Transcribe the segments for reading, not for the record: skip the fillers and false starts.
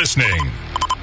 listening.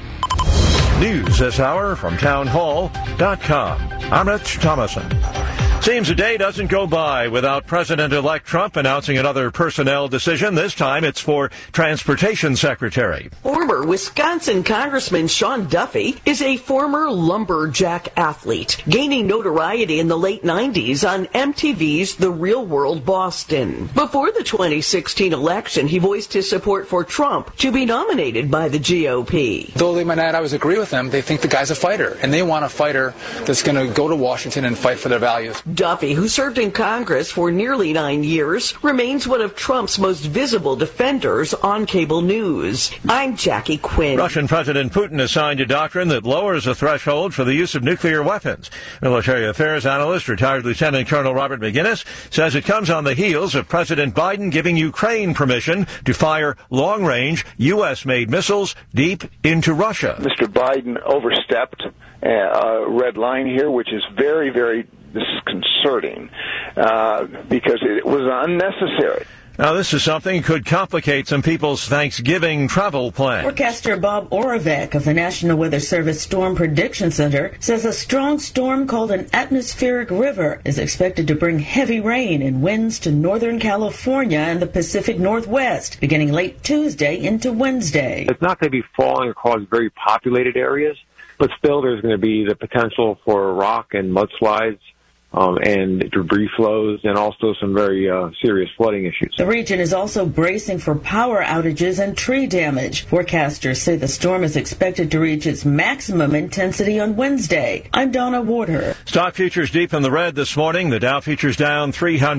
News this hour from townhall.com. I'm Rich Thomason. Seems a day doesn't go by without President-elect Trump announcing another personnel decision. This time it's for Transportation Secretary. Former Wisconsin Congressman Sean Duffy is a former lumberjack athlete, gaining notoriety in the late 90s on MTV's The Real World Boston. Before the 2016 election, he voiced his support for Trump to be nominated by the GOP. Though they might not always agree with him, they think the guy's a fighter, and they want a fighter that's going to go to Washington and fight for their values. Duffy, who served in Congress for nearly 9 years, remains one of Trump's most visible defenders on cable news. I'm Jackie Quinn. Russian President Putin has signed a doctrine that lowers the threshold for the use of nuclear weapons. Military affairs analyst, retired Lieutenant Colonel Robert McGinnis, says it comes on the heels of President Biden giving Ukraine permission to fire long-range U.S.-made missiles deep into Russia. Mr. Biden overstepped a red line here, which is very, very disconcerting because it was unnecessary. Now, this is something that could complicate some people's Thanksgiving travel plans. Forecaster Bob Oravec of the National Weather Service Storm Prediction Center says a strong storm called an atmospheric river is expected to bring heavy rain and winds to Northern California and the Pacific Northwest, beginning late Tuesday into Wednesday. It's not going to be falling across very populated areas, but still there's going to be the potential for rock and mudslides and debris flows, and also some very serious flooding issues. The region is also bracing for power outages and tree damage. Forecasters say the storm is expected to reach its maximum intensity on Wednesday. I'm Donna Warder. Stock futures deep in the red this morning. The Dow futures down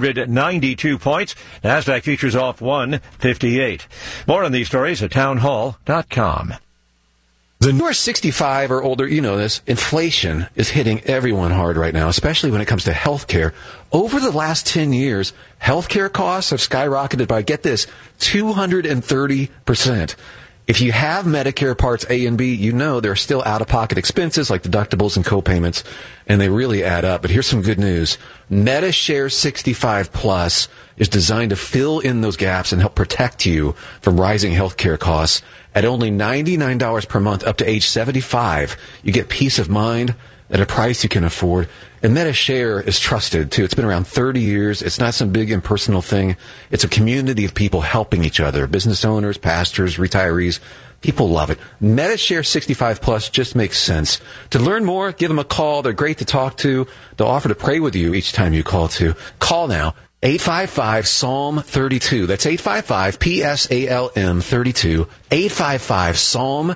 392 points. NASDAQ futures off 158. More on these stories at townhall.com. When you are 65 or older, you know this, inflation is hitting everyone hard right now, especially when it comes to health care. Over the last 10 years, health care costs have skyrocketed by, get this, 230%. If you have Medicare Parts A and B, you know there are still out-of-pocket expenses like deductibles and co-payments, and they really add up. But here's some good news. MediShare 65 Plus is designed to fill in those gaps and help protect you from rising health care costs. At only $99 per month up to age 75, you get peace of mind at a price you can afford. And MediShare is trusted, too. It's been around 30 years. It's not some big impersonal thing. It's a community of people helping each other, business owners, pastors, retirees. People love it. MediShare 65 Plus just makes sense. To learn more, give them a call. They're great to talk to. They'll offer to pray with you each time you call, too. Call now. 855-PSALM-32. That's 855-PSALM-32. 855-PSALM-32.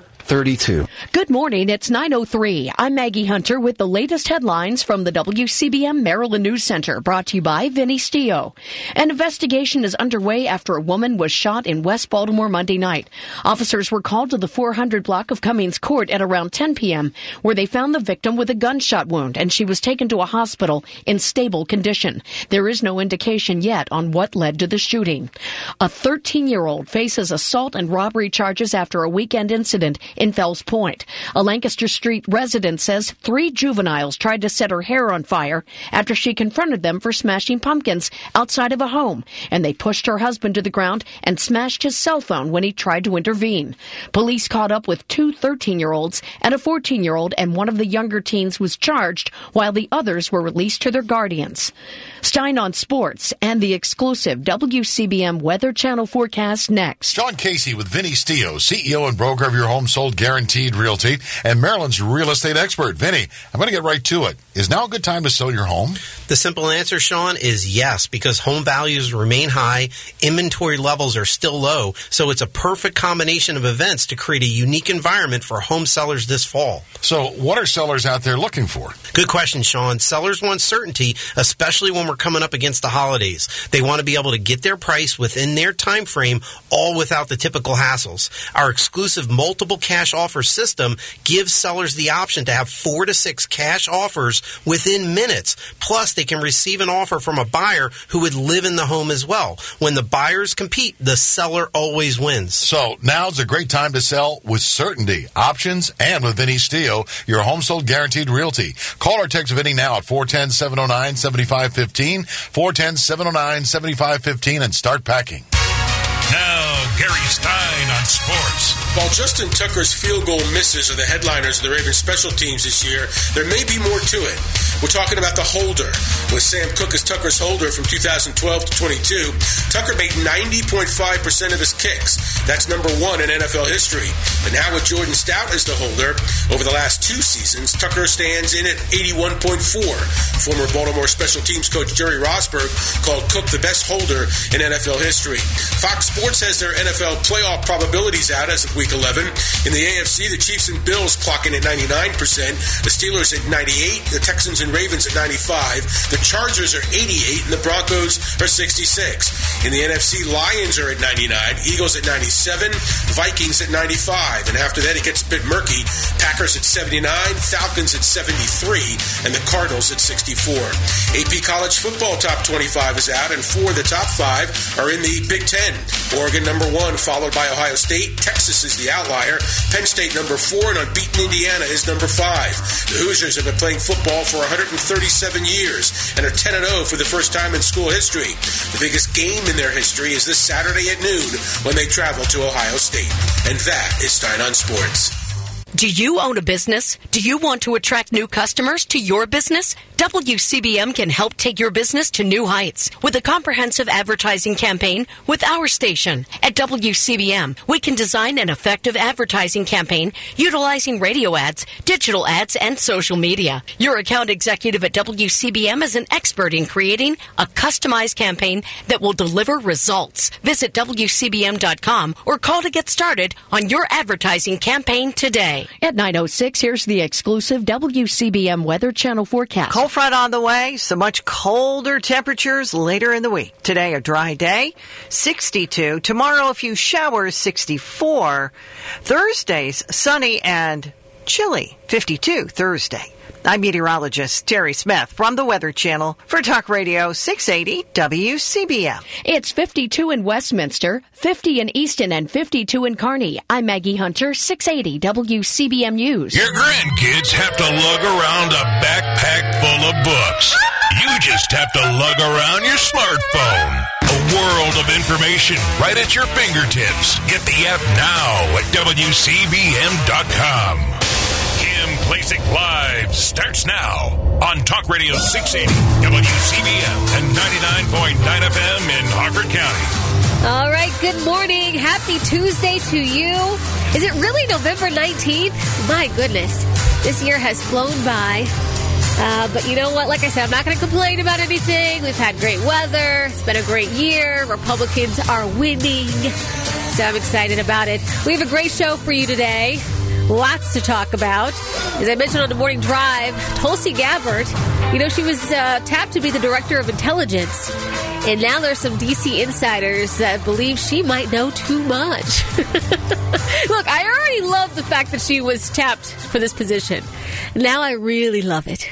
Good morning. It's 9:03. I'm Maggie Hunter with the latest headlines from the WCBM Maryland News Center, brought to you by Vinny Stio. An investigation is underway after a woman was shot in West Baltimore Monday night. Officers were called to the 400 block of Cummings Court at around 10 p.m., where they found the victim with a gunshot wound, and she was taken to a hospital in stable condition. There is no indication yet on what led to the shooting. A 13-year-old faces assault and robbery charges after a weekend incident in Fells Point. A Lancaster Street resident says 3 juveniles tried to set her hair on fire after she confronted them for smashing pumpkins outside of a home, and they pushed her husband to the ground and smashed his cell phone when he tried to intervene. Police caught up with 2 13-year-olds and a 14-year-old, and one of the younger teens was charged while the others were released to their guardians. Stein on sports and the exclusive WCBM Weather Channel forecast next. John Casey with Vinny Stio, CEO and broker of Your Home Sold Guaranteed Realty and Maryland's real estate expert. Vinny, I'm going to get right to it. Is now a good time to sell your home? The simple answer, Sean, is yes, because home values remain high, inventory levels are still low, so it's a perfect combination of events to create a unique environment for home sellers this fall. So what are sellers out there looking for? Good question, Sean. Sellers want certainty, especially when we're coming up against the holidays. They want to be able to get their price within their time frame, all without the typical hassles. Our exclusive multiple cash offer system gives sellers the option to have 4 to 6 cash offers within minutes. Plus, they can receive an offer from a buyer who would live in the home as well. When the buyers compete, the seller always wins. So now's a great time to sell with certainty, options, and with Vinny Stio, your home sold guaranteed realty. Call or text Vinny now at 410-709-7515, 410-709-7515, and start packing. Now, Gary Stein on sports. While Justin Tucker's field goal misses are the headliners of the Ravens special teams this year, there may be more to it. We're talking about the holder. With Sam Cook as Tucker's holder from 2012 to 22, Tucker made 90.5% of his kicks. That's number one in NFL history. But now with Jordan Stout as the holder, over the last 2 seasons, Tucker stands in at 81.4. Former Baltimore special teams coach Jerry Rosberg called Cook the best holder in NFL history. Fox Sports has their NFL playoff probabilities out as of Week 11. In the AFC, the Chiefs and Bills clocking at 99%, the Steelers at 98%, the Texans and Ravens at 95%, the Chargers are 88%, and the Broncos are 66%. In the NFC, Lions are at 99%, Eagles at 97%, Vikings at 95%, and after that it gets a bit murky. Packers at 79%, Falcons at 73%, and the Cardinals at 64%. AP College Football Top 25 is out, and 4 of the top 5 are in the Big Ten. Oregon number 1, followed by Ohio State. Texas is the outlier. Penn State number 4, and unbeaten Indiana is number 5. The Hoosiers have been playing football for 137 years and are 10-0 for the first time in school history. The biggest game in their history is this Saturday at noon when they travel to Ohio State. And that is Stein on Sports. Do you own a business? Do you want to attract new customers to your business? WCBM can help take your business to new heights with a comprehensive advertising campaign with our station. At WCBM, we can design an effective advertising campaign utilizing radio ads, digital ads, and social media. Your account executive at WCBM is an expert in creating a customized campaign that will deliver results. Visit WCBM.com or call to get started on your advertising campaign today. At 9:06, here's the exclusive WCBM Weather Channel forecast. Cold front on the way, so much colder temperatures later in the week. Today, a dry day, 62. Tomorrow, a few showers, 64. Thursday's sunny and chilly, 52 Thursday. I'm meteorologist Terry Smith from the Weather Channel for Talk Radio 680 WCBM. It's 52 in Westminster, 50 in Easton, and 52 in Kearney. I'm Maggie Hunter, 680 WCBM News. Your grandkids have to lug around a backpack full of books. You just have to lug around your smartphone. A world of information right at your fingertips. Get the app now at WCBM.com. Kim Klacik Live starts now on Talk Radio 680 WCBM and 99.9 FM in Harford County. All right, good morning. Happy Tuesday to you. Is it really November 19th? My goodness, this year has flown by. But you know what? Like I said, I'm not going to complain about anything. We've had great weather. It's been a great year. Republicans are winning. So I'm excited about it. We have a great show for you today. Lots to talk about. As I mentioned on the morning drive, Tulsi Gabbard, she was tapped to be the director of intelligence. And now there's some D.C. insiders that believe she might know too much. Look, I already love the fact that she was tapped for this position. Now I really love it.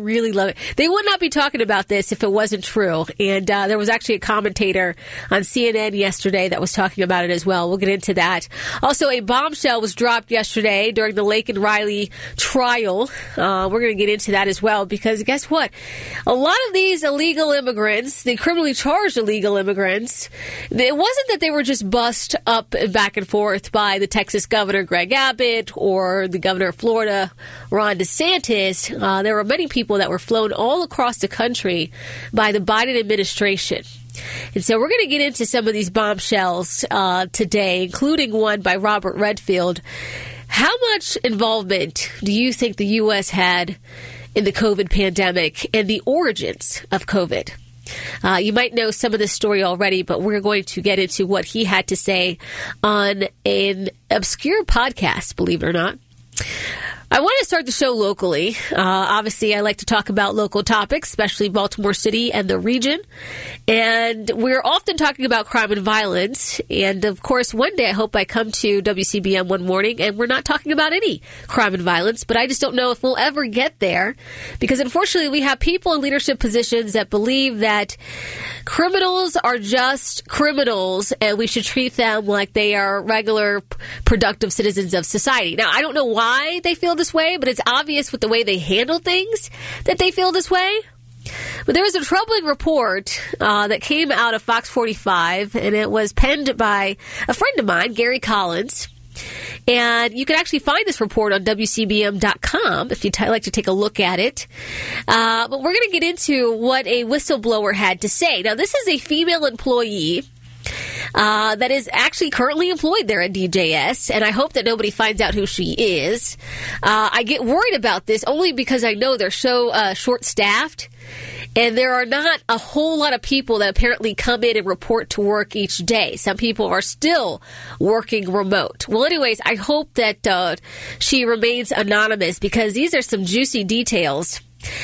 They would not be talking about this if it wasn't true. And there was actually a commentator on CNN yesterday that was talking about it as well. We'll get into that. Also, a bombshell was dropped yesterday during the Laken Riley trial. We're going to get into that as well because guess what? A lot of these illegal immigrants, the criminally charged illegal immigrants, it wasn't that they were just bussed up and back and forth by the Texas governor, Greg Abbott, or the governor of Florida, Ron DeSantis. There were many people that were flown all across the country by the Biden administration. And so we're going to get into some of these bombshells today, including one by Robert Redfield. How much involvement do you think the U.S. had in the COVID pandemic and the origins of COVID? You might know some of this story already, but we're going to get into what he had to say on an obscure podcast, believe it or not. I want to start the show locally. Obviously, I like to talk about local topics, especially Baltimore City and the region. And we're often talking about crime and violence. And, of course, one day I hope I come to WCBM one morning and we're not talking about any crime and violence. But I just don't know if we'll ever get there because, unfortunately, we have people in leadership positions that believe that criminals are just criminals and we should treat them like they are regular, productive citizens of society. Now, I don't know why they feel this way, but it's obvious with the way they handle things that they feel this way. But there was a troubling report that came out of Fox 45, and it was penned by a friend of mine, Gary Collins. And you can actually find this report on WCBM.com if you'd like to take a look at it. But we're going to get into what a whistleblower had to say. Now, this is a female employee that is actually currently employed there at DJS, and I hope that nobody finds out who she is. I get worried about this only because I know they're so short-staffed, and there are not a whole lot of people that apparently come in and report to work each day. Some people are still working remote. Well, anyways, I hope that she remains anonymous because these are some juicy details.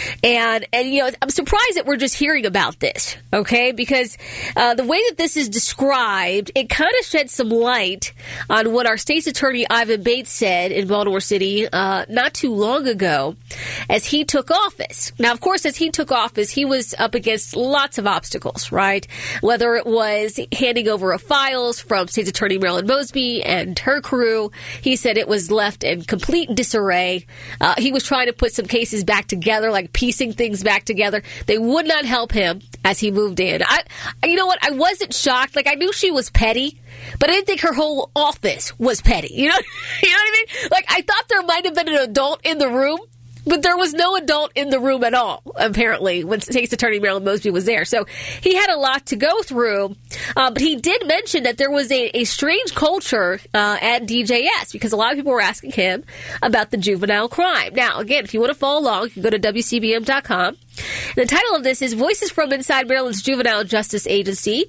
And I'm surprised that we're just hearing about this, okay? Because the way that this is described, it kind of sheds some light on what our state's attorney, Ivan Bates, said in Baltimore City not too long ago as he took office. Now, of course, as he took office, he was up against lots of obstacles, right? Whether it was handing over of files from state's attorney Marilyn Mosby and her crew, he said it was left in complete disarray. He was trying to put some cases back together, like piecing things back together. They would not help him as he moved in. You know what? I wasn't shocked. Like, I knew she was petty, but I didn't think her whole office was petty. You know what I mean? Like, I thought there might have been an adult in the room, but there was no adult in the room at all, apparently, when State's Attorney Marilyn Mosby was there. So he had a lot to go through, but he did mention that there was a strange culture at DJS because a lot of people were asking him about the juvenile crime. Now, again, if you want to follow along, you can go to WCBM.com. The title of this is Voices from Inside Maryland's Juvenile Justice Agency.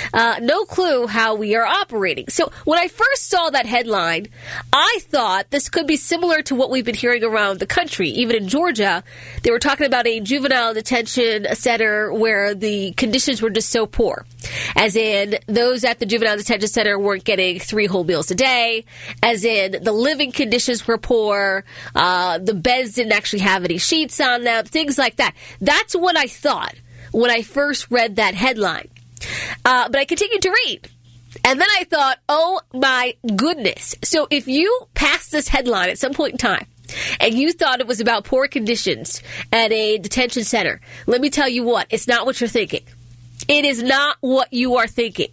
No clue how we are operating. So when I first saw that headline, I thought this could be similar to what we've been hearing around the country. Even in Georgia, they were talking about a juvenile detention center where the conditions were just so poor. As in, those at the juvenile detention center weren't getting 3 whole meals a day. As in, the living conditions were poor. The beds didn't actually have any sheets on them. Things like that. That's what I thought when I first read that headline. But I continued to read. And then I thought, oh my goodness. So if you passed this headline at some point in time, and you thought it was about poor conditions at a detention center, let me tell you what, it's not what you're thinking. It is not what you are thinking.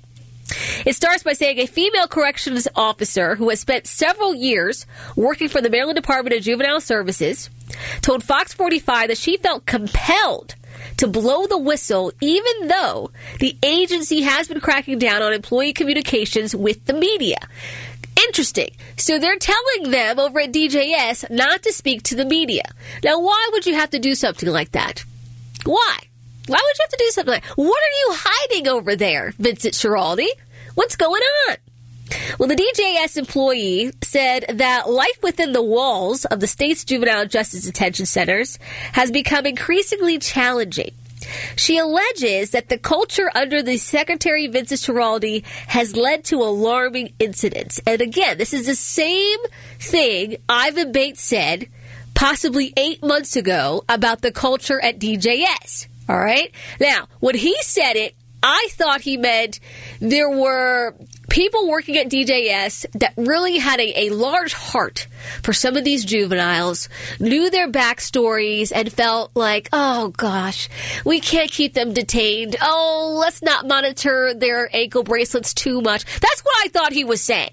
It starts by saying a female corrections officer who has spent several years working for the Maryland Department of Juvenile Services told Fox 45 that she felt compelled to blow the whistle even though the agency has been cracking down on employee communications with the media. Interesting. So they're telling them over at DJS not to speak to the media. Now, why would you have to do something like that? Why? Why would you have to do something like that? What are you hiding over there, Vincent Schiraldi? What's going on? Well, the DJS employee said that life within the walls of the state's juvenile justice detention centers has become increasingly challenging. She alleges that the culture under the Secretary Vincent Schiraldi has led to alarming incidents. And again, this is the same thing Ivan Bates said possibly 8 months ago about the culture at DJS. All right? Now, when he said it, I thought he meant there were people working at DJS that really had a large heart for some of these juveniles, knew their backstories, and felt like, oh gosh, we can't keep them detained. Oh, let's not monitor their ankle bracelets too much. That's what I thought he was saying.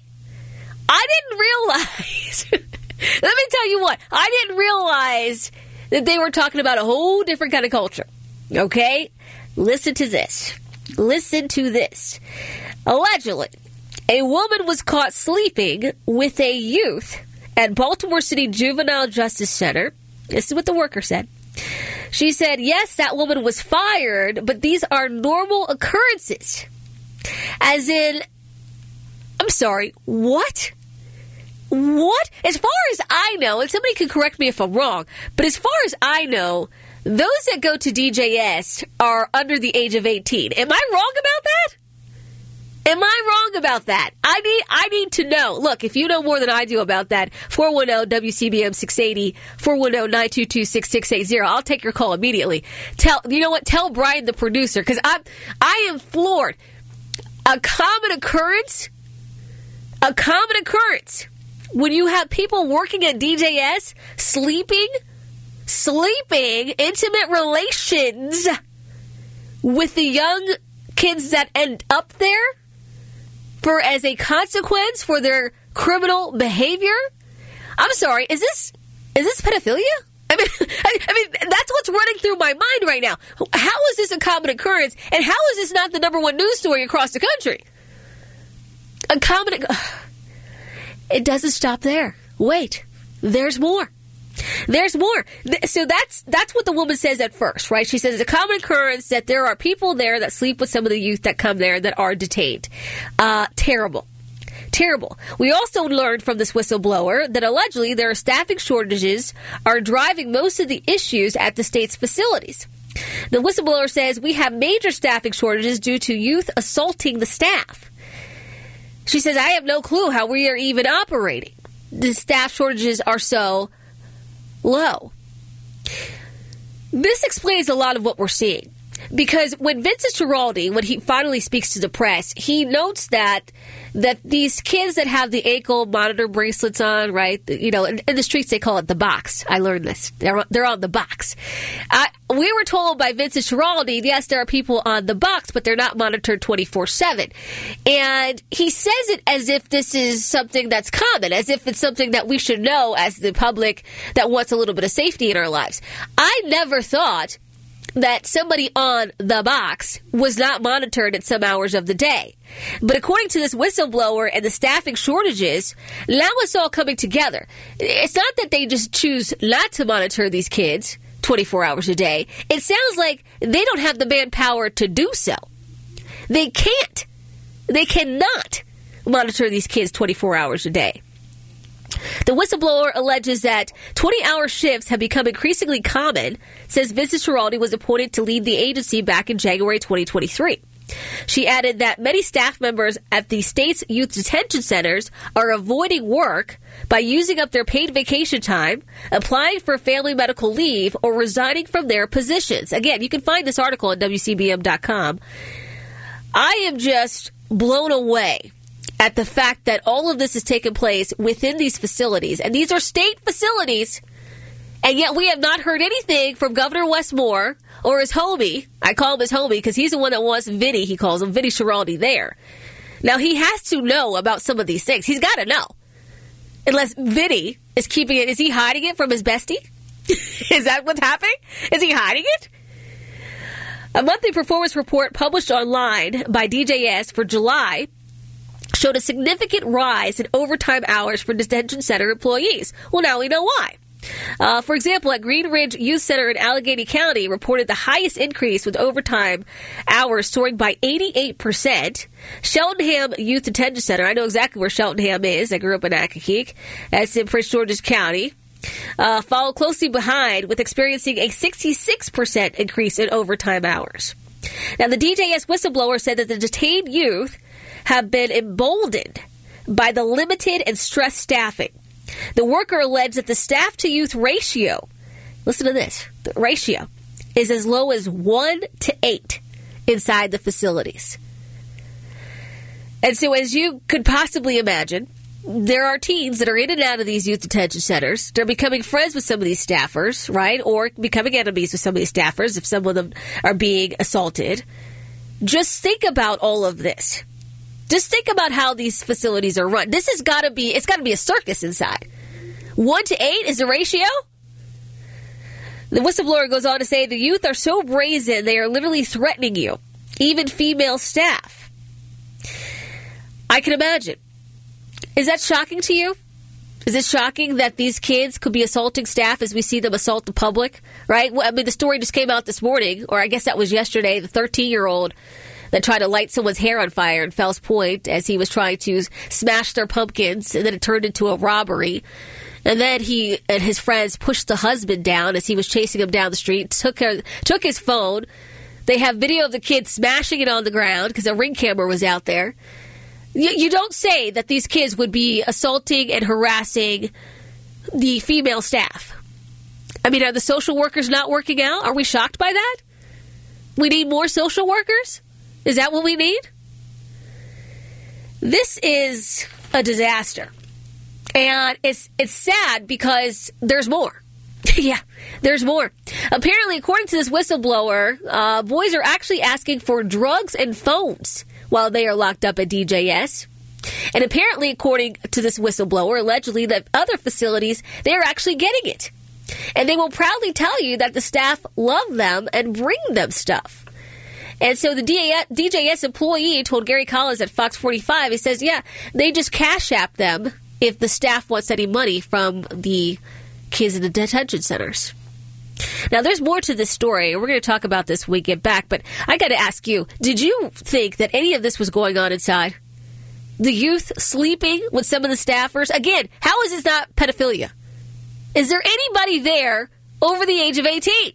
I didn't realize, let me tell you what, I didn't realize that they were talking about a whole different kind of culture. Okay? Listen to this. Listen to this. Allegedly, a woman was caught sleeping with a youth at Baltimore City Juvenile Justice Center. This is what the worker said. She said, yes, that woman was fired, but these are normal occurrences. As in, I'm sorry, what? What? As far as I know, and somebody can correct me if I'm wrong, but as far as I know, those that go to DJS are under the age of 18. Am I wrong about that? Am I wrong about that? I need to know. Look, if you know more than I do about that, 410-WCBM-680, 410-922-6680. I'll take your call immediately. You know what? Tell Brian, the producer, because I am floored. A common occurrence when you have people working at DJS sleeping sleeping, intimate relations with the young kids that end up there as a consequence for their criminal behavior? I'm sorry, is this pedophilia? I mean, that's what's running through my mind right now. How is this a common occurrence, and how is this not the number one news story across the country? It doesn't stop there. Wait, there's more. There's more. So that's what the woman says at first, right? She says it's a common occurrence that there are people there that sleep with some of the youth that come there that are detained. Terrible. Terrible. We also learned from this whistleblower that allegedly there are staffing shortages are driving most of the issues at the state's facilities. The whistleblower says we have major staffing shortages due to youth assaulting the staff. She says, I have no clue how we are even operating. The staff shortages are so low. This explains a lot of what we're seeing. Because when Vincent Schiraldi, when he finally speaks to the press, he notes that these kids that have the ankle monitor bracelets on, right? You know, in the streets they call it the box. I learned this. They're on the box. We were told by Vincent Schiraldi, yes, there are people on the box, but they're not monitored 24/7. And he says it as if this is something that's common, as if it's something that we should know as the public that wants a little bit of safety in our lives. I never thought that somebody on the box was not monitored at some hours of the day. But according to this whistleblower and the staffing shortages, now it's all coming together. It's not that they just choose not to monitor these kids 24 hours a day. It sounds like they don't have the manpower to do so. They can't. They cannot monitor these kids 24 hours a day. The whistleblower alleges that 20-hour shifts have become increasingly common since Vincent Schiraldi was appointed to lead the agency back in January 2023. She added that many staff members at the state's youth detention centers are avoiding work by using up their paid vacation time, applying for family medical leave, or resigning from their positions. Again, you can find this article on WCBM.com. I am just blown away at the fact that all of this has taken place within these facilities. And these are state facilities, and yet we have not heard anything from Governor Wes Moore or his homie. I call him his homie because he's the one that wants Vinny, he calls him, Vinny Schiraldi there. Now, he has to know about some of these things. He's got to know. Unless Vinny is keeping it. Is he hiding it from his bestie? Is that what's happening? Is he hiding it? A monthly performance report published online by DJS for July showed a significant rise in overtime hours for detention center employees. Well, now we know why. For example, at Green Ridge Youth Center in Allegheny County reported the highest increase with overtime hours soaring by 88%. Cheltenham Youth Detention Center, I know exactly where Cheltenham is. I grew up in Accokeek. That's in Prince George's County. Followed closely behind with experiencing a 66% increase in overtime hours. Now, the DJS whistleblower said that the detained youth have been emboldened by the limited and stressed staffing. The worker alleged that the staff-to-youth ratio, listen to this, the ratio is as low as 1 to 8 inside the facilities. And so as you could possibly imagine, there are teens that are in and out of these youth detention centers. They're becoming friends with some of these staffers, right? Or becoming enemies with some of these staffers if some of them are being assaulted. Just think about all of this. Just think about how these facilities are run. This has got to be, it's got to be a circus inside. 1 to 8 is the ratio? The whistleblower goes on to say the youth are so brazen, they are literally threatening you, even female staff. I can imagine. Is that shocking to you? Is it shocking that these kids could be assaulting staff as we see them assault the public, right? Well, I mean, the story just came out this morning, or I guess that was yesterday, the 13-year-old that tried to light someone's hair on fire in Fells Point as he was trying to smash their pumpkins, and then it turned into a robbery. And then he and his friends pushed the husband down as he was chasing him down the street, took his phone. They have video of the kid smashing it on the ground because a Ring camera was out there. You don't say that these kids would be assaulting and harassing the female staff. I mean, are the social workers not working out? Are we shocked by that? We need more social workers? Is that what we need? This is a disaster. And it's sad because there's more. Yeah, there's more. Apparently, according to this whistleblower, boys are actually asking for drugs and phones while they are locked up at DJS. And apparently, according to this whistleblower, allegedly that other facilities, they are actually getting it. And they will proudly tell you that the staff love them and bring them stuff. And so the DJS employee told Gary Collins at Fox 45, he says, yeah, they just cash app them if the staff wants any money from the kids in the detention centers. Now, there's more to this story, and we're going to talk about this when we get back, but I got to ask you, did you think that any of this was going on inside? The youth sleeping with some of the staffers? Again, how is this not pedophilia? Is there anybody there over the age of 18?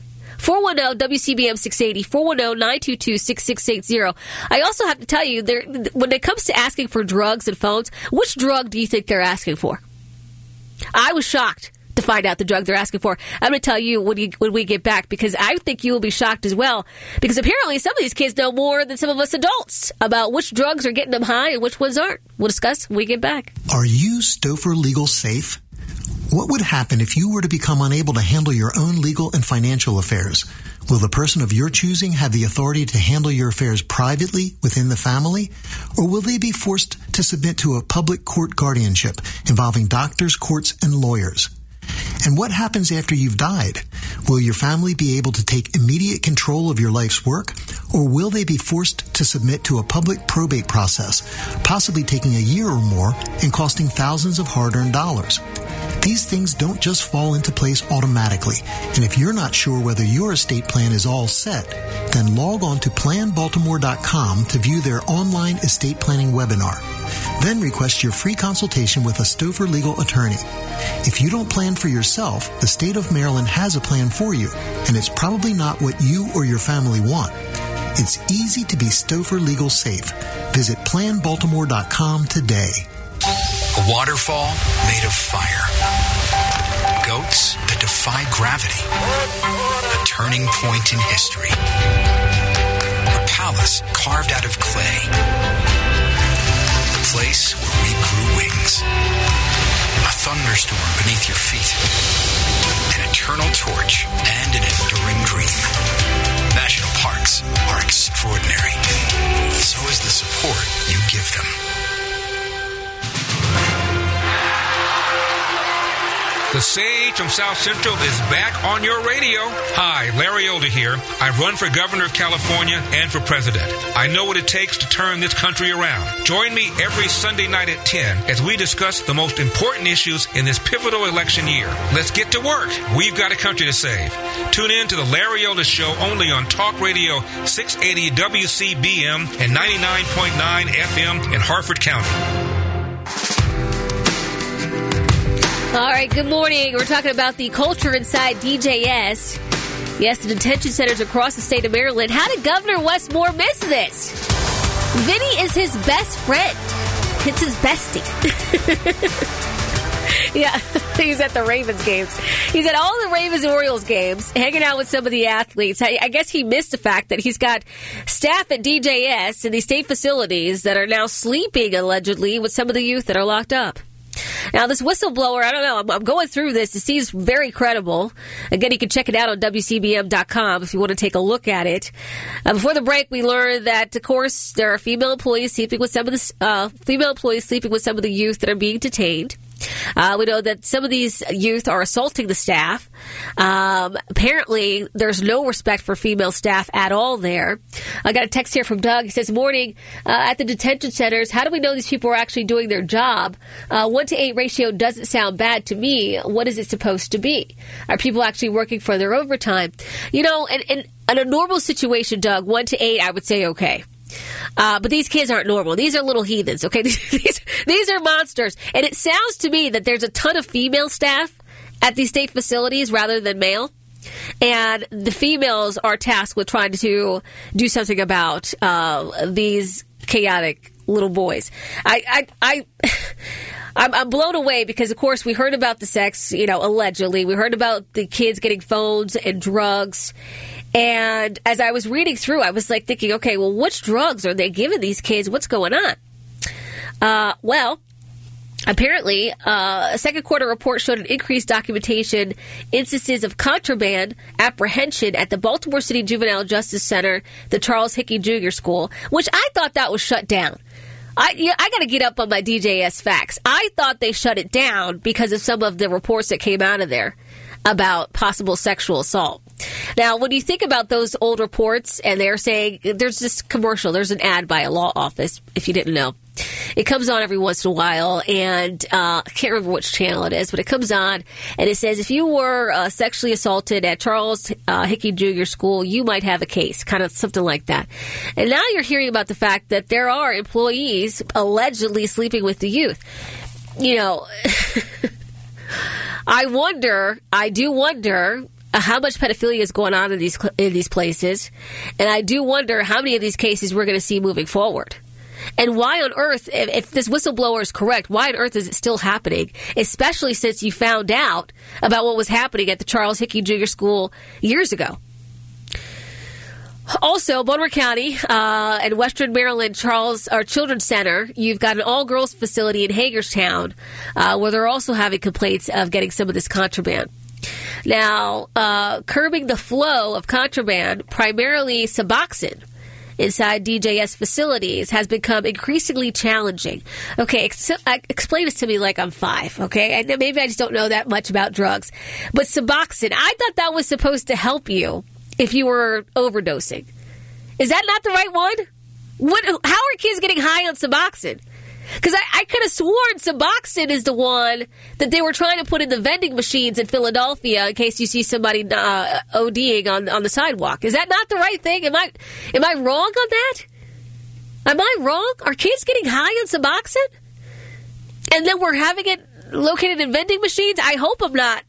410-WCBM 680, 410-922-6680. I also have to tell you, when it comes to asking for drugs and phones, which drug do you think they're asking for? I was shocked to find out the drug they're asking for. I'm going to tell you when we get back, because I think you will be shocked as well, because apparently some of these kids know more than some of us adults about which drugs are getting them high and which ones aren't. We'll discuss when we get back. Are you Stouffer Legal Safe? What would happen if you were to become unable to handle your own legal and financial affairs? Will the person of your choosing have the authority to handle your affairs privately within the family? Or will they be forced to submit to a public court guardianship involving doctors, courts, and lawyers? And what happens after you've died? Will your family be able to take immediate control of your life's work? Or will they be forced to submit to a public probate process, possibly taking a year or more and costing thousands of hard-earned dollars? These things don't just fall into place automatically, and if you're not sure whether your estate plan is all set, then log on to planbaltimore.com to view their online estate planning webinar. Then request your free consultation with a Stouffer legal attorney. If you don't plan for yourself, the state of Maryland has a plan for you, and it's probably not what you or your family want. It's easy to be Stouffer Legal Safe. Visit planbaltimore.com today. A waterfall made of fire. Goats that defy gravity. A turning point in history. A palace carved out of clay. A place where we grew wings. A thunderstorm beneath your feet. An eternal torch and an enduring dream. National parks are extraordinary. So is the support you give them. The Sage from South Central is back on your radio. Hi, Larry Elder here. I run for governor of California and for president. I know what it takes to turn this country around. Join me every Sunday night at 10 as we discuss the most important issues in this pivotal election year. Let's get to work. We've got a country to save. Tune in to the Larry Elder Show only on Talk Radio 680 WCBM and 99.9 FM in Harford County. All right, good morning. We're talking about the culture inside DJS. Yes, the detention centers across the state of Maryland. How did Governor Wes Moore miss this? Vinny is his best friend. It's his bestie. Yeah, he's at the Ravens games. He's at all the Ravens and Orioles games, hanging out with some of the athletes. I guess he missed the fact that he's got staff at DJS and these state facilities that are now sleeping, allegedly, with some of the youth that are locked up. Now, this whistleblower, I don't know, I'm going through this. It seems very credible. Again, you can check it out on WCBM.com if you want to take a look at it. Before the break, we learned that, of course, there are female employees sleeping with some of the youth that are being detained. We know that some of these youth are assaulting the staff. Apparently, there's no respect for female staff at all there. I got a text here from Doug. He says, morning, at the detention centers, how do we know these people are actually doing their job? 1-to-8 ratio doesn't sound bad to me. What is it supposed to be? Are people actually working for their overtime? You know, in a normal situation, Doug, 1-to-8, I would say okay. But these kids aren't normal. These are little heathens, okay? These are monsters. And it sounds to me that there's a ton of female staff at these state facilities rather than male. And the females are tasked with trying to do something about these chaotic little boys. I'm blown away because, of course, we heard about the sex, allegedly. We heard about the kids getting phones and drugs. And as I was reading through, I was like thinking, okay, well, which drugs are they giving these kids? What's going on? Well, Apparently, a second quarter report showed an increased documentation instances of contraband apprehension at the Baltimore City Juvenile Justice Center, the Charles Hickey Jr. School, which I thought that was shut down. I got to get up on my DJS facts. I thought they shut it down because of some of the reports that came out of there about possible sexual assault. Now, when you think about those old reports, and they're saying, there's this commercial, there's an ad by a law office, if you didn't know. It comes on every once in a while, and I can't remember which channel it is, but it comes on, and it says, if you were sexually assaulted at Charles Hickey Jr. School, you might have a case, kind of something like that. And now you're hearing about the fact that there are employees allegedly sleeping with the youth. You know, I do wonder how much pedophilia is going on in these places, and I do wonder how many of these cases we're going to see moving forward. And why on earth, if this whistleblower is correct, why on earth is it still happening, especially since you found out about what was happening at the Charles Hickey Jr. School years ago? Also, Baltimore County and Western Maryland Children's Center, you've got an all-girls facility in Hagerstown where they're also having complaints of getting some of this contraband. Now, curbing the flow of contraband, primarily Suboxone, inside DJS facilities has become increasingly challenging. Okay, explain this to me like I'm 5, okay? And maybe I just don't know that much about drugs. But Suboxone, I thought that was supposed to help you if you were overdosing. Is that not the right one? How are kids getting high on Suboxone? Because I could have sworn Suboxone is the one that they were trying to put in the vending machines in Philadelphia in case you see somebody ODing on the sidewalk. Is that not the right thing? Am I wrong on that? Am I wrong? Are kids getting high on Suboxone? And then we're having it located in vending machines? I hope I'm not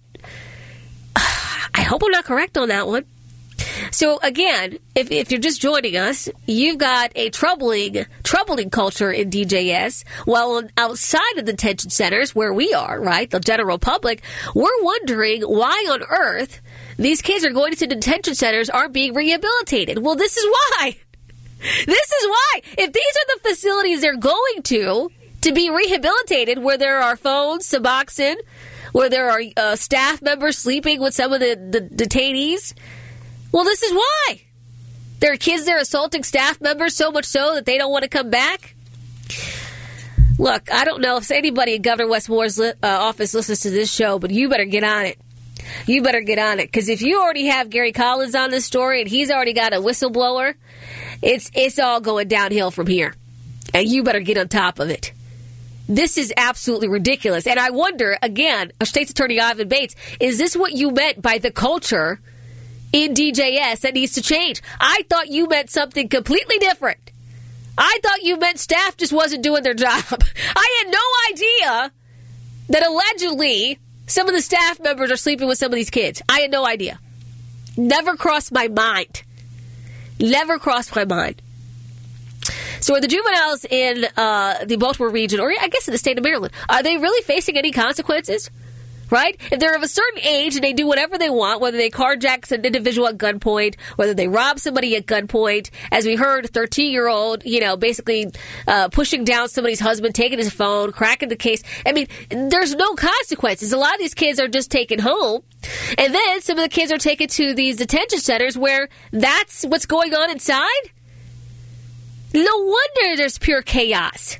correct on that one. So again, if you're just joining us, you've got a troubling culture in DJS. While outside of the detention centers where we are, right, the general public, we're wondering why on earth these kids are going to detention centers aren't being rehabilitated. Well, this is why. This is why. If these are the facilities they're going to be rehabilitated, where there are phones, Suboxone, where there are staff members sleeping with some of the detainees. Well, this is why. There are kids there assaulting staff members so much so that they don't want to come back. Look, I don't know if anybody in Governor Wes Moore's office listens to this show, but you better get on it. You better get on it. Because if you already have Gary Collins on this story and he's already got a whistleblower, it's all going downhill from here. And you better get on top of it. This is absolutely ridiculous. And I wonder, again, State's Attorney Ivan Bates, is this what you meant by the culture in DJS that needs to change? I thought you meant something completely different. I thought you meant staff just wasn't doing their job. I had no idea that allegedly some of the staff members are sleeping with some of these kids. I had no idea. Never crossed my mind. Never crossed my mind. So are the juveniles in the Baltimore region, or I guess in the state of Maryland, are they really facing any consequences? Right? If they're of a certain age and they do whatever they want, whether they carjack an individual at gunpoint, whether they rob somebody at gunpoint, as we heard, 13-year-old, basically pushing down somebody's husband, taking his phone, cracking the case. I mean, there's no consequences. A lot of these kids are just taken home. And then some of the kids are taken to these detention centers where that's what's going on inside. No wonder there's pure chaos.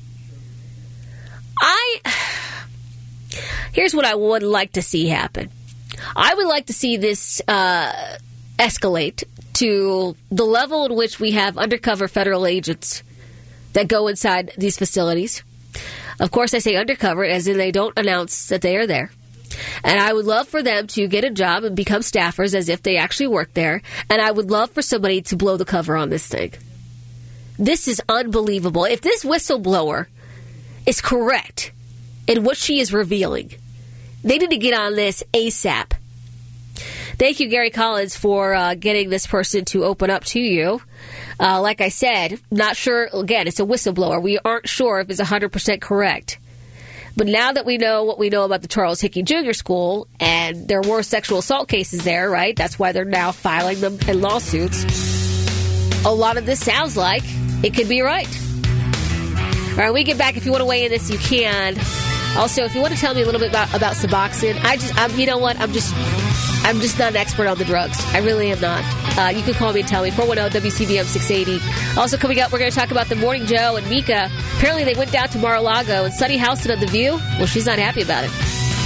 Here's what I would like to see happen. I would like to see this escalate to the level in which we have undercover federal agents that go inside these facilities. Of course, I say undercover as in they don't announce that they are there. And I would love for them to get a job and become staffers as if they actually work there. And I would love for somebody to blow the cover on this thing. This is unbelievable. If this whistleblower is correct in what she is revealing, they need to get on this ASAP. Thank you, Gary Collins, for getting this person to open up to you. Like I said, not sure. Again, it's a whistleblower. We aren't sure if it's 100% correct. But now that we know what we know about the Charles Hickey Jr. School, and there were sexual assault cases there, right? That's why they're now filing them in lawsuits. A lot of this sounds like it could be right. right, we get back. If you want to weigh in this, you can. Also, if you want to tell me a little bit about Suboxone, you know what? I'm just not an expert on the drugs. I really am not. You can call me and tell me. 410-WCBM 680. Also coming up, we're going to talk about the Morning Joe and Mika. Apparently they went down to Mar-a-Lago, and Sunny Houston on The View, well, she's not happy about it.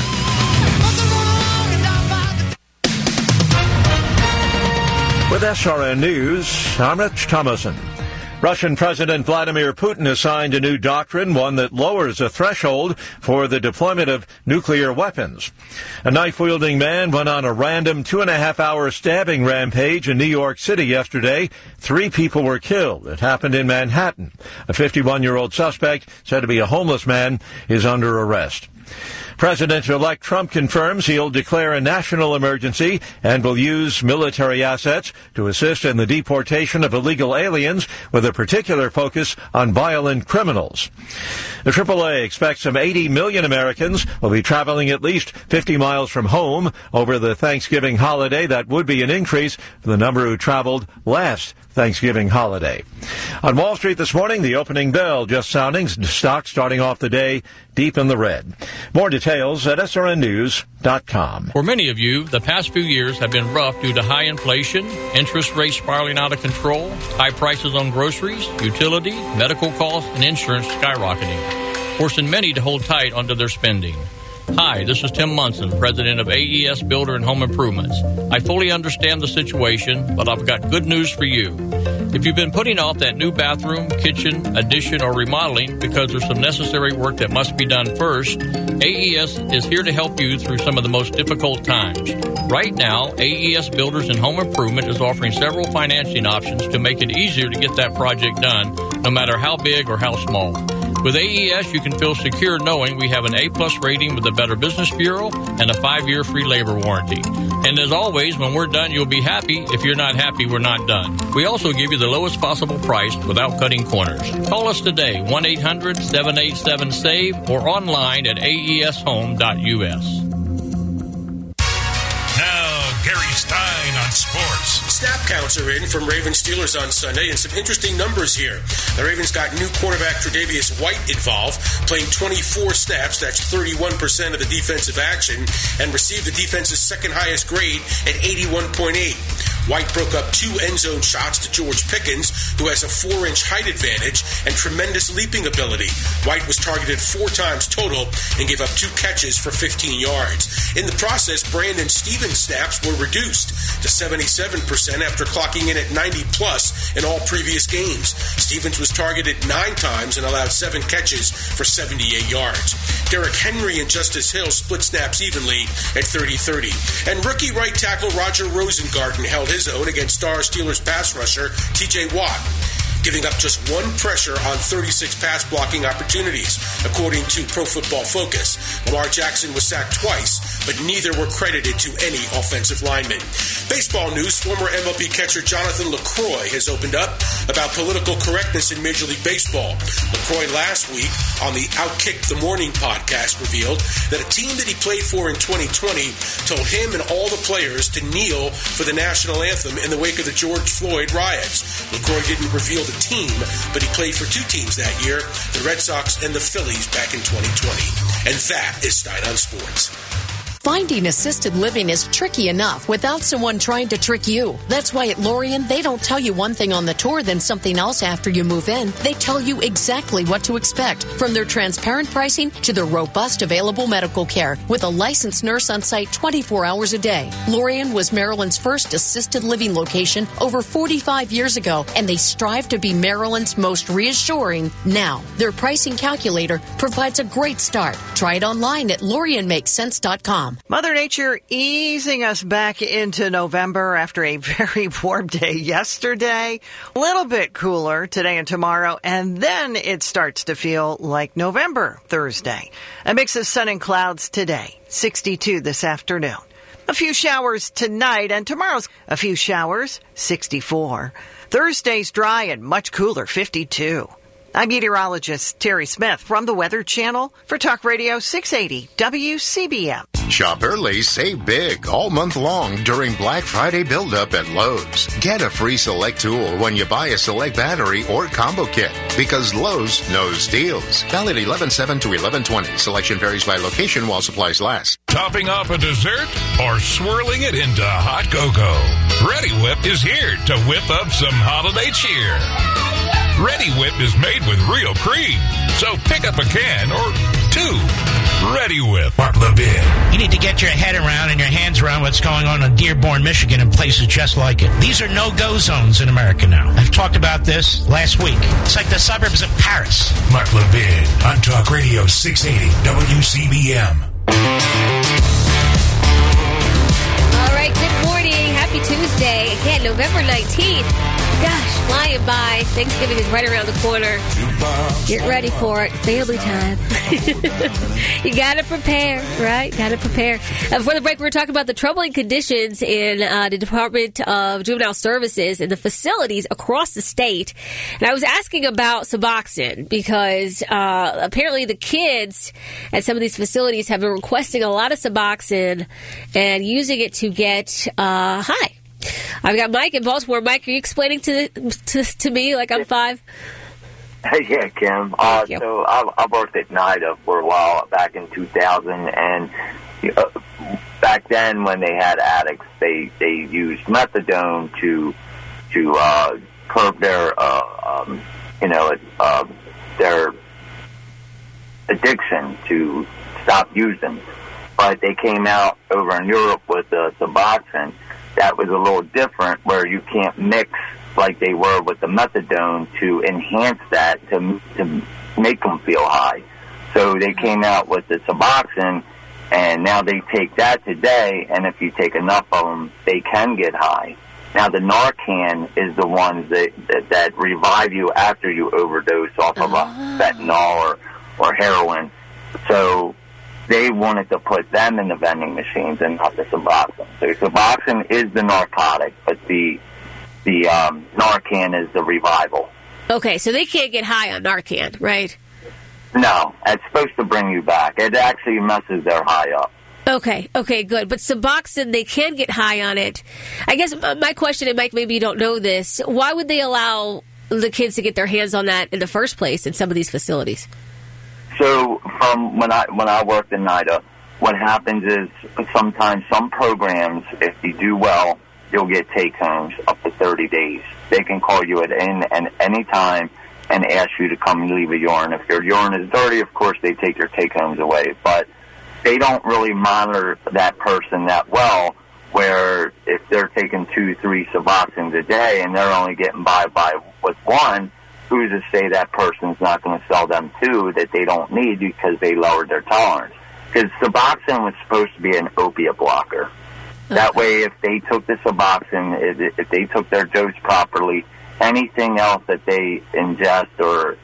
With SRN News, I'm Rich Thomason. Russian President Vladimir Putin has signed a new doctrine, one that lowers a threshold for the deployment of nuclear weapons. A knife-wielding man went on a random 2.5-hour stabbing rampage in New York City yesterday. 3 people were killed. It happened in Manhattan. A 51-year-old suspect, said to be a homeless man, is under arrest. President-elect Trump confirms he'll declare a national emergency and will use military assets to assist in the deportation of illegal aliens with a particular focus on violent criminals. The AAA expects some 80 million Americans will be traveling at least 50 miles from home over the Thanksgiving holiday. That would be an increase from the number who traveled last Thanksgiving holiday. On Wall Street this morning, the opening bell just sounding, stocks starting off the day deep in the red. More details at srnnews.com. For many of you, the past few years have been rough due to high inflation, interest rates spiraling out of control, high prices on groceries, utility, medical costs, and insurance skyrocketing, forcing many to hold tight onto their spending. Hi, this is Tim Munson, president of AES Builder and Home Improvements. I fully understand the situation, but I've got good news for you. If you've been putting off that new bathroom, kitchen, addition, or remodeling because there's some necessary work that must be done first, AES is here to help you through some of the most difficult times. Right now, AES Builders and Home Improvement is offering several financing options to make it easier to get that project done, no matter how big or how small. With AES, you can feel secure knowing we have an A-plus rating with the Better Business Bureau and a 5-year free labor warranty. And as always, when we're done, you'll be happy. If you're not happy, we're not done. We also give you the lowest possible price without cutting corners. Call us today, 1-800-787-SAVE, or online at aeshome.us. Gary Stein on sports. Snap counts are in from Ravens Steelers on Sunday, and some interesting numbers here. The Ravens got new quarterback Tre'Davious White involved, playing 24 snaps, that's 31% of the defensive action, and received the defense's second highest grade at 81.8. White broke up 2 end zone shots to George Pickens, who has a 4-inch height advantage and tremendous leaping ability. White was targeted 4 times total and gave up 2 catches for 15 yards. In the process, Brandon Stevens' snaps were reduced to 77% after clocking in at 90-plus in all previous games. Stevens was targeted 9 times and allowed 7 catches for 78 yards. Derrick Henry and Justice Hill split snaps evenly at 30-30. And rookie right tackle Roger Rosengarten held his own against star Steelers pass rusher T.J. Watt, giving up just 1 pressure on 36 pass blocking opportunities, according to Pro Football Focus. Lamar Jackson was sacked twice, but neither were credited to any offensive lineman. Baseball news, former MLB catcher Jonathan LaCroix has opened up about political correctness in Major League Baseball. LaCroix last week on the Outkick the Morning podcast revealed that a team that he played for in 2020 told him and all the players to kneel for the national anthem in the wake of the George Floyd riots. LaCroix didn't reveal the team, but he played for 2 teams that year, the Red Sox and the Phillies back in 2020. And that is Stein on Sports. Finding assisted living is tricky enough without someone trying to trick you. That's why at Lorien, they don't tell you one thing on the tour, then something else after you move in. They tell you exactly what to expect, from their transparent pricing to their robust available medical care, with a licensed nurse on site 24 hours a day. Lorien was Maryland's first assisted living location over 45 years ago, and they strive to be Maryland's most reassuring now. Their pricing calculator provides a great start. Try it online at LorienMakesSense.com. Mother Nature easing us back into November after a very warm day yesterday. A little bit cooler today and tomorrow, and then it starts to feel like November Thursday. A mix of sun and clouds today, 62 this afternoon. A few showers tonight, and tomorrow's a few showers, 64. Thursday's dry and much cooler, 52. I'm meteorologist Terry Smith from the Weather Channel for Talk Radio 680 WCBM. Shop early, save big all month long during Black Friday build-up at Lowe's. Get a free Select tool when you buy a Select battery or combo kit because Lowe's knows deals. Valid 11/7 to 11/20. Selection varies by location while supplies last. Topping off a dessert or swirling it into hot cocoa. Ready Whip is here to whip up some holiday cheer. Ready Whip is made with real cream, so pick up a can or two. Ready Whip. Mark Levin. You need to get your head around and your hands around what's going on in Dearborn, Michigan, and places just like it. These are no-go zones in America now. I've talked about this last week. It's like the suburbs of Paris. Mark Levin on Talk Radio 680 WCBM. All right, good morning. Happy Tuesday. Again, November 19th. Gosh, flying by. Thanksgiving is right around the corner. Get ready for it. Family time. You got to prepare, right? Got to prepare. Before the break, we were talking about the troubling conditions in the Department of Juvenile Services and the facilities across the state. And I was asking about Suboxone because apparently the kids at some of these facilities have been requesting a lot of Suboxone and using it to get high. I've got Mike in Baltimore. Mike, are you explaining to me like I'm 5? Yeah, Kim. So I worked at NIDA for a while back in 2000, and back then when they had addicts, they used methadone to curb their their addiction, to stop using. But they came out over in Europe with Suboxone. That was a little different, where you can't mix like they were with the methadone to enhance that, to make them feel high. So they came out with the Suboxone, and now they take that today, and if you take enough of them, they can get high. Now the Narcan is the ones that revive you after you overdose off of a fentanyl or heroin. So they wanted to put them in the vending machines and not the Suboxone. So Suboxone is the narcotic, but the Narcan is the revival. Okay, so they can't get high on Narcan, right? No, it's supposed to bring you back. It actually messes their high up. Okay, good. But Suboxone, they can get high on it. I guess my question, and Mike, maybe you don't know this, why would they allow the kids to get their hands on that in the first place in some of these facilities? So from when I worked in NIDA, what happens is sometimes some programs, if you do well, you'll get take-homes up to 30 days. They can call you at any time and ask you to come and leave a urine. If your urine is dirty, of course, they take your take-homes away. But they don't really monitor that person that well, where if they're taking 2-3 Suboxones a day and they're only getting by with one, who's to say that person's not going to sell them two that they don't need because they lowered their tolerance? Because Suboxone was supposed to be an opiate blocker. That way, if they took the Suboxone, if they took their dose properly, anything else that they ingest or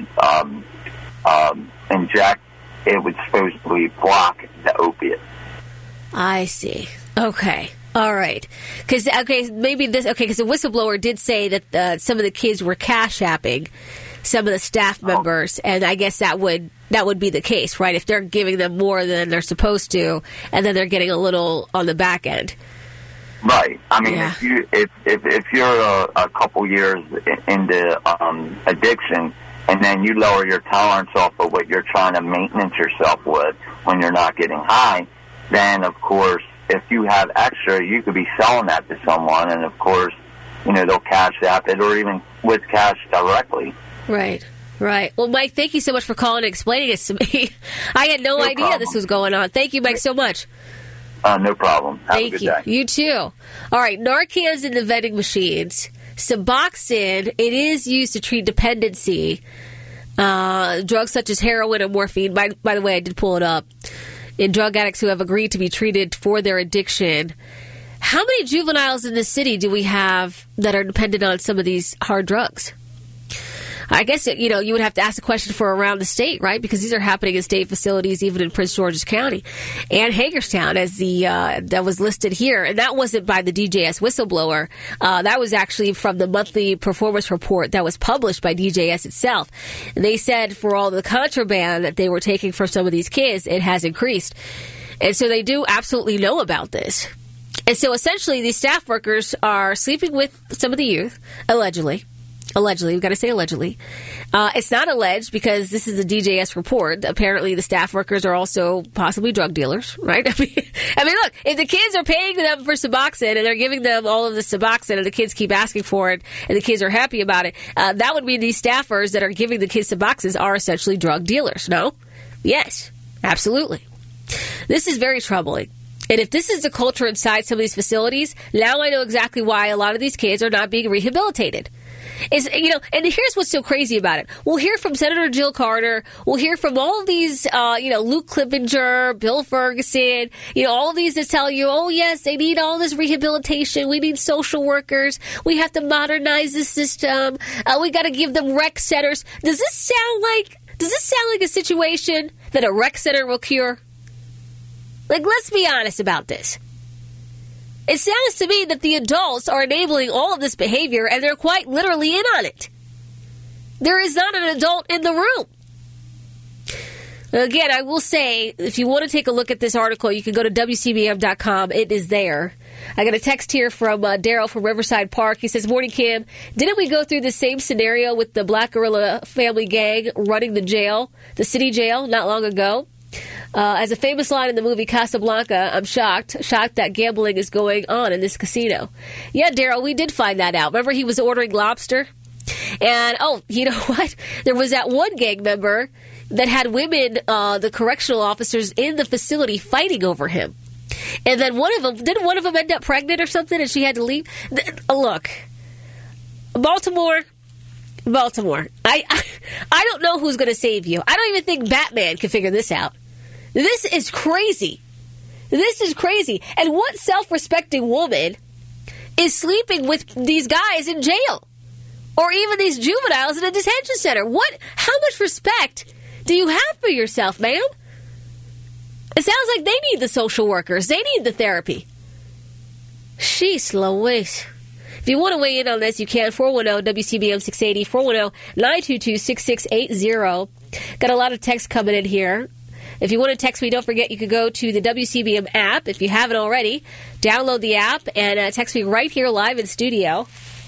inject, it would supposedly block the opiate. I see. Okay. All right. Because the whistleblower did say that some of the kids were cash apping some of the staff members, and I guess that would be the case, right? If they're giving them more than they're supposed to, and then they're getting a little on the back end. Right. I mean, if you're a couple years into addiction, and then you lower your tolerance off of what you're trying to maintenance yourself with when you're not getting high, then of course, if you have extra, you could be selling that to someone, and of course, they'll cash app it or even with cash directly. Right. Well, Mike, thank you so much for calling and explaining this to me. I had no idea problem. This was going on. Thank you, Mike, so much. No problem. Have Thank a good you. day. You too. All right, Narcan's in the vending machines. Suboxone, it is used to treat dependency. Drugs such as heroin and morphine. By the way, I did pull it up. In drug addicts who have agreed to be treated for their addiction. How many juveniles in the city do we have that are dependent on some of these hard drugs? I guess, you would have to ask the question for around the state, right? Because these are happening in state facilities, even in Prince George's County and Hagerstown, as that was listed here. And that wasn't by the DJS whistleblower. That was actually from the monthly performance report that was published by DJS itself. And they said for all the contraband that they were taking from some of these kids, it has increased. And so they do absolutely know about this. And so essentially these staff workers are sleeping with some of the youth, allegedly. Allegedly, we've got to say allegedly. It's not alleged because this is a DJS report. Apparently, the staff workers are also possibly drug dealers, right? I mean, look, if the kids are paying them for Suboxone and they're giving them all of the Suboxone and the kids keep asking for it and the kids are happy about it, that would mean these staffers that are giving the kids Suboxone are essentially drug dealers, no? Yes, absolutely. This is very troubling. And if this is the culture inside some of these facilities, now I know exactly why a lot of these kids are not being rehabilitated. And here's what's so crazy about it. We'll hear from Senator Jill Carter. We'll hear from all of these, Luke Clippinger, Bill Ferguson, all of these that tell you, oh, yes, they need all this rehabilitation. We need social workers. We have to modernize the system. We got to give them rec centers. Does this sound like a situation that a rec center will cure? Like, let's be honest about this. It sounds to me that the adults are enabling all of this behavior, and they're quite literally in on it. There is not an adult in the room. Again, I will say, if you want to take a look at this article, you can go to WCBM.com. It is there. I got a text here from Daryl from Riverside Park. He says, morning, Kim. Didn't we go through the same scenario with the Black Gorilla family gang running the city jail, not long ago? As a famous line in the movie Casablanca, I'm shocked that gambling is going on in this casino. Yeah, Daryl, we did find that out. Remember he was ordering lobster? And, you know what? There was that one gang member that had women, the correctional officers in the facility fighting over him. And then didn't one of them end up pregnant or something and she had to leave? Look, Baltimore, I don't know who's going to save you. I don't even think Batman can figure this out. This is crazy. And what self-respecting woman is sleeping with these guys in jail? Or even these juveniles in a detention center? How much respect do you have for yourself, ma'am? It sounds like they need the social workers. They need the therapy. Sheesh Louise. If you want to weigh in on this, you can. 410-WCBM-680, 410-922-6680. Got a lot of text coming in here. If you want to text me, don't forget you can go to the WCBM app. If you haven't already, download the app and text me right here live in studio.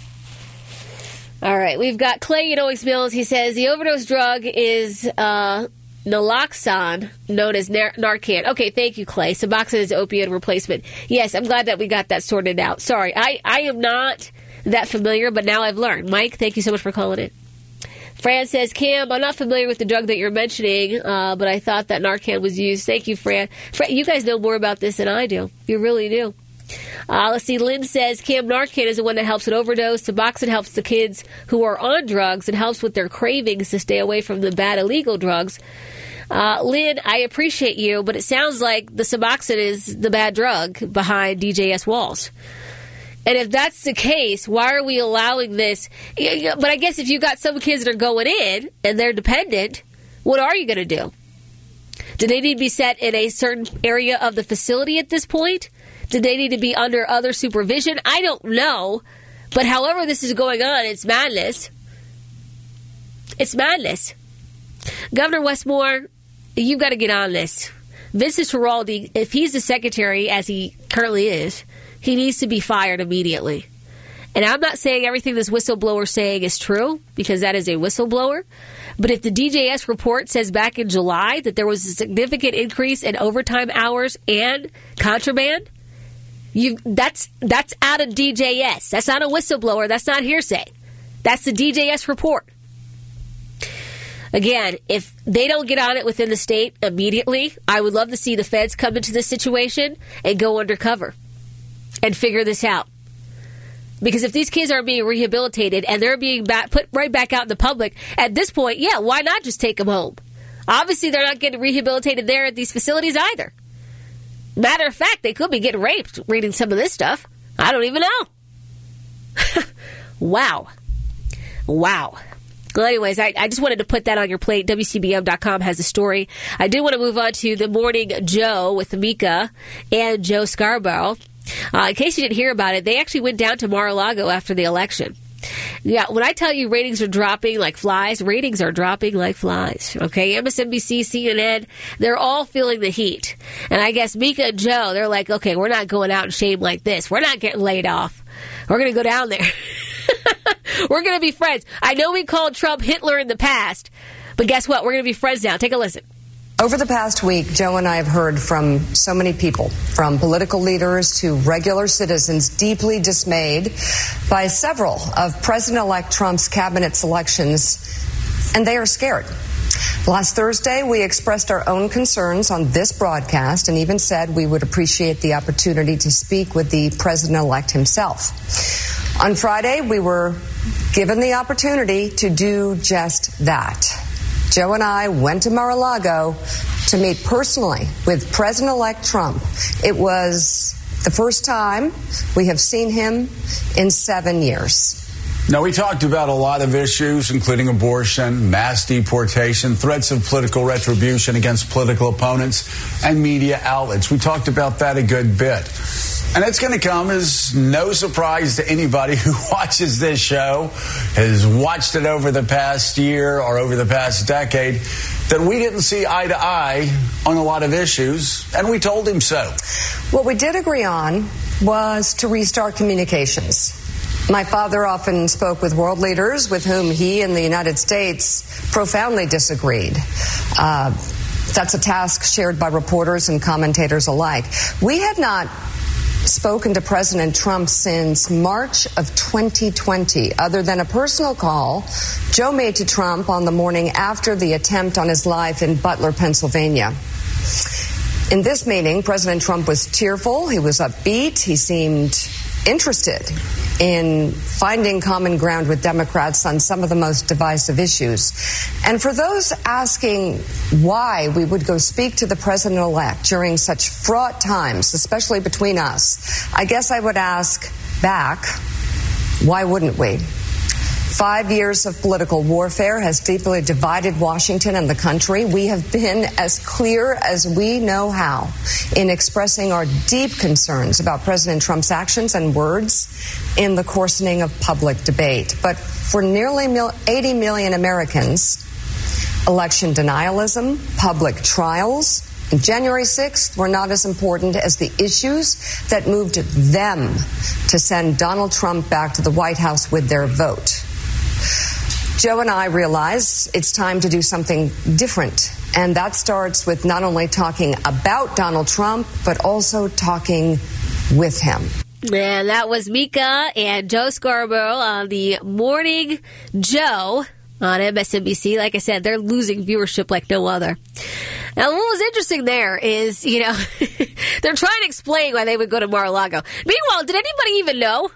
All right, we've got Clay in Owings Mills. He says the overdose drug is naloxone, known as Narcan. Okay, thank you, Clay. Suboxone is opioid replacement. Yes, I'm glad that we got that sorted out. Sorry, I am not that familiar, but now I've learned. Mike, thank you so much for calling in. Fran says, Cam, I'm not familiar with the drug that you're mentioning, but I thought that Narcan was used. Thank you, Fran. You guys know more about this than I do. You really do. Let's see. Lynn says, Cam, Narcan is the one that helps with overdose. Suboxone helps the kids who are on drugs and helps with their cravings to stay away from the bad illegal drugs. Lynn, I appreciate you, but it sounds like the Suboxone is the bad drug behind DJS walls. And if that's the case, why are we allowing this? But I guess if you got some kids that are going in and they're dependent, what are you going to do? Do they need to be set in a certain area of the facility at this point? Do they need to be under other supervision? I don't know. But however this is going on, it's madness. It's madness. Governor Westmore, you've got to get on this. Vincent Giraldi, if he's the secretary, as he currently is, he needs to be fired immediately. And I'm not saying everything this whistleblower is saying is true, because that is a whistleblower. But if the DJS report says back in July that there was a significant increase in overtime hours and contraband, that's out of DJS. That's not a whistleblower. That's not hearsay. That's the DJS report. Again, if they don't get on it within the state immediately, I would love to see the feds come into this situation and go undercover and figure this out. Because if these kids are being rehabilitated and they're being put right back out in the public, at this point, yeah, why not just take them home? Obviously, they're not getting rehabilitated there at these facilities either. Matter of fact, they could be getting raped reading some of this stuff. I don't even know. Wow. Well, anyways, I just wanted to put that on your plate. WCBM.com has a story. I did want to move on to the Morning Joe with Mika and Joe Scarborough. In case you didn't hear about it, they actually went down to Mar-a-Lago after the election. Yeah, when I tell you ratings are dropping like flies, ratings are dropping like flies. Okay, MSNBC, CNN, they're all feeling the heat. And I guess Mika and Joe, they're like, okay, we're not going out in shame like this. We're not getting laid off. We're going to go down there. We're going to be friends. I know we called Trump Hitler in the past, but guess what? We're going to be friends now. Take a listen. Over the past week, Joe and I have heard from so many people, from political leaders to regular citizens, deeply dismayed by several of President-elect Trump's cabinet selections, and they are scared. Last Thursday, we expressed our own concerns on this broadcast and even said we would appreciate the opportunity to speak with the president-elect himself. On Friday, we were given the opportunity to do just that. Joe and I went to Mar-a-Lago to meet personally with President-elect Trump. It was the first time we have seen him in 7 years. Now, we talked about a lot of issues, including abortion, mass deportation, threats of political retribution against political opponents, and media outlets. We talked about that a good bit. And it's going to come as no surprise to anybody who watches this show, has watched it over the past year or over the past decade, that we didn't see eye to eye on a lot of issues, and we told him so. What we did agree on was to restart communications. My father often spoke with world leaders with whom he and the United States profoundly disagreed. That's a task shared by reporters and commentators alike. We had not spoken to President Trump since March of 2020, other than a personal call Joe made to Trump on the morning after the attempt on his life in Butler, Pennsylvania. In this meeting, President Trump was tearful, he was upbeat, he seemed interested in finding common ground with Democrats on some of the most divisive issues. And for those asking why we would go speak to the president-elect during such fraught times, especially between us, I guess I would ask back, why wouldn't we? 5 years of political warfare has deeply divided Washington and the country. We have been as clear as we know how in expressing our deep concerns about President Trump's actions and words in the coarsening of public debate. But for nearly 80 million Americans, election denialism, public trials, and January 6th were not as important as the issues that moved them to send Donald Trump back to the White House with their vote. Joe and I realize it's time to do something different. And that starts with not only talking about Donald Trump, but also talking with him. And that was Mika and Joe Scarborough on the Morning Joe on MSNBC. Like I said, they're losing viewership like no other. Now, what was interesting there is, they're trying to explain why they would go to Mar-a-Lago. Meanwhile, did anybody even know?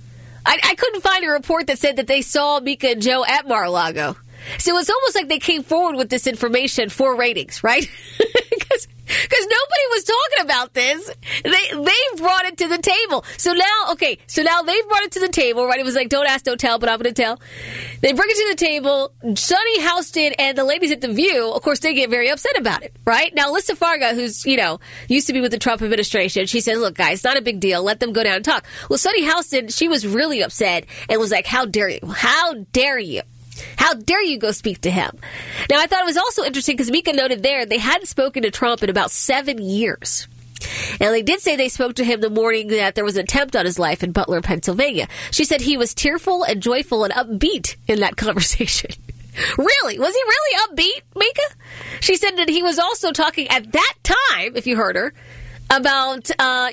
I couldn't find a report that said that they saw Mika and Joe at Mar-a-Lago. So it's almost like they came forward with this information for ratings, right? Because nobody was talking about this. They brought it to the table. So now they've brought it to the table, right? It was like, don't ask, don't tell, but I'm going to tell. They bring it to the table. Sonny Houston and the ladies at The View, of course, they get very upset about it, right? Now, Lisa Farga, who's, used to be with the Trump administration, she says, look, guys, it's not a big deal. Let them go down and talk. Well, Sonny Houston, she was really upset and was like, how dare you? How dare you? How dare you go speak to him? Now, I thought it was also interesting because Mika noted there they hadn't spoken to Trump in about 7 years. And they did say they spoke to him the morning that there was an attempt on his life in Butler, Pennsylvania. She said he was tearful and joyful and upbeat in that conversation. Really? Was he really upbeat, Mika? She said that he was also talking at that time, if you heard her, about,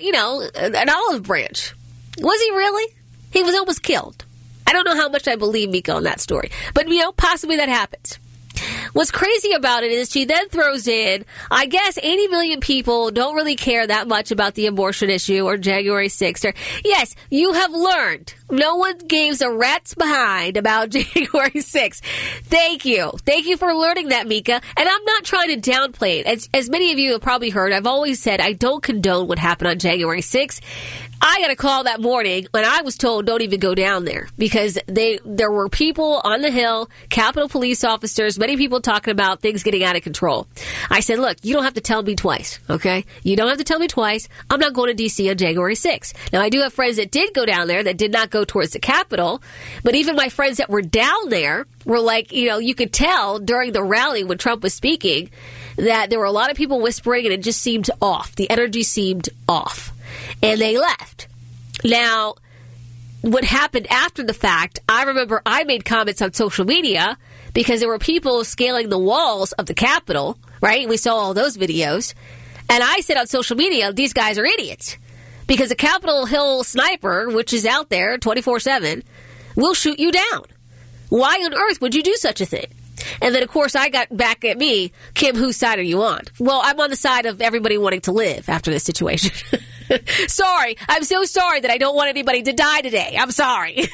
an olive branch. Was he really? He was almost killed. I don't know how much I believe Mika on that story. But, possibly that happens. What's crazy about it is she then throws in, I guess 80 million people don't really care that much about the abortion issue or January 6th. Yes, you have learned. No one gives a rat's behind about January 6th. Thank you. Thank you for learning that, Mika. And I'm not trying to downplay it. As many of you have probably heard, I've always said I don't condone what happened on January 6th. I got a call that morning when I was told don't even go down there because there were people on the Hill, Capitol police officers, many people talking about things getting out of control. I said, look, you don't have to tell me twice, okay? You don't have to tell me twice. I'm not going to D.C. on January 6th. Now, I do have friends that did go down there that did not go towards the Capitol, but even my friends that were down there were like, you could tell during the rally when Trump was speaking that there were a lot of people whispering and it just seemed off. The energy seemed off. And they left. Now, what happened after the fact, I remember I made comments on social media because there were people scaling the walls of the Capitol, right? We saw all those videos. And I said on social media, these guys are idiots. Because a Capitol Hill sniper, which is out there 24/7, will shoot you down. Why on earth would you do such a thing? And then, of course, I got back at me, Kim, whose side are you on? Well, I'm on the side of everybody wanting to live after this situation. Sorry. I'm so sorry that I don't want anybody to die today. I'm sorry.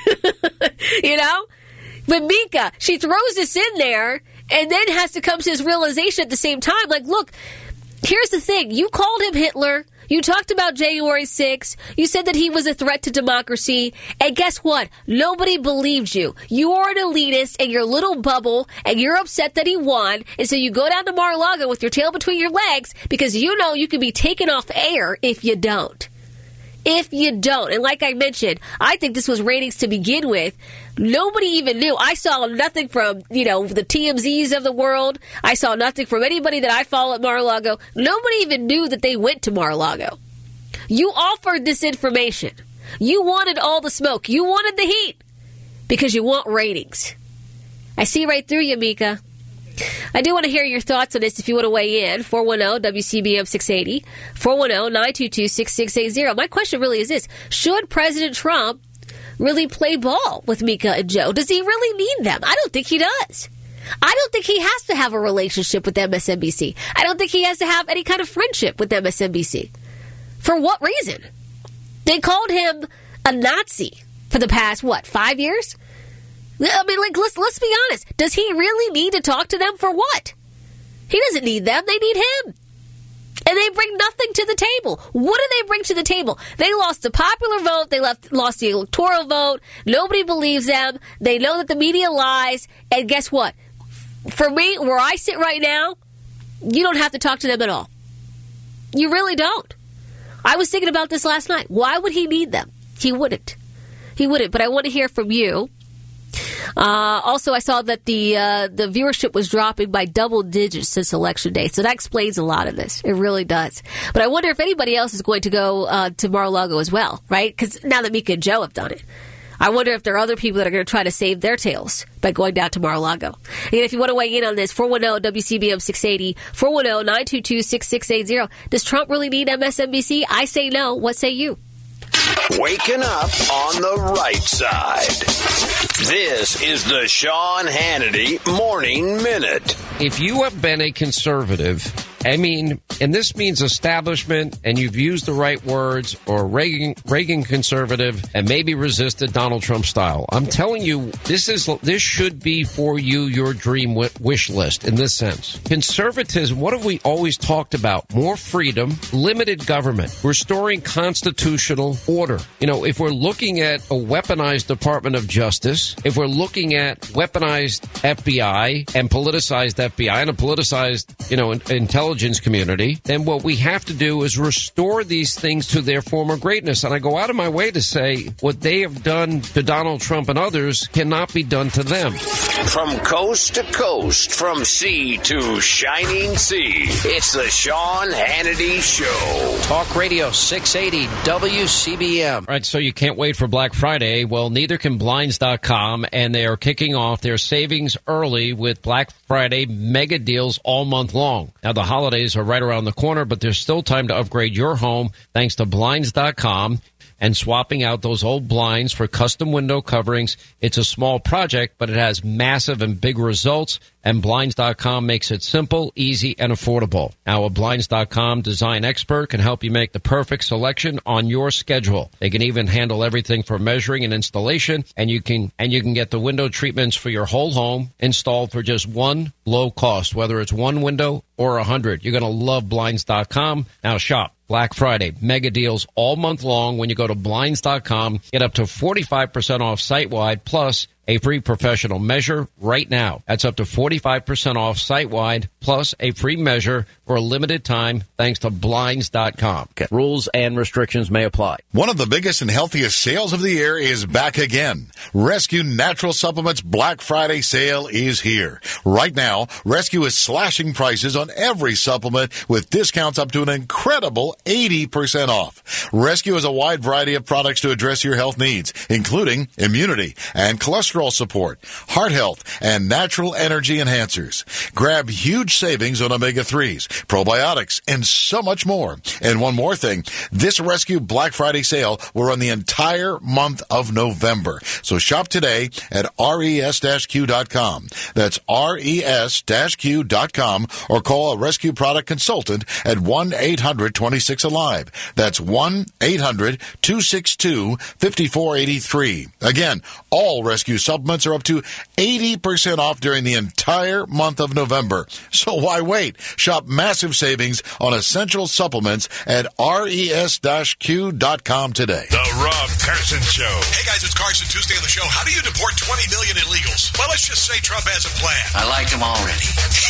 But Mika, she throws this in there and then has to come to this realization at the same time. Like, look, here's the thing. You called him Hitler. You talked about January 6th. You said that he was a threat to democracy. And guess what? Nobody believed you. You are an elitist in your little bubble, and you're upset that he won. And so you go down to Mar-a-Lago with your tail between your legs because you know you could be taken off air if you don't. If you don't. And like I mentioned, I think this was ratings to begin with. Nobody even knew. I saw nothing from, the TMZs of the world. I saw nothing from anybody that I follow at Mar-a-Lago. Nobody even knew that they went to Mar-a-Lago. You offered this information. You wanted all the smoke. You wanted the heat because you want ratings. I see right through you, Mika. I do want to hear your thoughts on this if you want to weigh in. 410-WCBM-680, 410-922-6680. My question really is this. Should President Trump really play ball with Mika and Joe? Does he really need them? I don't think he does. I don't think he has to have a relationship with MSNBC. I don't think he has to have any kind of friendship with MSNBC. For what reason? They called him a Nazi for the past, 5 years? I mean, let's be honest. Does he really need to talk to them for what? He doesn't need them. They need him. And they bring nothing to the table. What do they bring to the table? They lost the popular vote. They lost the electoral vote. Nobody believes them. They know that the media lies. And guess what? For me, where I sit right now, you don't have to talk to them at all. You really don't. I was thinking about this last night. Why would he need them? He wouldn't. He wouldn't. But I want to hear from you. Also, I saw that the viewership was dropping by double digits since Election Day. So that explains a lot of this. It really does. But I wonder if anybody else is going to go to Mar-a-Lago as well, right? Because now that Mika and Joe have done it. I wonder if there are other people that are going to try to save their tails by going down to Mar-a-Lago. And if you want to weigh in on this, 410-WCBM-680, 410-922-6680. Does Trump really need MSNBC? I say no. What say you? Waking up on the right side. This is the Sean Hannity Morning Minute. If you have been a conservative, and this means establishment, and you've used the right words, or Reagan conservative, and maybe resisted Donald Trump style, I'm telling you, this should be for you your dream wish list in this sense. Conservatism, what have we always talked about? More freedom, limited government, restoring constitutional order. If we're looking at a weaponized Department of Justice, if we're looking at weaponized FBI and politicized FBI and a politicized, intelligence community, then what we have to do is restore these things to their former greatness. And I go out of my way to say what they have done to Donald Trump and others cannot be done to them. From coast to coast, from sea to shining sea, it's the Sean Hannity Show. Talk Radio 680 WCBM. Right, so you can't wait for Black Friday. Well, neither can Blinds.com, and they are kicking off their savings early with Black Friday mega deals all month long. Now, the holidays are right around the corner, but there's still time to upgrade your home thanks to Blinds.com and swapping out those old blinds for custom window coverings. It's a small project, but it has massive and big results, and Blinds.com makes it simple, easy, and affordable. Now, a Blinds.com design expert can help you make the perfect selection on your schedule. They can even handle everything for measuring and installation, and you can get the window treatments for your whole home installed for just one low cost, whether it's one window or 100. You're going to love Blinds.com. Now shop Black Friday mega deals all month long when you go to Blinds.com. Get up to 45% off site-wide, plus a free professional measure right now. That's up to 45% off site-wide, plus a free measure for a limited time thanks to Blinds.com. Rules and restrictions may apply. One of the biggest and healthiest sales of the year is back again. Rescue Natural Supplements Black Friday sale is here. Right now, Rescue is slashing prices on every supplement with discounts up to an incredible 80% off. Rescue has a wide variety of products to address your health needs, including immunity and cholesterol support, heart health, and natural energy enhancers. Grab huge savings on omega-3s, probiotics, and so much more. And one more thing, this Rescue Black Friday sale will run the entire month of November. So shop today at res-q.com. That's res-q.com, or call a Rescue product consultant at 1-800-26-ALIVE. That's 1-800-262-5483. Again, all Rescue supplements are up to 80% off during the entire month of November. So why wait? Shop massive savings on essential supplements at res-q.com today. The Rob Carson Show. Hey guys, it's Carson. Tuesday on the show. How do you deport 20 million illegals? Well, let's just say Trump has a plan. I like him already.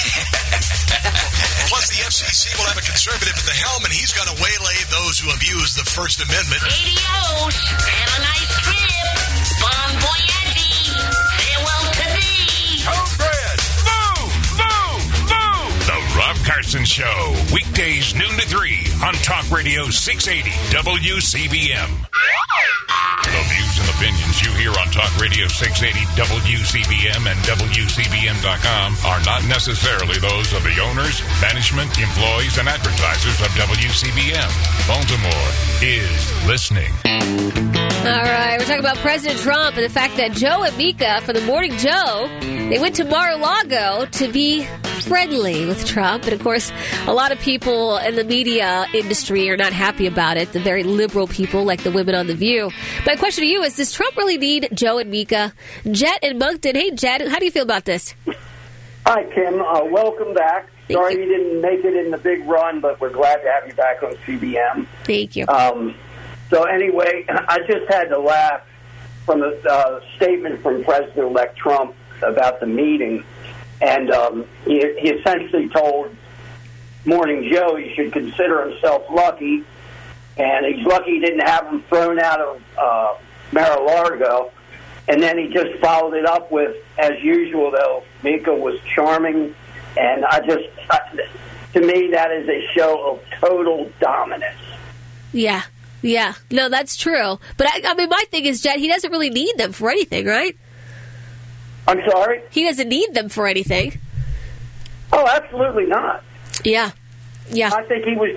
Plus, the FCC will have a conservative at the helm, and he's going to waylay those who abuse the First Amendment. Adios. Have a nice trip. Bon voyage. Farewell to thee. Homebred. Boo! Boo! Boo! The Rob Carson Show. Weekdays noon to 3 on Talk Radio 680 WCBM. The views and opinions you hear on Talk Radio 680 WCBM and WCBM.com are not necessarily those of the owners, management, employees, and advertisers of WCBM. Baltimore is listening. All right, we're talking about President Trump and the fact that Joe and Mika from the Morning Joe, they went to Mar-a-Lago to be friendly with Trump. And, of course, a lot of people in the media industry are not happy about it, the very liberal people like the women on The View. My question to you is, does Trump really need Joe and Mika? Jet in Moncton. Hey, Jet, how do you feel about this? Hi, Kim. Welcome back. Sorry you didn't make it in the big run, but we're glad to have you back on CBM. Thank you. So anyway, I just had to laugh from the statement from President-elect Trump about the meeting. And he essentially told Morning Joe he should consider himself lucky. And he's lucky he didn't have him thrown out of Mar-a-Lago. And then he just followed it up with, as usual, though, Mika was charming. And to me, that is a show of total dominance. Yeah. Yeah. No, that's true. But, I mean, my thing is, Jet, he doesn't really need them for anything, right? I'm sorry? He doesn't need them for anything. Oh, absolutely not. Yeah. Yeah. I think he was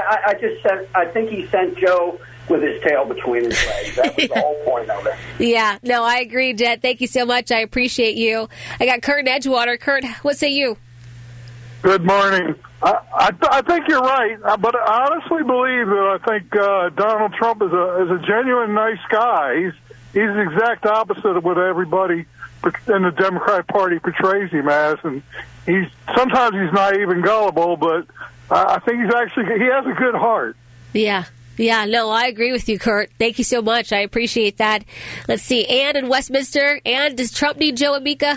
I think he sent Joe with his tail between his legs. That was the whole point of it. Yeah. No, I agree, Jet. Thank you so much. I appreciate you. I got Kurt in Edgewater. Kurt, what say you? Good morning. I think you're right, but I honestly believe that I think Donald Trump is a genuine nice guy. He's the exact opposite of what everybody in the Democrat Party portrays him as, and sometimes he's naive and gullible, but I think he has a good heart. Yeah. Yeah, no, I agree with you, Kurt. Thank you so much. I appreciate that. Let's see, Ann in Westminster. Ann, does Trump need Joe and Mika?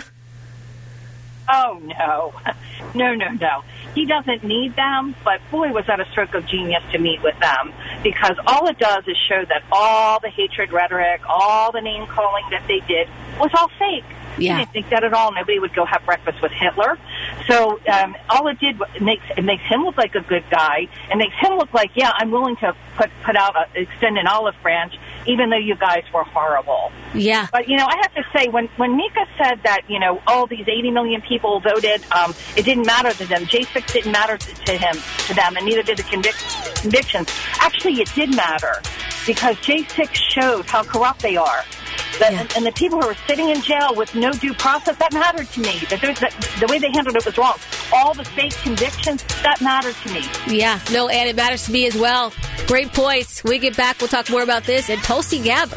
Oh, no. No. He doesn't need them, but boy, was that a stroke of genius to meet with them, because all it does is show that all the hatred rhetoric, all the name-calling that they did was all fake. Yeah. He didn't think that at all. Nobody would go have breakfast with Hitler. So all it did makes him look like a good guy, and makes him look like, yeah, I'm willing to extend an olive branch, even though you guys were horrible. Yeah. But, I have to say, when Mika said that, these 80 million people voted, it didn't matter to them. J6 didn't matter to them, and neither did the convictions. Actually, it did matter, because J6 showed how corrupt they are. And the people who were sitting in jail with no due process, that mattered to me. The way they handled it was wrong. All the fake convictions, that mattered to me. Yeah, no, and it matters to me as well. Great points. When we get back, we'll talk more about this and Tulsi Gabbard.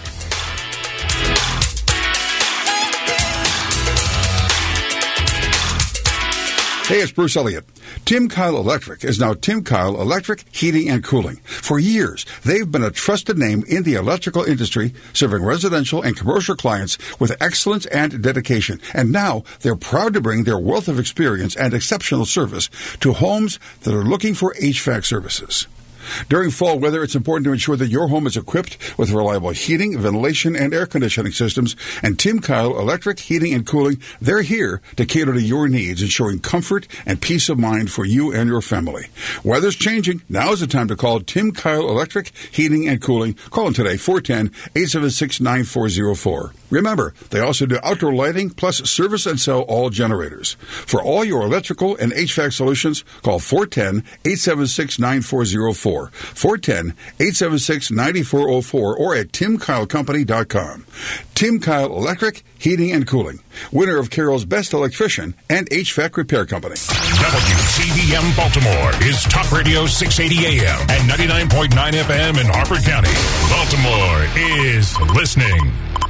Hey, it's Bruce Elliott. Tim Kyle Electric is now Tim Kyle Electric Heating and Cooling. For years, they've been a trusted name in the electrical industry, serving residential and commercial clients with excellence and dedication. And now they're proud to bring their wealth of experience and exceptional service to homes that are looking for HVAC services. During fall weather, it's important to ensure that your home is equipped with reliable heating, ventilation, and air conditioning systems. And Tim Kyle Electric Heating and Cooling, they're here to cater to your needs, ensuring comfort and peace of mind for you and your family. Weather's changing. Now is the time to call Tim Kyle Electric Heating and Cooling. Call them today, 410-876-9404. Remember, they also do outdoor lighting, plus service and sell all generators. For all your electrical and HVAC solutions, call 410-876-9404. 410-876-9404 or at timkylecompany.com. Tim Kyle Electric Heating and Cooling, winner of Carroll's Best Electrician and HVAC Repair Company. WCBM Baltimore is Talk Radio 680 AM and 99.9 FM in Harford County. Baltimore is listening.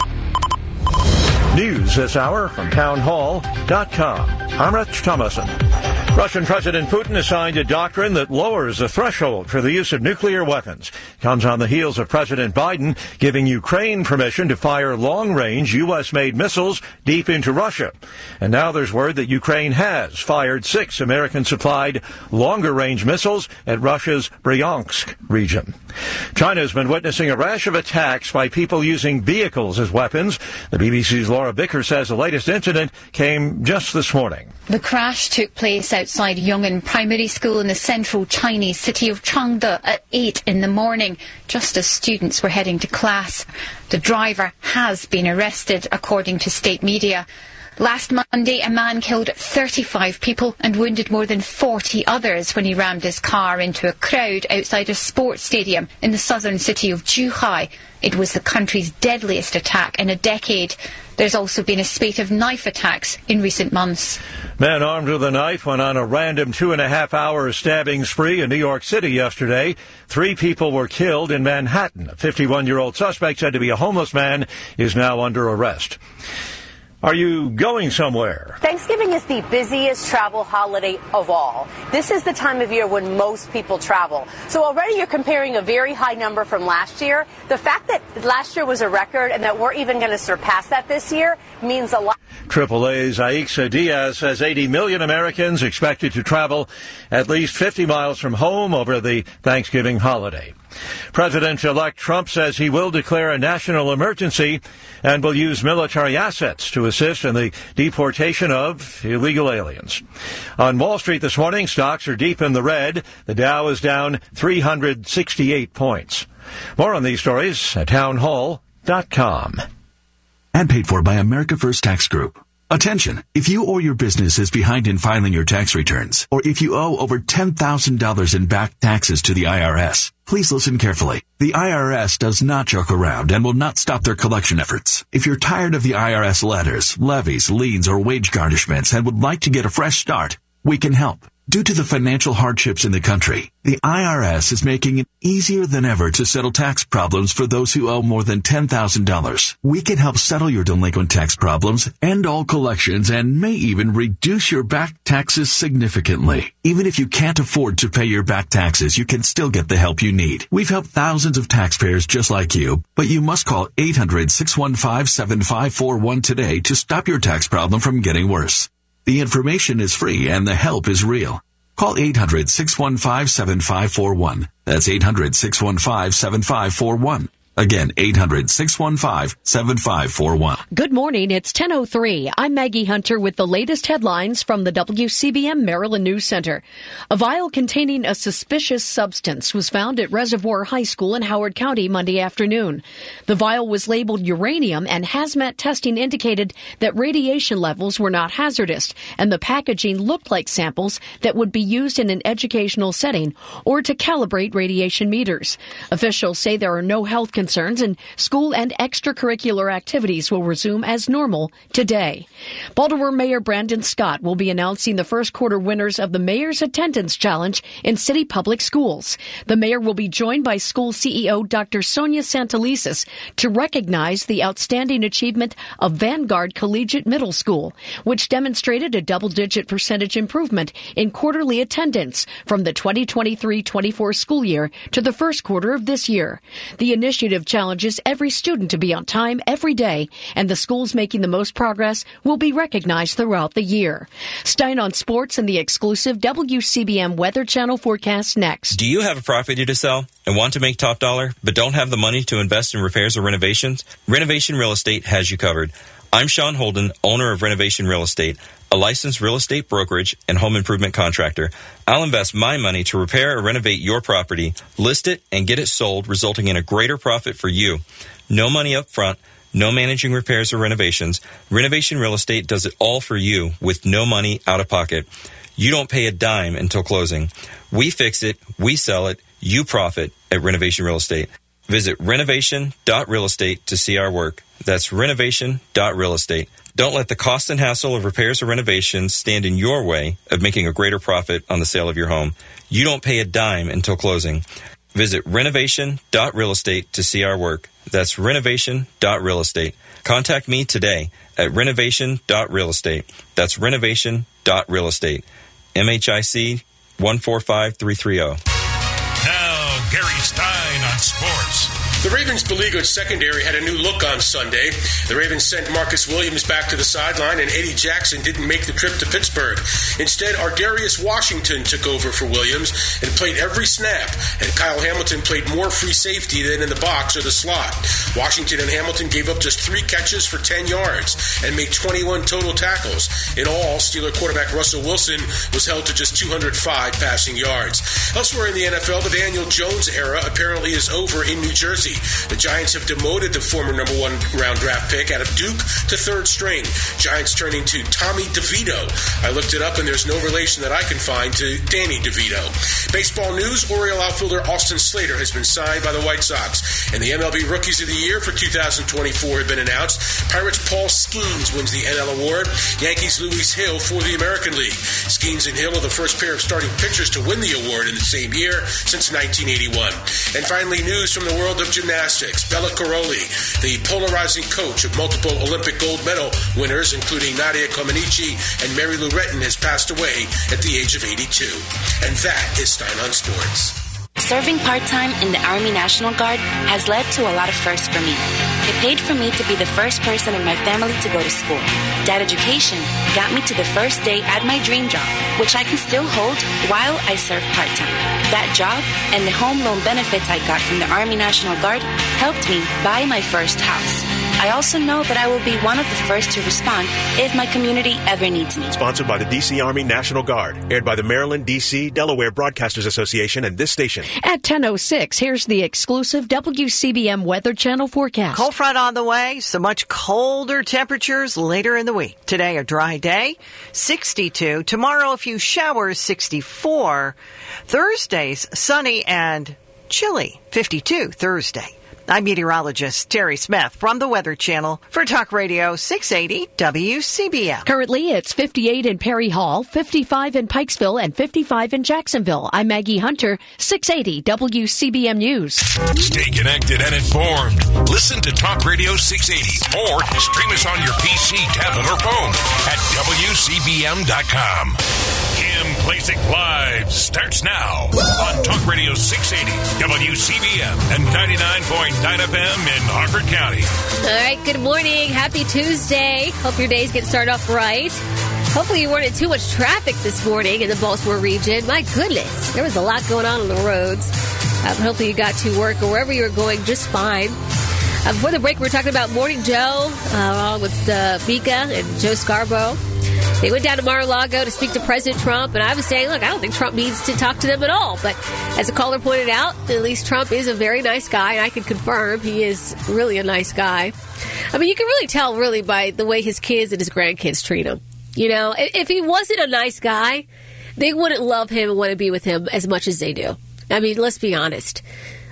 News this hour from townhall.com. I'm Rich Thomason. Russian President Putin has signed a doctrine that lowers the threshold for the use of nuclear weapons. Comes on the heels of President Biden giving Ukraine permission to fire long-range U.S.-made missiles deep into Russia. And now there's word that Ukraine has fired 6 American-supplied longer-range missiles at Russia's Bryansk region. China has been witnessing a rash of attacks by people using vehicles as weapons. The BBC's Laura Bicker says the latest incident came just this morning. The crash took place outside Yong'an Primary School in the central Chinese city of Changde at 8 in the morning, just as students were heading to class. The driver has been arrested, according to state media. Last Monday, a man killed 35 people and wounded more than 40 others when he rammed his car into a crowd outside a sports stadium in the southern city of Zhuhai. It was the country's deadliest attack in a decade. There's also been a spate of knife attacks in recent months. Man armed with a knife went on a random 2.5-hour stabbing spree in New York City yesterday. 3 people were killed in Manhattan. A 51-year-old suspect, said to be a homeless man, is now under arrest. Are you going somewhere? Thanksgiving is the busiest travel holiday of all. This is the time of year when most people travel. So already you're comparing a very high number from last year. The fact that last year was a record and that we're even going to surpass that this year means a lot. AAA's Aixa Diaz says 80 million Americans expected to travel at least 50 miles from home over the Thanksgiving holiday. President-elect Trump says he will declare a national emergency and will use military assets to assist in the deportation of illegal aliens. On Wall Street this morning, stocks are deep in the red. The Dow is down 368 points. More on these stories at townhall.com. And paid for by America First Tax Group. Attention, if you or your business is behind in filing your tax returns, or if you owe over $10,000 in back taxes to the IRS, please listen carefully. The IRS does not joke around and will not stop their collection efforts. If you're tired of the IRS letters, levies, liens, or wage garnishments and would like to get a fresh start, we can help. Due to the financial hardships in the country, the IRS is making it easier than ever to settle tax problems for those who owe more than $10,000. We can help settle your delinquent tax problems, end all collections, and may even reduce your back taxes significantly. Even if you can't afford to pay your back taxes, you can still get the help you need. We've helped thousands of taxpayers just like you, but you must call 800-615-7541 today to stop your tax problem from getting worse. The information is free and the help is real. Call 800-615-7541. That's 800-615-7541. Again, 800-615-7541. Good morning. It's 10:03. I'm Maggie Hunter with the latest headlines from the WCBM Maryland News Center. A vial containing a suspicious substance was found at Reservoir High School in Howard County Monday afternoon. The vial was labeled uranium, and hazmat testing indicated that radiation levels were not hazardous, and the packaging looked like samples that would be used in an educational setting or to calibrate radiation meters. Officials say there are no health concerns concerns, and school and extracurricular activities will resume as normal today. Baltimore Mayor Brandon Scott will be announcing the first quarter winners of the Mayor's Attendance Challenge in city public schools. The mayor will be joined by school CEO Dr. Sonia Santelises to recognize the outstanding achievement of Vanguard Collegiate Middle School, which demonstrated a double-digit percentage improvement in quarterly attendance from the 2023-24 school year to the first quarter of this year. The initiative challenges every student to be on time every day, and the schools making the most progress will be recognized throughout the year. Stein on sports and the exclusive WCBM Weather Channel forecast next. Do you have a property to sell and want to make top dollar, but don't have the money to invest in repairs or renovations? Renovation Real Estate has you covered. I'm Sean Holden, owner of Renovation Real Estate, a licensed real estate brokerage and home improvement contractor. I'll invest my money to repair or renovate your property, list it, and get it sold, resulting in a greater profit for you. No money up front, no managing repairs or renovations. Renovation Real Estate does it all for you with no money out of pocket. You don't pay a dime until closing. We fix it, we sell it, you profit at Renovation Real Estate. Visit renovation.realestate to see our work. That's renovation.realestate. Don't let the cost and hassle of repairs or renovations stand in your way of making a greater profit on the sale of your home. You don't pay a dime until closing. Visit renovation.realestate to see our work. That's renovation.realestate. Contact me today at renovation.realestate. That's renovation.realestate. MHIC 145330. Now, Gary Stein on sports. The Ravens' beleaguered secondary had a new look on Sunday. The Ravens sent Marcus Williams back to the sideline, and Eddie Jackson didn't make the trip to Pittsburgh. Instead, Ardarius Washington took over for Williams and played every snap, and Kyle Hamilton played more free safety than in the box or the slot. Washington and Hamilton gave up just 3 catches for 10 yards and made 21 total tackles. In all, Steeler quarterback Russell Wilson was held to just 205 passing yards. Elsewhere in the NFL, the Daniel Jones era apparently is over in New Jersey. The Giants have demoted the former number 1 round draft pick out of Duke to 3rd string. Giants turning to Tommy DeVito. I looked it up, and there's no relation that I can find to Danny DeVito. Baseball news, Oriole outfielder Austin Slater has been signed by the White Sox, and the MLB Rookies of the Year for 2024 have been announced. Pirates' Paul Skeens wins the NL Award. Yankees' Luis Hill for the American League. Skeens and Hill are the first pair of starting pitchers to win the award in the same year since 1981. And finally, news from the world of gymnastics. Bella Caroli, the polarizing coach of multiple Olympic gold medal winners, including Nadia Comaneci and Mary Lou Retton, has passed away at the age of 82. And that is Stein on Sports. Serving part-time in the Army National Guard has led to a lot of firsts for me. It paid for me to be the first person in my family to go to school. That education got me to the first day at my dream job, which I can still hold while I serve part-time. That job and the home loan benefits I got from the Army National Guard helped me buy my first house. I also know that I will be one of the first to respond if my community ever needs me. Sponsored by the D.C. Army National Guard. Aired by the Maryland, D.C., Delaware Broadcasters Association and this station. At 10:06, here's the exclusive WCBM Weather Channel forecast. Cold front on the way, so much colder temperatures later in the week. Today, a dry day, 62. Tomorrow, a few showers, 64. Thursday's sunny and chilly, 52 Thursday. I'm meteorologist Terry Smith from the Weather Channel for Talk Radio 680 WCBM. Currently, it's 58 in Perry Hall, 55 in Pikesville, and 55 in Jacksonville. I'm Maggie Hunter, 680 WCBM News. Stay connected and informed. Listen to Talk Radio 680 or stream us on your PC, tablet, or phone at WCBM.com. Kim Klacik Live starts now on Talk Radio 680 WCBM and 99.9 FM in Harford County. All right, good morning. Happy Tuesday. Hope your days get started off right. Hopefully you weren't in too much traffic this morning in the Baltimore region. My goodness, there was a lot going on the roads. Hopefully you got to work or wherever you were going just fine. Before the break, we were talking about Morning Joe along with Mika and Joe Scarborough. They went down to Mar-a-Lago to speak to President Trump, and I was saying, look, I don't think Trump needs to talk to them at all. But as a caller pointed out, at least Trump is a very nice guy, and I can confirm he is really a nice guy. I mean, you can really tell, really, by the way his kids and his grandkids treat him. You know, if he wasn't a nice guy, they wouldn't love him and want to be with him as much as they do. I mean, let's be honest.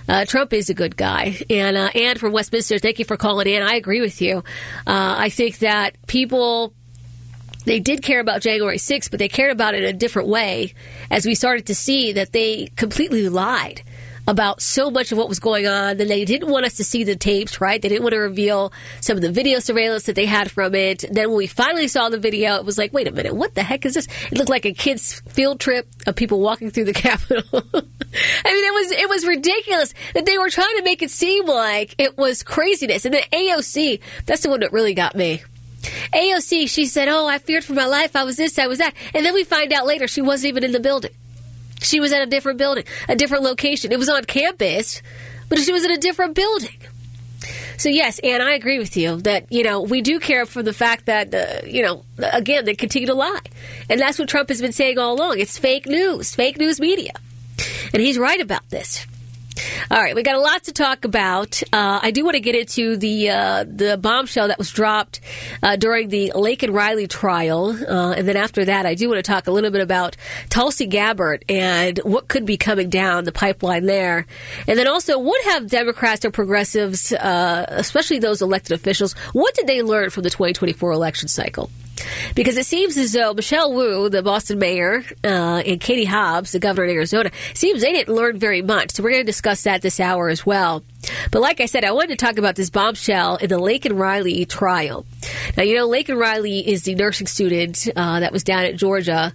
Trump is a good guy. And Ann from Westminster, thank you for calling in. I agree with you. I think that people, they did care about January 6th, but they cared about it in a different way as we started to see that they completely lied about so much of what was going on. Then they didn't want us to see the tapes, right? They didn't want to reveal some of the video surveillance that they had from it. Then when we finally saw the video, it was like, wait a minute, what the heck is this? It looked like a kid's field trip of people walking through the Capitol. I mean, it was ridiculous that they were trying to make it seem like it was craziness. And then AOC, that's the one that really got me. AOC, she said, oh, I feared for my life. I was this, I was that. And then we find out later she wasn't even in the building. She was at a different building, a different location. It was on campus, but she was in a different building. So, yes, Ann, I agree with you that, we do care for the fact that, again, they continue to lie. And that's what Trump has been saying all along. It's fake news media. And he's right about this. All right, we got a lot to talk about. I do want to get into the bombshell that was dropped during the Laken Riley trial. And then after that, I do want to talk a little bit about Tulsi Gabbard and what could be coming down the pipeline there. And then also, what have Democrats or progressives, especially those elected officials, what did they learn from the 2024 election cycle? Because it seems as though Michelle Wu, the Boston mayor, and Katie Hobbs, the governor in Arizona, seems they didn't learn very much. So we're going to discuss that this hour as well. But like I said, I wanted to talk about this bombshell in the Laken Riley trial. Now, Laken Riley is the nursing student that was down at Georgia.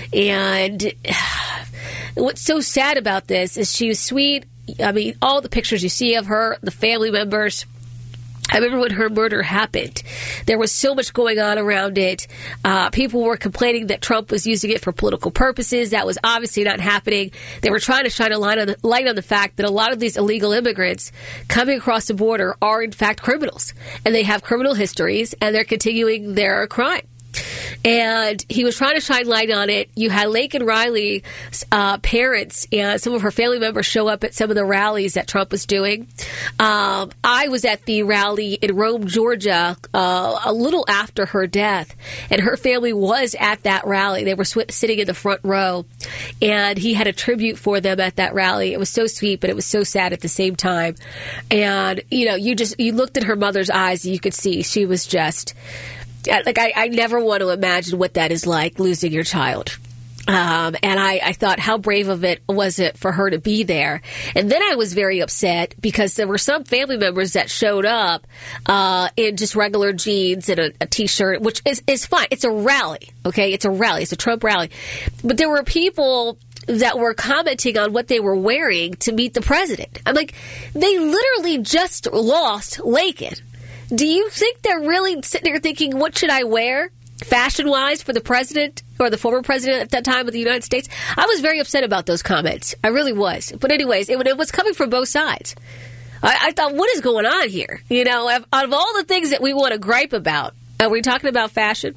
And what's so sad about this is she was sweet. I mean, all the pictures you see of her, the family members. I remember when her murder happened, there was so much going on around it. People were complaining that Trump was using it for political purposes. That was obviously not happening. They were trying to shine a light on the fact that a lot of these illegal immigrants coming across the border are, in fact, criminals. And they have criminal histories, and they're continuing their crime. And he was trying to shine light on it. You had Laken Riley's parents and some of her family members show up at some of the rallies that Trump was doing. I was at the rally in Rome, Georgia, a little after her death, and her family was at that rally. They were sitting in the front row, and he had a tribute for them at that rally. It was so sweet, but it was so sad at the same time. And, you looked at her mother's eyes, and you could see she was just... I never want to imagine what that is like, losing your child. And I thought, how brave of it was it for her to be there? And then I was very upset because there were some family members that showed up in just regular jeans and a T-shirt, which is fine. It's a rally, okay? It's a rally. It's a Trump rally. But there were people that were commenting on what they were wearing to meet the president. I'm like, they literally just lost Laken. Do you think they're really sitting there thinking, what should I wear fashion-wise for the president or the former president at that time of the United States? I was very upset about those comments. I really was. But anyways, it was coming from both sides. I thought, what is going on here? Out of all the things that we want to gripe about, are we talking about fashion?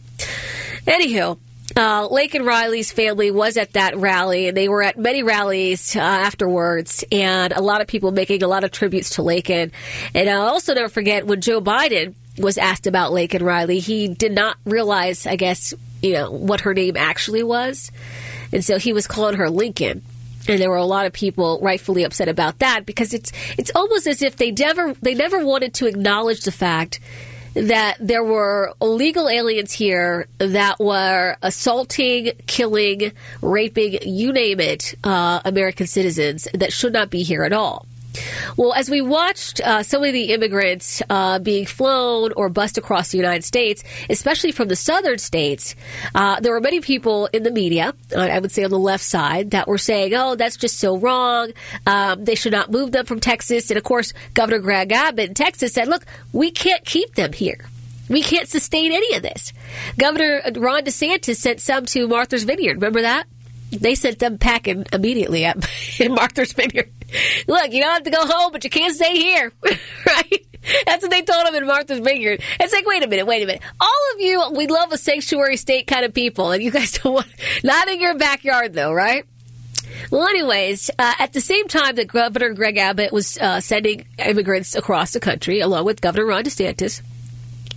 Anywho, Laken Riley's family was at that rally, and they were at many rallies afterwards, and a lot of people making a lot of tributes to Laken. And I'll also never forget when Joe Biden was asked about Laken Riley, he did not realize, I guess, what her name actually was. And so he was calling her Lincoln. And there were a lot of people rightfully upset about that because it's almost as if they never wanted to acknowledge the fact that there were illegal aliens here that were assaulting, killing, raping, you name it, American citizens that should not be here at all. Well, as we watched some of the immigrants being flown or bussed across the United States, especially from the southern states, there were many people in the media, I would say on the left side, that were saying, oh, that's just so wrong. They should not move them from Texas. And, of course, Governor Greg Abbott in Texas said, look, we can't keep them here. We can't sustain any of this. Governor Ron DeSantis sent some to Martha's Vineyard. Remember that? They sent them packing immediately in Martha's Vineyard. Look, you don't have to go home, but you can't stay here, right? That's what they told him in Martha's Vineyard. It's like, wait a minute. All of you, we love a sanctuary state kind of people, and you guys don't want, not in your backyard, though, right? Well, anyways, at the same time that Governor Greg Abbott was sending immigrants across the country, along with Governor Ron DeSantis,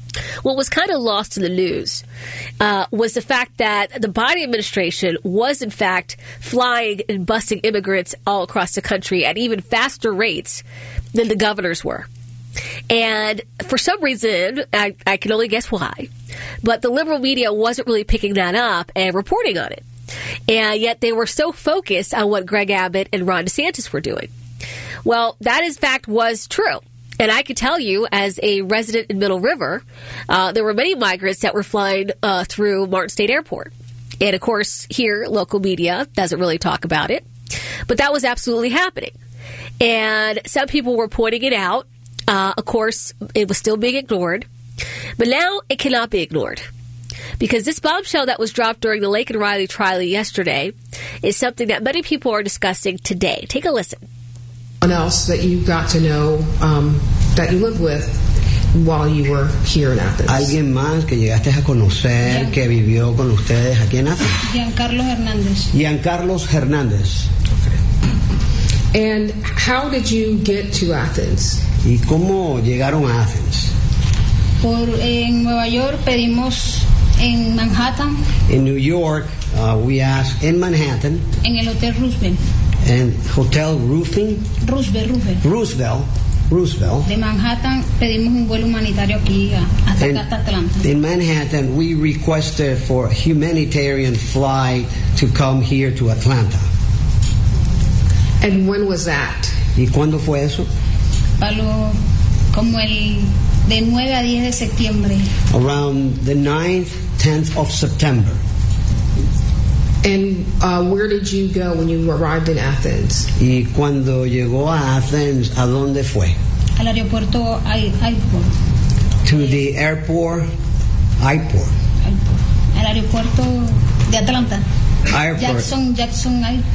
What was kind of lost in the news was the fact that the Biden administration was, in fact, flying and busing immigrants all across the country at even faster rates than the governors were. And for some reason, I can only guess why, but the liberal media wasn't really picking that up and reporting on it. And yet they were so focused on what Greg Abbott and Ron DeSantis were doing. Well, that in fact was true. And I can tell you, as a resident in Middle River, there were many migrants that were flying through Martin State Airport. And of course, here, local media doesn't really talk about it. But that was absolutely happening. And some people were pointing it out. Of course, it was still being ignored. But now it cannot be ignored. Because this bombshell that was dropped during the Laken Riley trial yesterday is something that many people are discussing today. Take a listen. Someone else that you got to know, that you lived with while you were here in Athens. Alguien más que llegaste a conocer, que vivió con ustedes aquí en Athens. Giancarlo Hernández. Giancarlos Hernández. Okay. And how did you get to Athens? ¿Y cómo llegaron a Athens? En Nueva York pedimos en Manhattan. In New York, we asked in Manhattan. En el Hotel Roosevelt. And Hotel Roosevelt. De Manhattan pedimos un vuelo humanitario aquí hasta Atlanta. In Manhattan, we requested for a humanitarian flight to come here to Atlanta. And when was that? ¿Y cuándo fue eso? Como el de 9 a 10 de septiembre. Around the 9th, 10th of September. And where did you go when you arrived in Athens? Y cuando llegó a Athens, ¿a dónde fue? Al aeropuerto airport. To the airport. Al aeropuerto de Atlanta. Airport. Jackson Airport.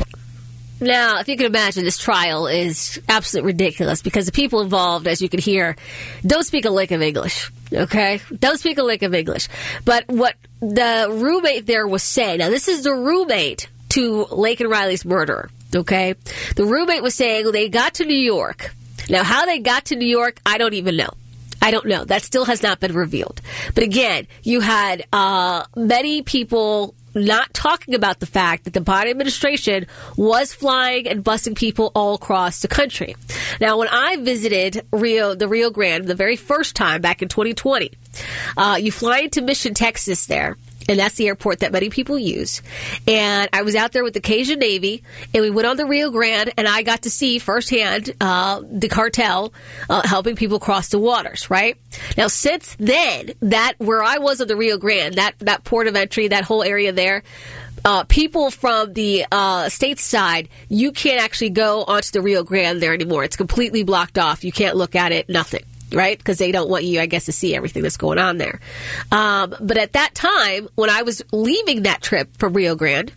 Now, if you can imagine, this trial is absolutely ridiculous because the people involved, as you can hear, don't speak a lick of English, okay? Don't speak a lick of English. But what the roommate there was saying, now this is the roommate to Laken Riley's murderer, okay? The roommate was saying they got to New York. Now, how they got to New York, I don't even know. I don't know. That still has not been revealed. But again, you had many people not talking about the fact that the Biden administration was flying and busing people all across the country. Now, when I visited the Rio Grande the very first time back in 2020, you fly into Mission, Texas there. And that's the airport that many people use. And I was out there with the Cajun Navy, and we went on the Rio Grande, and I got to see firsthand the cartel helping people cross the waters, right? Now, since then, where I was on the Rio Grande, that port of entry, that whole area there, people from the state side, you can't actually go onto the Rio Grande there anymore. It's completely blocked off. You can't look at it, nothing. Right? Because they don't want you, I guess, to see everything that's going on there. But at that time, when I was leaving that trip from Rio Grande,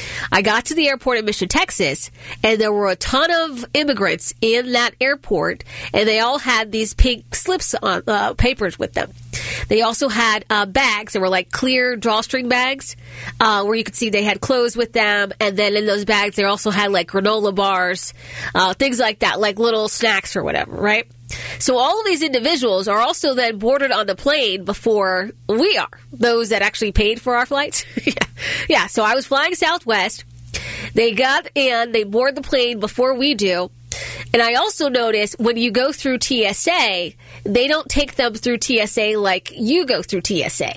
I got to the airport in Mission, Texas, and there were a ton of immigrants in that airport, and they all had these pink slips on papers with them. They also had bags that were like clear drawstring bags where you could see they had clothes with them, and then in those bags they also had like granola bars, things like that, like little snacks or whatever, right? So all of these individuals are also then boarded on the plane before we are, those that actually paid for our flights. Yeah, so I was flying Southwest. They got in, they board the plane before we do. And I also noticed when you go through TSA, they don't take them through TSA like you go through TSA.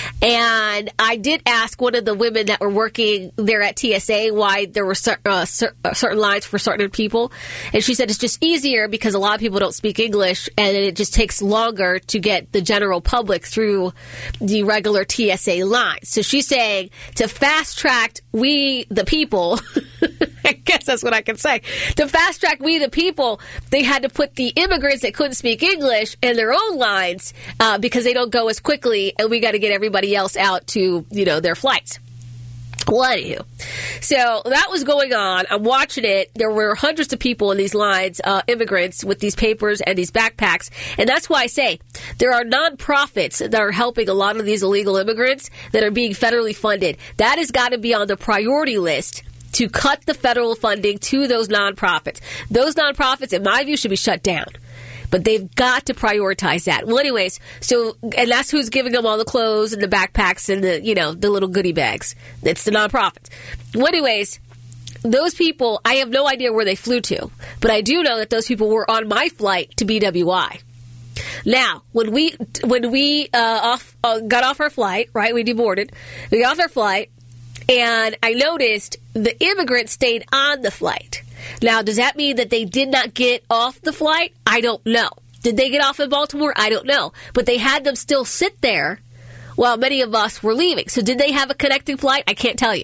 And I did ask one of the women that were working there at TSA why there were certain lines for certain people. And she said it's just easier because a lot of people don't speak English and it just takes longer to get the general public through the regular TSA lines. So she's saying to fast track we, the people, I guess that's what I can say. To fast track we, the people, they had to put the immigrants that couldn't speak English in their own lines because they don't go as quickly, and we got to get everybody else out to, their flights. Well, anywho, so that was going on. I'm watching it. There were hundreds of people in these lines, immigrants with these papers and these backpacks. And that's why I say there are nonprofits that are helping a lot of these illegal immigrants that are being federally funded. That has got to be on the priority list to cut the federal funding to those nonprofits. Those nonprofits, in my view, should be shut down. But they've got to prioritize that. Well, anyways, and that's who's giving them all the clothes and the backpacks and the little goodie bags. It's the nonprofits. Well, anyways, those people, I have no idea where they flew to, but I do know that those people were on my flight to BWI. Now, when we got off our flight, right, we deboarded, we got off our flight, and I noticed the immigrants stayed on the flight. Now, does that mean that they did not get off the flight? I don't know. Did they get off in Baltimore? I don't know. But they had them still sit there while many of us were leaving. So did they have a connecting flight? I can't tell you.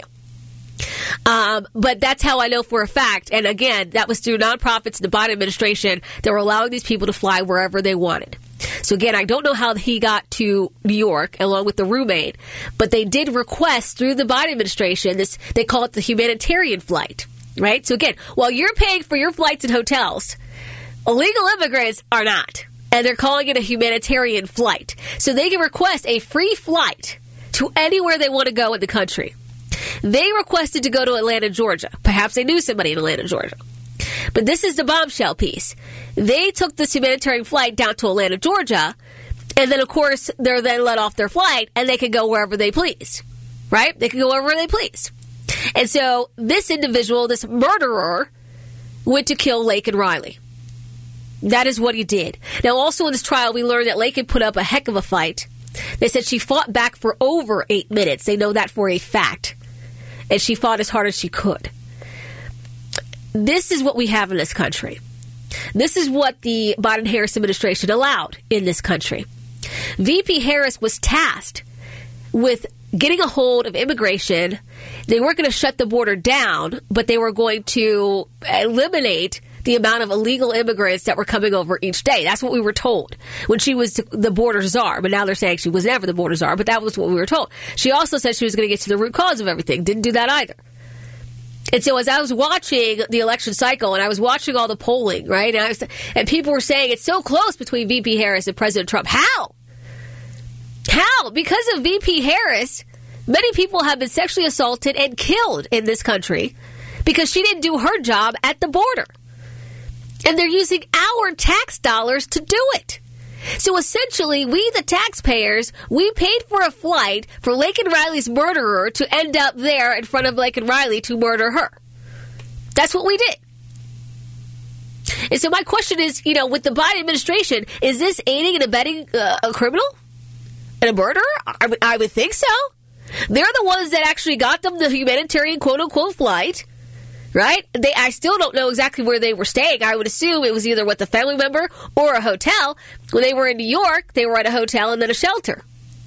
But that's how I know for a fact. And again, that was through nonprofits, the Biden administration, that were allowing these people to fly wherever they wanted. So again, I don't know how he got to New York along with the roommate, but they did request through the Biden administration this. They call it the humanitarian flight, right? So again, while you're paying for your flights and hotels, illegal immigrants are not, and they're calling it a humanitarian flight. So they can request a free flight to anywhere they want to go in the country. They requested to go to Atlanta, Georgia. Perhaps they knew somebody in Atlanta, Georgia. But this is the bombshell piece. They took this humanitarian flight down to Atlanta, Georgia, and then, of course, they're then let off their flight, and they can go wherever they please, right? They can go wherever they please. And so this individual, this murderer, went to kill Laken Riley. That is what he did. Now, also in this trial, we learned that Laken put up a heck of a fight. They said she fought back for over 8 minutes. They know that for a fact. And she fought as hard as she could. This is what we have in this country. This is what the Biden-Harris administration allowed in this country. VP Harris was tasked with getting a hold of immigration. They weren't going to shut the border down, but they were going to eliminate the amount of illegal immigrants that were coming over each day. That's what we were told when she was the border czar. But now they're saying she was never the border czar, but that was what we were told. She also said she was going to get to the root cause of everything. Didn't do that either. And so as I was watching the election cycle and I was watching all the polling, right, and people were saying it's so close between VP Harris and President Trump. How? How? Because of VP Harris, many people have been sexually assaulted and killed in this country because she didn't do her job at the border. And they're using our tax dollars to do it. So essentially, we, the taxpayers, we paid for a flight for Laken Riley's murderer to end up there in front of Laken Riley to murder her. That's what we did. And so my question is, with the Biden administration, is this aiding and abetting a criminal and a murderer? I would think so. They're the ones that actually got them the humanitarian quote-unquote flight. Right? I still don't know exactly where they were staying. I would assume it was either with a family member or a hotel. When they were in New York, they were at a hotel and then a shelter.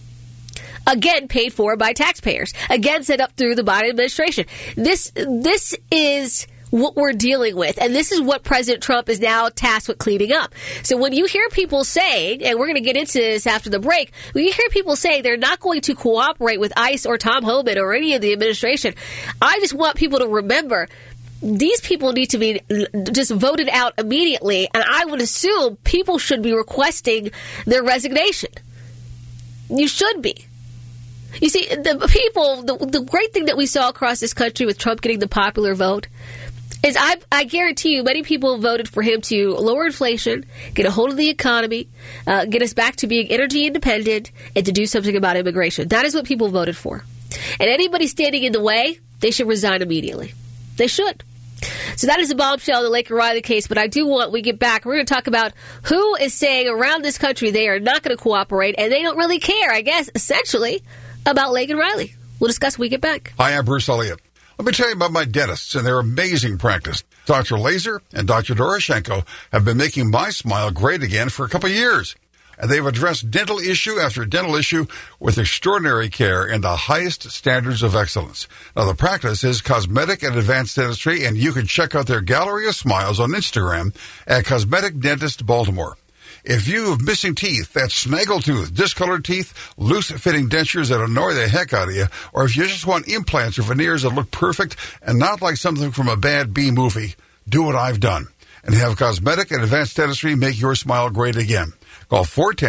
Again, paid for by taxpayers. Again, set up through the Biden administration. This is what we're dealing with. And this is what President Trump is now tasked with cleaning up. So when you hear people saying, and we're going to get into this after the break, when you hear people say they're not going to cooperate with ICE or Tom Homan or any of the administration, I just want people to remember these people need to be just voted out immediately, and I would assume people should be requesting their resignation. You should be. You see, the people, the great thing that we saw across this country with Trump getting the popular vote is I guarantee you many people voted for him to lower inflation, get a hold of the economy, get us back to being energy independent, and to do something about immigration. That is what people voted for. And anybody standing in the way, they should resign immediately. They should. So that is the bombshell in the Laken Riley case, but I do want, we get back, we're going to talk about who is saying around this country they are not going to cooperate, and they don't really care, I guess, essentially, about Laken Riley. We'll discuss when we get back. Hi, I'm Bruce Elliott. Let me tell you about my dentists and their amazing practice. Dr. Laser and Dr. Doroshenko have been making my smile great again for a couple of years. And they've addressed dental issue after dental issue with extraordinary care and the highest standards of excellence. Now, the practice is Cosmetic and Advanced Dentistry, and you can check out their gallery of smiles on Instagram at Cosmetic Dentist Baltimore. If you have missing teeth, that snaggletooth, discolored teeth, loose-fitting dentures that annoy the heck out of you, or if you just want implants or veneers that look perfect and not like something from a bad B movie, do what I've done and have Cosmetic and Advanced Dentistry make your smile great again. Call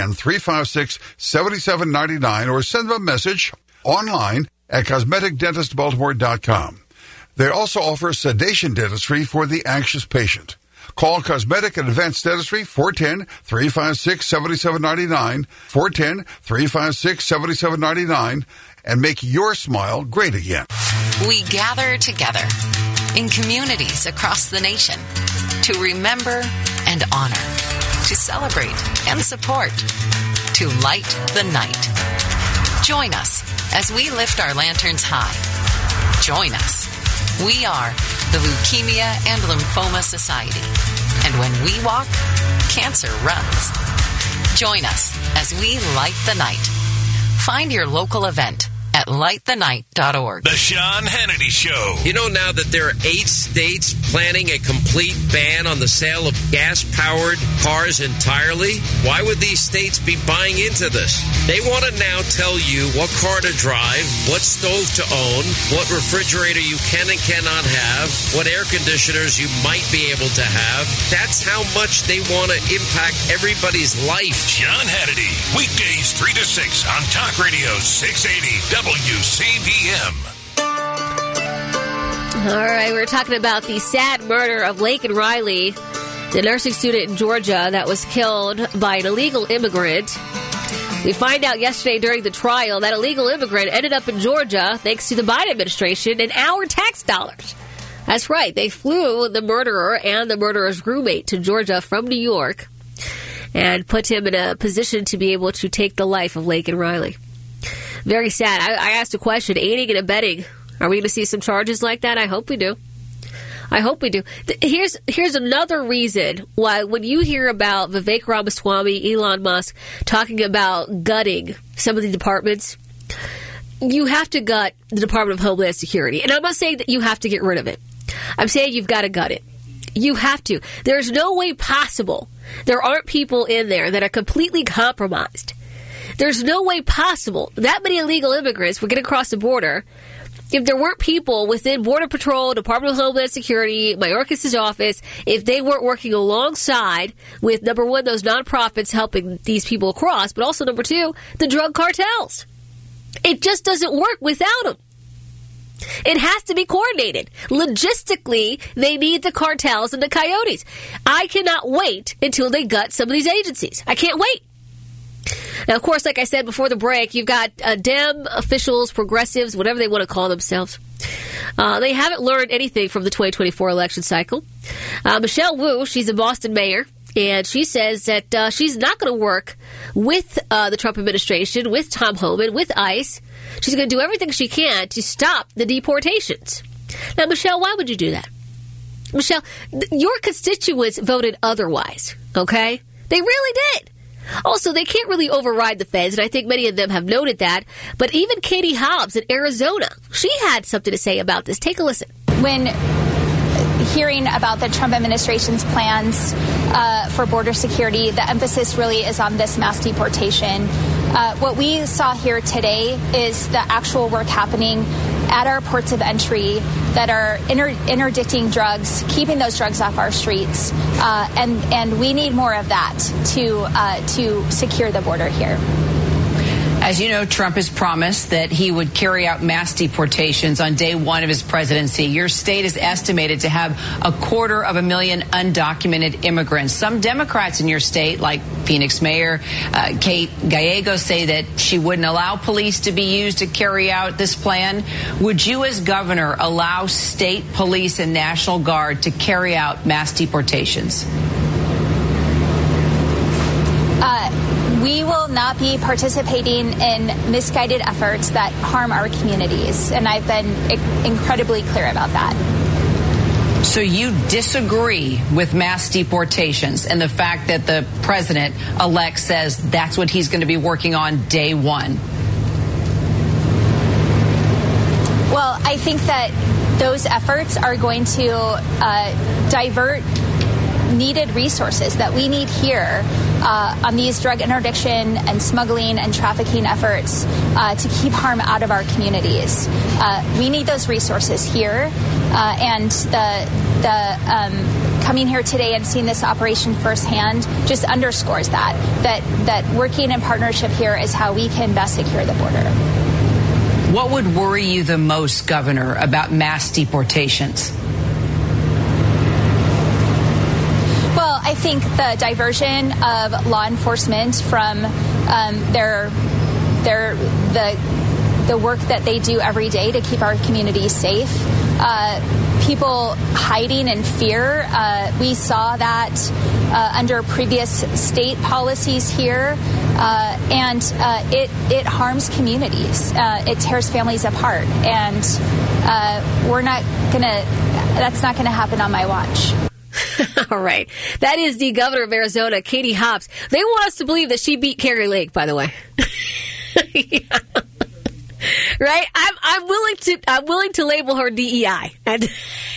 410-356-7799 or send them a message online at cosmeticdentistbaltimore.com. They also offer sedation dentistry for the anxious patient. Call Cosmetic and Advanced Dentistry, 410-356-7799, 410-356-7799, and make your smile great again. We gather together in communities across the nation to remember and honor, to celebrate and support, to light the night. Join us as we lift our lanterns high. Join us. We are the Leukemia and Lymphoma Society. And when we walk, cancer runs. Join us as we light the night. Find your local event at lightthenight.org. The Sean Hannity Show. You know now that there are 8 states planning a complete ban on the sale of gas-powered cars entirely? Why would these states be buying into this? They want to now tell you what car to drive, what stove to own, what refrigerator you can and cannot have, what air conditioners you might be able to have. That's how much they want to impact everybody's life. Sean Hannity, weekdays 3 to 6 on Talk Radio 680 WCBM. All right, we're talking about the sad murder of Laken Riley, the nursing student in Georgia that was killed by an illegal immigrant. We find out yesterday during the trial that illegal immigrant ended up in Georgia thanks to the Biden administration and our tax dollars. That's right, they flew the murderer and the murderer's roommate to Georgia from New York and put him in a position to be able to take the life of Laken Riley. Very sad. I asked a question, aiding and abetting. Are we going to see some charges like that? I hope we do. I hope we do. Here's another reason why when you hear about Vivek Ramaswamy, Elon Musk, talking about gutting some of the departments, you have to gut the Department of Homeland Security. And I'm not saying that you have to get rid of it. I'm saying you've got to gut it. You have to. There's no way possible there aren't people in there that are completely compromised. There's no way possible that many illegal immigrants would get across the border if there weren't people within Border Patrol, Department of Homeland Security, Mayorkas' office, if they weren't working alongside with, number one, those nonprofits helping these people across, but also, number two, the drug cartels. It just doesn't work without them. It has to be coordinated. Logistically, they need the cartels and the coyotes. I cannot wait until they gut some of these agencies. I can't wait. Now, of course, like I said before the break, you've got Dem officials, progressives, whatever they want to call themselves. They haven't learned anything from the 2024 election cycle. Michelle Wu, she's a Boston mayor, and she says that she's not going to work with the Trump administration, with Tom Homan, with ICE. She's going to do everything she can to stop the deportations. Now, Michelle, why would you do that? Michelle, your constituents voted otherwise, okay? They really did. Also, they can't really override the feds, and I think many of them have noted that. But even Katie Hobbs in Arizona, she had something to say about this. Take a listen. When hearing about the Trump administration's plans for border security, the emphasis really is on this mass deportation. What we saw here today is the actual work happening at our ports of entry that are interdicting drugs, keeping those drugs off our streets, and we need more of that to secure the border here. As you know, Trump has promised that he would carry out mass deportations on day one of his presidency. Your state is estimated to have 250,000 undocumented immigrants. Some Democrats in your state, like Phoenix Mayor Kate Gallegos, say that she wouldn't allow police to be used to carry out this plan. Would you, as governor, allow state police and National Guard to carry out mass deportations? We will not be participating in misguided efforts that harm our communities, and I've been incredibly clear about that. So you disagree with mass deportations and the fact that the president-elect says that's what he's going to be working on day one? Well, I think that those efforts are going to divert needed resources that we need here on these drug interdiction and smuggling and trafficking efforts to keep harm out of our communities. We need those resources here, and the coming here today and seeing this operation firsthand just underscores that working in partnership here is how we can best secure the border. What would worry you the most, Governor, about mass deportations? think the diversion of law enforcement from the work that they do every day to keep our communities safe, people hiding in fear. We saw that under previous state policies here, and it harms communities. It tears families apart, and that's not gonna happen on my watch. All right. That is the governor of Arizona, Katie Hobbs. They want us to believe that she beat Kari Lake, by the way. Yeah. Right? I'm willing to label her DEI. And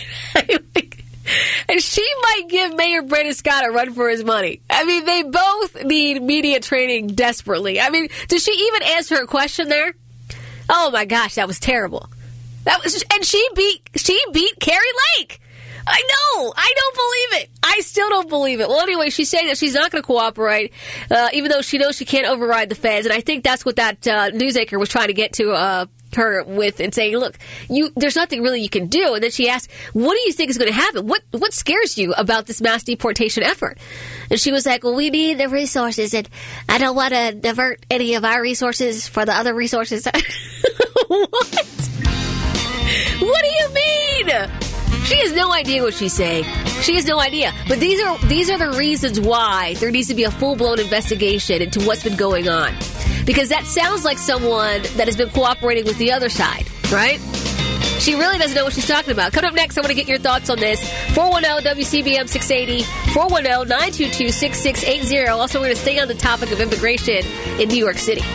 she might give Mayor Brandon Scott a run for his money. I mean, they both need media training desperately. I mean, did she even answer a question there? Oh my gosh, that was terrible. And she beat Kari Lake. I know. I don't believe it. I still don't believe it. Well, anyway, she's saying that she's not going to cooperate, even though she knows she can't override the feds. And I think that's what that news anchor was trying to get to her with, and saying, look, there's nothing really you can do. And then she asked, what do you think is going to happen? What scares you about this mass deportation effort? And she was like, well, we need the resources, and I don't want to divert any of our resources for the other resources. What? What do you mean? She has no idea what she's saying. She has no idea. But these are the reasons why there needs to be a full-blown investigation into what's been going on. Because that sounds like someone that has been cooperating with the other side, right? She really doesn't know what she's talking about. Coming up next, I want to get your thoughts on this. 410-WCBM 680, 410-922-6680. Also, we're going to stay on the topic of immigration in New York City.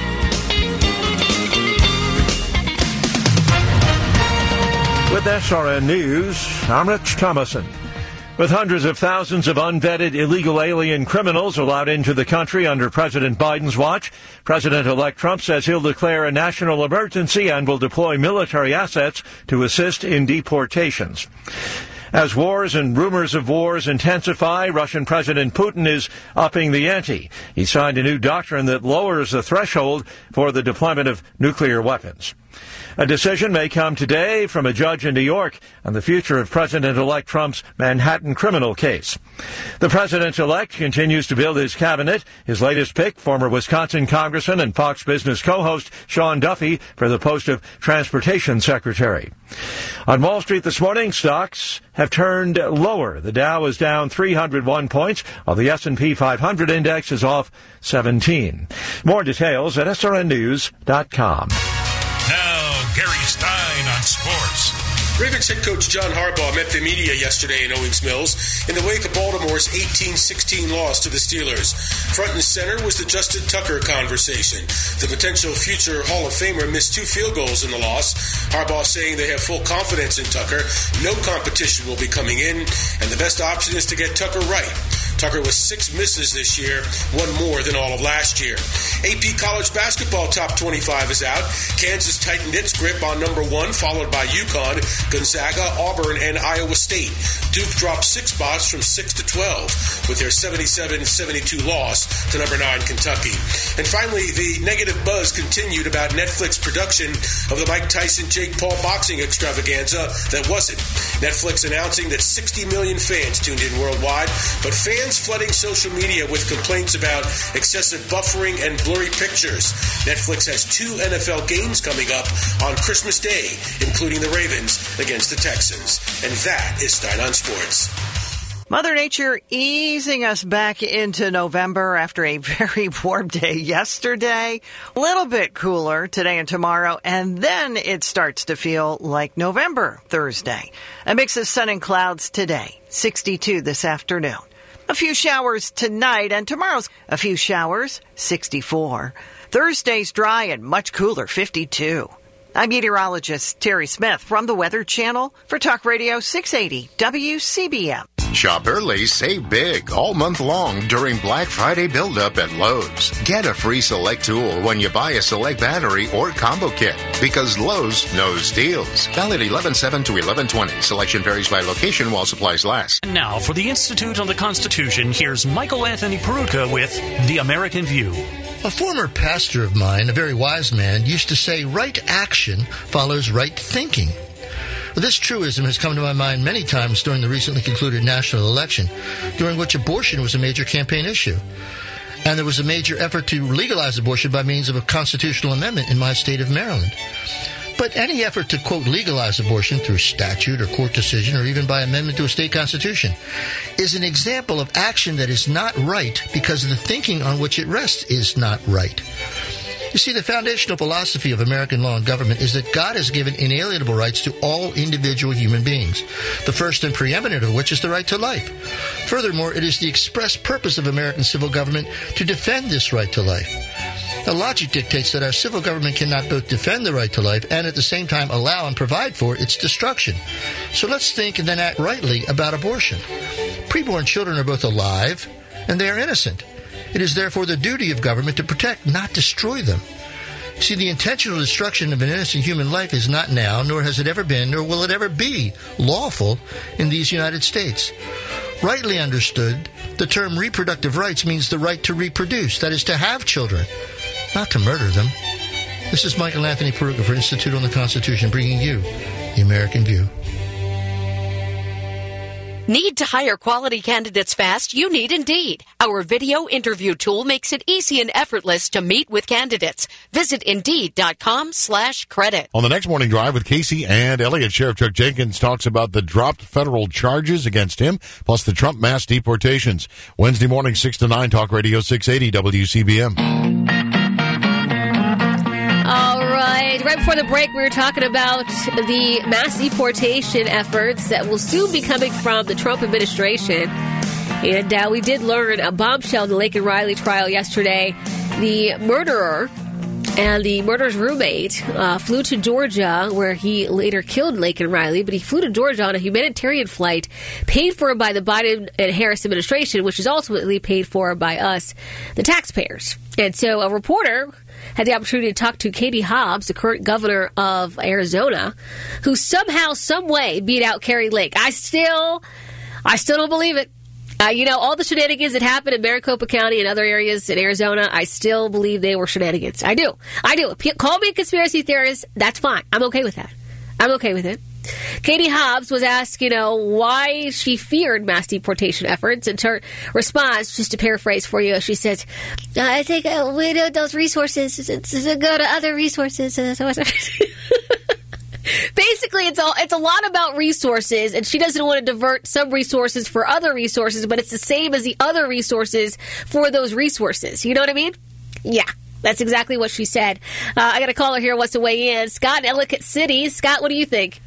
With SRN News, I'm Rich Thomason. With hundreds of thousands of unvetted illegal alien criminals allowed into the country under President Biden's watch, President-elect Trump says he'll declare a national emergency and will deploy military assets to assist in deportations. As wars and rumors of wars intensify, Russian President Putin is upping the ante. He signed a new doctrine that lowers the threshold for the deployment of nuclear weapons. A decision may come today from a judge in New York on the future of President-elect Trump's Manhattan criminal case. The president-elect continues to build his cabinet. His latest pick, former Wisconsin Congressman and Fox Business co-host Sean Duffy, for the post of Transportation Secretary. On Wall Street this morning, stocks have turned lower. The Dow is down 301 points, while the S&P 500 index is off 17. More details at srnnews.com. Now, Gary Stein on sports. Ravens head coach John Harbaugh met the media yesterday in Owings Mills in the wake of Baltimore's 18-16 loss to the Steelers. Front and center was the Justin Tucker conversation. The potential future Hall of Famer missed 2 field goals in the loss. Harbaugh saying they have full confidence in Tucker. No competition will be coming in, and the best option is to get Tucker right. Tucker was 6 misses this year, 1 more than all of last year. AP College Basketball Top 25 is out. Kansas tightened its grip on number 1, followed by UConn, Gonzaga, Auburn, and Iowa State. Duke dropped 6 spots from 6 to 12 with their 77-72 loss to number 9 Kentucky. And finally, the negative buzz continued about Netflix production of the Mike Tyson-Jake Paul boxing extravaganza that wasn't. Netflix announcing that 60 million fans tuned in worldwide, but fans flooding social media with complaints about excessive buffering and blurry pictures. Netflix has 2 NFL games coming up on Christmas Day, including the Ravens against the Texans. And that is Stein on Sports. Mother Nature easing us back into November after a very warm day yesterday. A little bit cooler today and tomorrow, and then it starts to feel like November Thursday. A mix of sun and clouds today, 62 this afternoon. A few showers tonight, and tomorrow's a few showers, 64. Thursday's dry and much cooler, 52. I'm meteorologist Terry Smith from the Weather Channel for Talk Radio 680 WCBM. Shop early, save big all month long during Black Friday build-up at Lowe's. Get a free Select tool when you buy a Select battery or combo kit because Lowe's knows deals. Valid 11/7 to 11/20. Selection varies by location while supplies last. And now for the Institute on the Constitution, here's Michael Anthony Peruka with The American View. A former pastor of mine, a very wise man, used to say right action follows right thinking. Well, this truism has come to my mind many times during the recently concluded national election, during which abortion was a major campaign issue. And there was a major effort to legalize abortion by means of a constitutional amendment in my state of Maryland. But any effort to, quote, legalize abortion through statute or court decision or even by amendment to a state constitution is an example of action that is not right because the thinking on which it rests is not right. You see, the foundational philosophy of American law and government is that God has given inalienable rights to all individual human beings, the first and preeminent of which is the right to life. Furthermore, it is the express purpose of American civil government to defend this right to life. The logic dictates that our civil government cannot both defend the right to life and at the same time allow and provide for its destruction. So let's think and then act rightly about abortion. Preborn children are both alive and they are innocent. It is therefore the duty of government to protect, not destroy them. See, the intentional destruction of an innocent human life is not now, nor has it ever been, nor will it ever be lawful in these United States. Rightly understood, the term reproductive rights means the right to reproduce, that is, to have children, not to murder them. This is Michael Anthony Peruka for Institute on the Constitution, bringing you the American View. Need to hire quality candidates fast? You need Indeed. Our video interview tool makes it easy and effortless to meet with candidates. Visit Indeed.com/credit. On the next morning drive with Casey and Elliott, Sheriff Chuck Jenkins talks about the dropped federal charges against him, plus the Trump mass deportations. Wednesday morning, 6 to 9, Talk Radio 680 WCBM. All right. Right before the break, we were talking about the mass deportation efforts that will soon be coming from the Trump administration. And we did learn a bombshell in the Laken Riley trial yesterday. The murderer and the murderer's roommate flew to Georgia, where he later killed Laken Riley, but he flew to Georgia on a humanitarian flight paid for by the Biden and Harris administration, which is ultimately paid for by us, the taxpayers. And so a reporter had the opportunity to talk to Katie Hobbs, the current governor of Arizona, who somehow, some way beat out Kari Lake. I still don't believe it. All the shenanigans that happened in Maricopa County and other areas in Arizona, I still believe they were shenanigans. I do. Call me a conspiracy theorist. That's fine. I'm okay with that. I'm okay with it. Katie Hobbs was asked, why she feared mass deportation efforts. And her response, just to paraphrase for you, she said, I think we need those resources to go to other resources. Basically, it's a lot about resources, and she doesn't want to divert some resources for other resources, but it's the same as the other resources for those resources. You know what I mean? Yeah. That's exactly what she said. I got a caller here who wants to weigh in. Scott in Ellicott City. Scott, what do you think?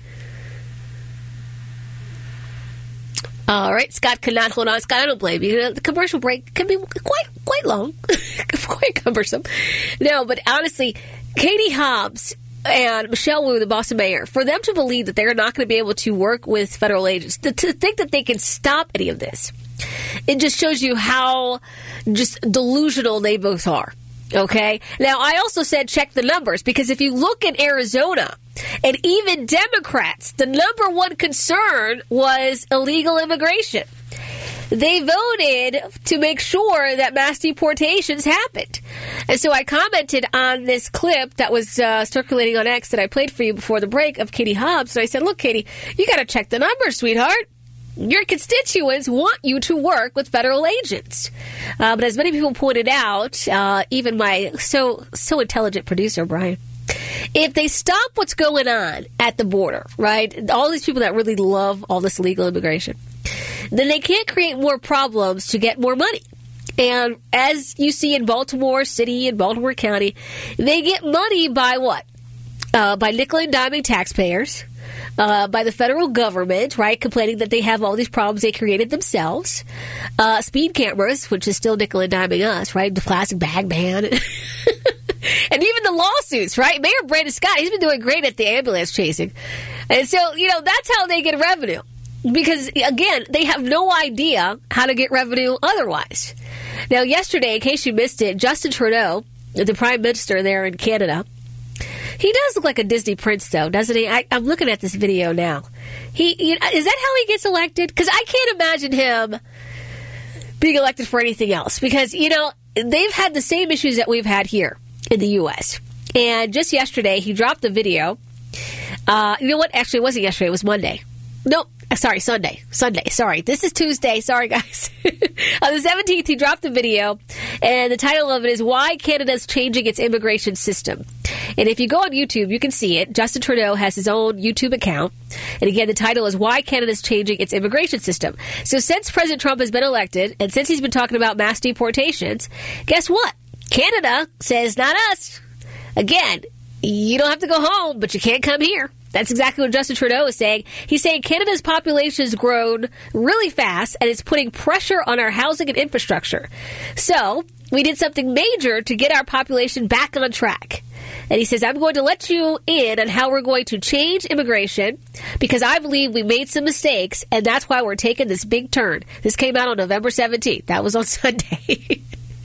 All right, Scott cannot hold on. Scott, I don't blame you. The commercial break can be quite long, quite cumbersome. No, but honestly, Katie Hobbs and Michelle Wu, the Boston mayor, for them to believe that they're not going to be able to work with federal agents, to think that they can stop any of this, it just shows you how just delusional they both are. Okay? Now, I also said check the numbers, because if you look at Arizona, and even Democrats, the number one concern was illegal immigration. They voted to make sure that mass deportations happened. And so I commented on this clip that was circulating on X that I played for you before the break of Katie Hobbs. And I said, look, Katie, you got to check the numbers, sweetheart. Your constituents want you to work with federal agents. But as many people pointed out, even my so intelligent producer, Brian, if they stop what's going on at the border, right, all these people that really love all this illegal immigration, then they can't create more problems to get more money. And as you see in Baltimore City and Baltimore County, they get money by what? By nickel and diming taxpayers, by the federal government, right, complaining that they have all these problems they created themselves, speed cameras, which is still nickel and diming us, right, the plastic bag ban, and even the lawsuits, right? Mayor Brandon Scott, he's been doing great at the ambulance chasing. And so, that's how they get revenue. Because, again, they have no idea how to get revenue otherwise. Now, yesterday, in case you missed it, Justin Trudeau, the Prime Minister there in Canada, he does look like a Disney prince, though, doesn't he? I'm looking at this video now. Is that how he gets elected? Because I can't imagine him being elected for anything else. Because, they've had the same issues that we've had here in the U.S. And just yesterday, he dropped the video You know what? Actually, it wasn't yesterday. It was Monday. Nope. Sorry, Sunday. Sorry. This is Tuesday. Sorry, guys. On the 17th, he dropped the video, and the title of it is Why Canada's Changing Its Immigration System. And if you go on YouTube, you can see it. Justin Trudeau has his own YouTube account. And again, the title is Why Canada's Changing Its Immigration System. So since President Trump has been elected, and since he's been talking about mass deportations, guess what? Canada says, not us. Again, you don't have to go home, but you can't come here. That's exactly what Justin Trudeau is saying. He's saying Canada's population has grown really fast, and it's putting pressure on our housing and infrastructure. So we did something major to get our population back on track. And he says, I'm going to let you in on how we're going to change immigration because I believe we made some mistakes, and that's why we're taking this big turn. This came out on November 17th. That was on Sunday.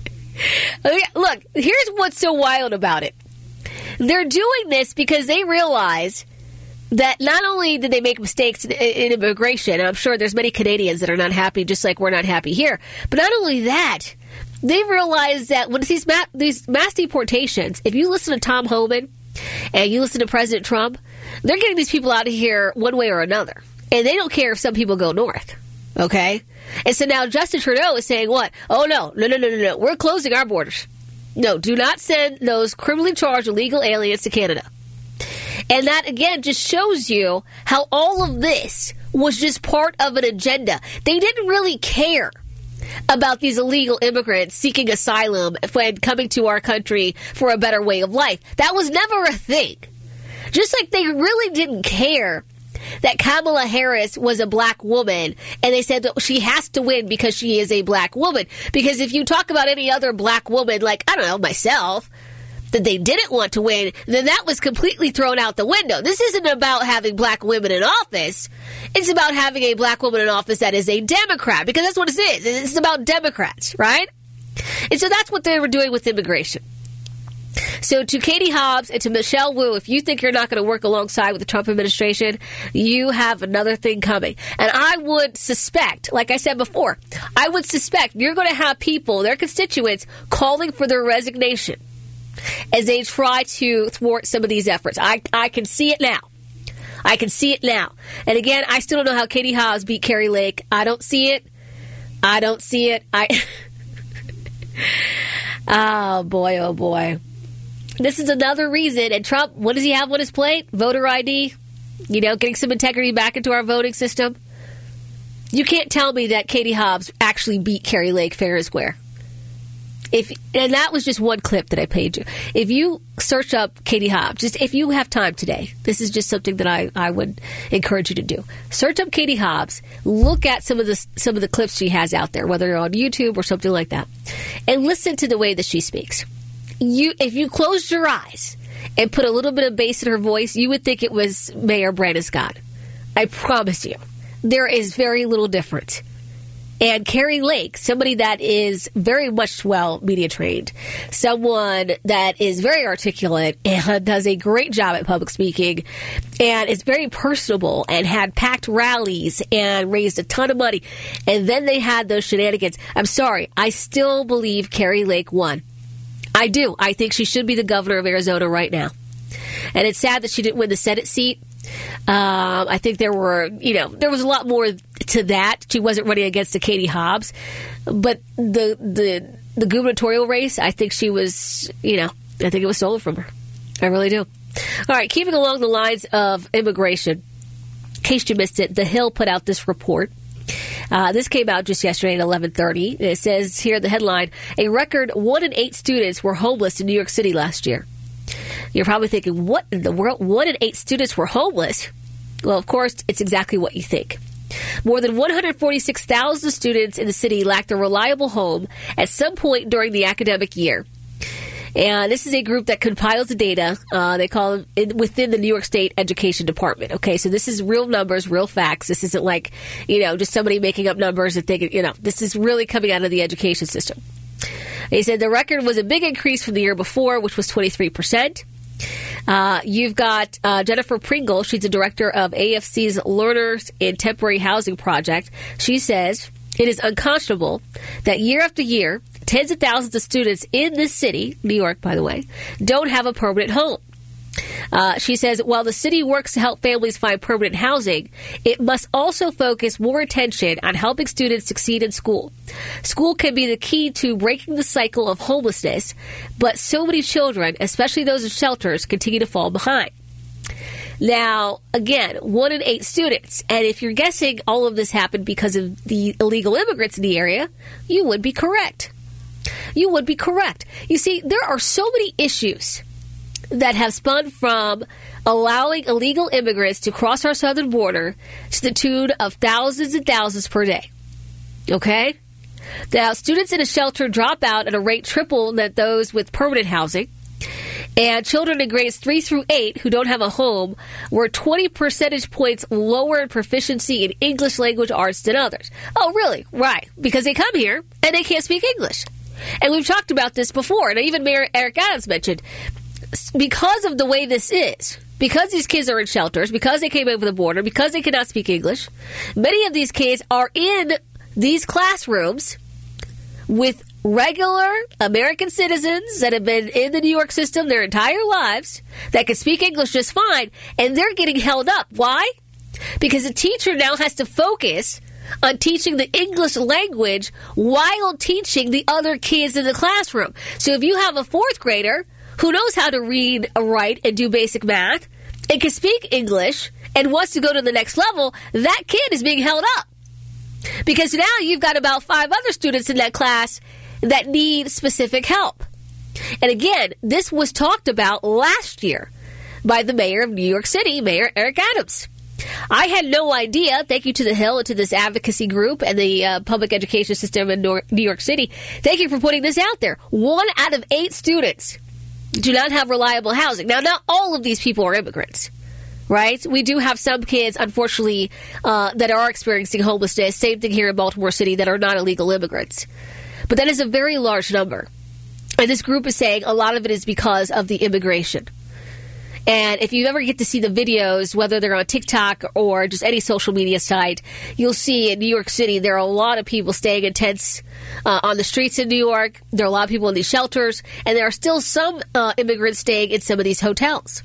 Look, here's what's so wild about it. They're doing this because they realize that not only did they make mistakes in immigration, and I'm sure there's many Canadians that are not happy, just like we're not happy here, but not only that, they realized that when these mass deportations, if you listen to Tom Homan and you listen to President Trump, they're getting these people out of here one way or another. And they don't care if some people go north. Okay? And so now Justin Trudeau is saying what? Oh, no. We're closing our borders. No, do not send those criminally charged illegal aliens to Canada. And that, again, just shows you how all of this was just part of an agenda. They didn't really care about these illegal immigrants seeking asylum when coming to our country for a better way of life. That was never a thing. Just like they really didn't care that Kamala Harris was a black woman, and they said that she has to win because she is a black woman. Because if you talk about any other black woman, like, I don't know, myself, that they didn't want to win, then that was completely thrown out the window. This isn't about having black women in office. It's about having a black woman in office that is a Democrat, because that's what it is. It's about Democrats, right? And so that's what they were doing with immigration. So to Katie Hobbs and to Michelle Wu, if you think you're not going to work alongside with the Trump administration, you have another thing coming. And I would suspect, like I said before, I would suspect you're going to have people, their constituents, calling for their resignation as they try to thwart some of these efforts. I can see it now. I can see it now. And again, I still don't know how Katie Hobbs beat Kari Lake. I don't see it. Oh, boy. This is another reason. And Trump, what does he have on his plate? Voter ID? Getting some integrity back into our voting system? You can't tell me that Katie Hobbs actually beat Kari Lake fair and square. And that was just one clip that I played you. If you search up Katie Hobbs, just if you have time today, this is just something that I would encourage you to do. Search up Katie Hobbs, look at some of the clips she has out there, whether on YouTube or something like that, and listen to the way that she speaks. If you closed your eyes and put a little bit of bass in her voice, you would think it was Mayor Brandon Scott. I promise you, there is very little difference. And Kari Lake, somebody that is very much media trained, someone that is very articulate and does a great job at public speaking and is very personable and had packed rallies and raised a ton of money. And then they had those shenanigans. I'm sorry, I still believe Kari Lake won. I do. I think she should be the governor of Arizona right now. And it's sad that she didn't win the Senate seat. I think there was a lot more to that. She wasn't running against a Katie Hobbs, but the gubernatorial race, I think she was, I think it was stolen from her. I really do. All right, keeping along the lines of immigration, in case you missed it, The Hill put out this report. This came out just yesterday at 11:30. It says here, the headline, a record 1 in 8 students were homeless in New York City last year. You're probably thinking, what in the world? 1 in 8 students were homeless? Well, of course, it's exactly what you think. More than 146,000 students in the city lacked a reliable home at some point during the academic year. And this is a group that compiles the data. They call it within the New York State Education Department. Okay, so this is real numbers, real facts. This isn't like, just somebody making up numbers and thinking, this is really coming out of the education system. They said the record was a big increase from the year before, which was 23%. You've got Jennifer Pringle. She's the director of AFC's Learners in Temporary Housing Project. She says it is unconscionable that year after year, tens of thousands of students in this city, New York, by the way, don't have a permanent home. She says, while the city works to help families find permanent housing, it must also focus more attention on helping students succeed in school. School can be the key to breaking the cycle of homelessness, but so many children, especially those in shelters, continue to fall behind. Now, again, 1 in 8 students. And if you're guessing all of this happened because of the illegal immigrants in the area, you would be correct. You would be correct. You see, there are so many issues that have spun from allowing illegal immigrants to cross our southern border to the tune of thousands and thousands per day. Okay? Now, students in a shelter drop out at a rate triple than those with permanent housing. And children in grades 3 through 8 who don't have a home were 20 percentage points lower in proficiency in English language arts than others. Oh, really? Right. Because they come here and they can't speak English. And we've talked about this before. And even Mayor Eric Adams mentioned, because of the way this is, because these kids are in shelters, because they came over the border, because they cannot speak English, many of these kids are in these classrooms with regular American citizens that have been in the New York system their entire lives that can speak English just fine, and they're getting held up. Why? Because the teacher now has to focus on teaching the English language while teaching the other kids in the classroom. So if you have a 4th grader who knows how to read, write, and do basic math, and can speak English, and wants to go to the next level, that kid is being held up. Because now you've got about 5 other students in that class that need specific help. And again, this was talked about last year by the mayor of New York City, Mayor Eric Adams. I had no idea, thank you to The Hill and to this advocacy group and the public education system in New York City. Thank you for putting this out there. 1 out of 8 students do not have reliable housing. Now, not all of these people are immigrants, right? We do have some kids, unfortunately, that are experiencing homelessness. Same thing here in Baltimore City, that are not illegal immigrants. But that is a very large number. And this group is saying a lot of it is because of the immigration. And if you ever get to see the videos, whether they're on TikTok or just any social media site, you'll see in New York City there are a lot of people staying in tents on the streets in New York. There are a lot of people in these shelters. And there are still some immigrants staying in some of these hotels.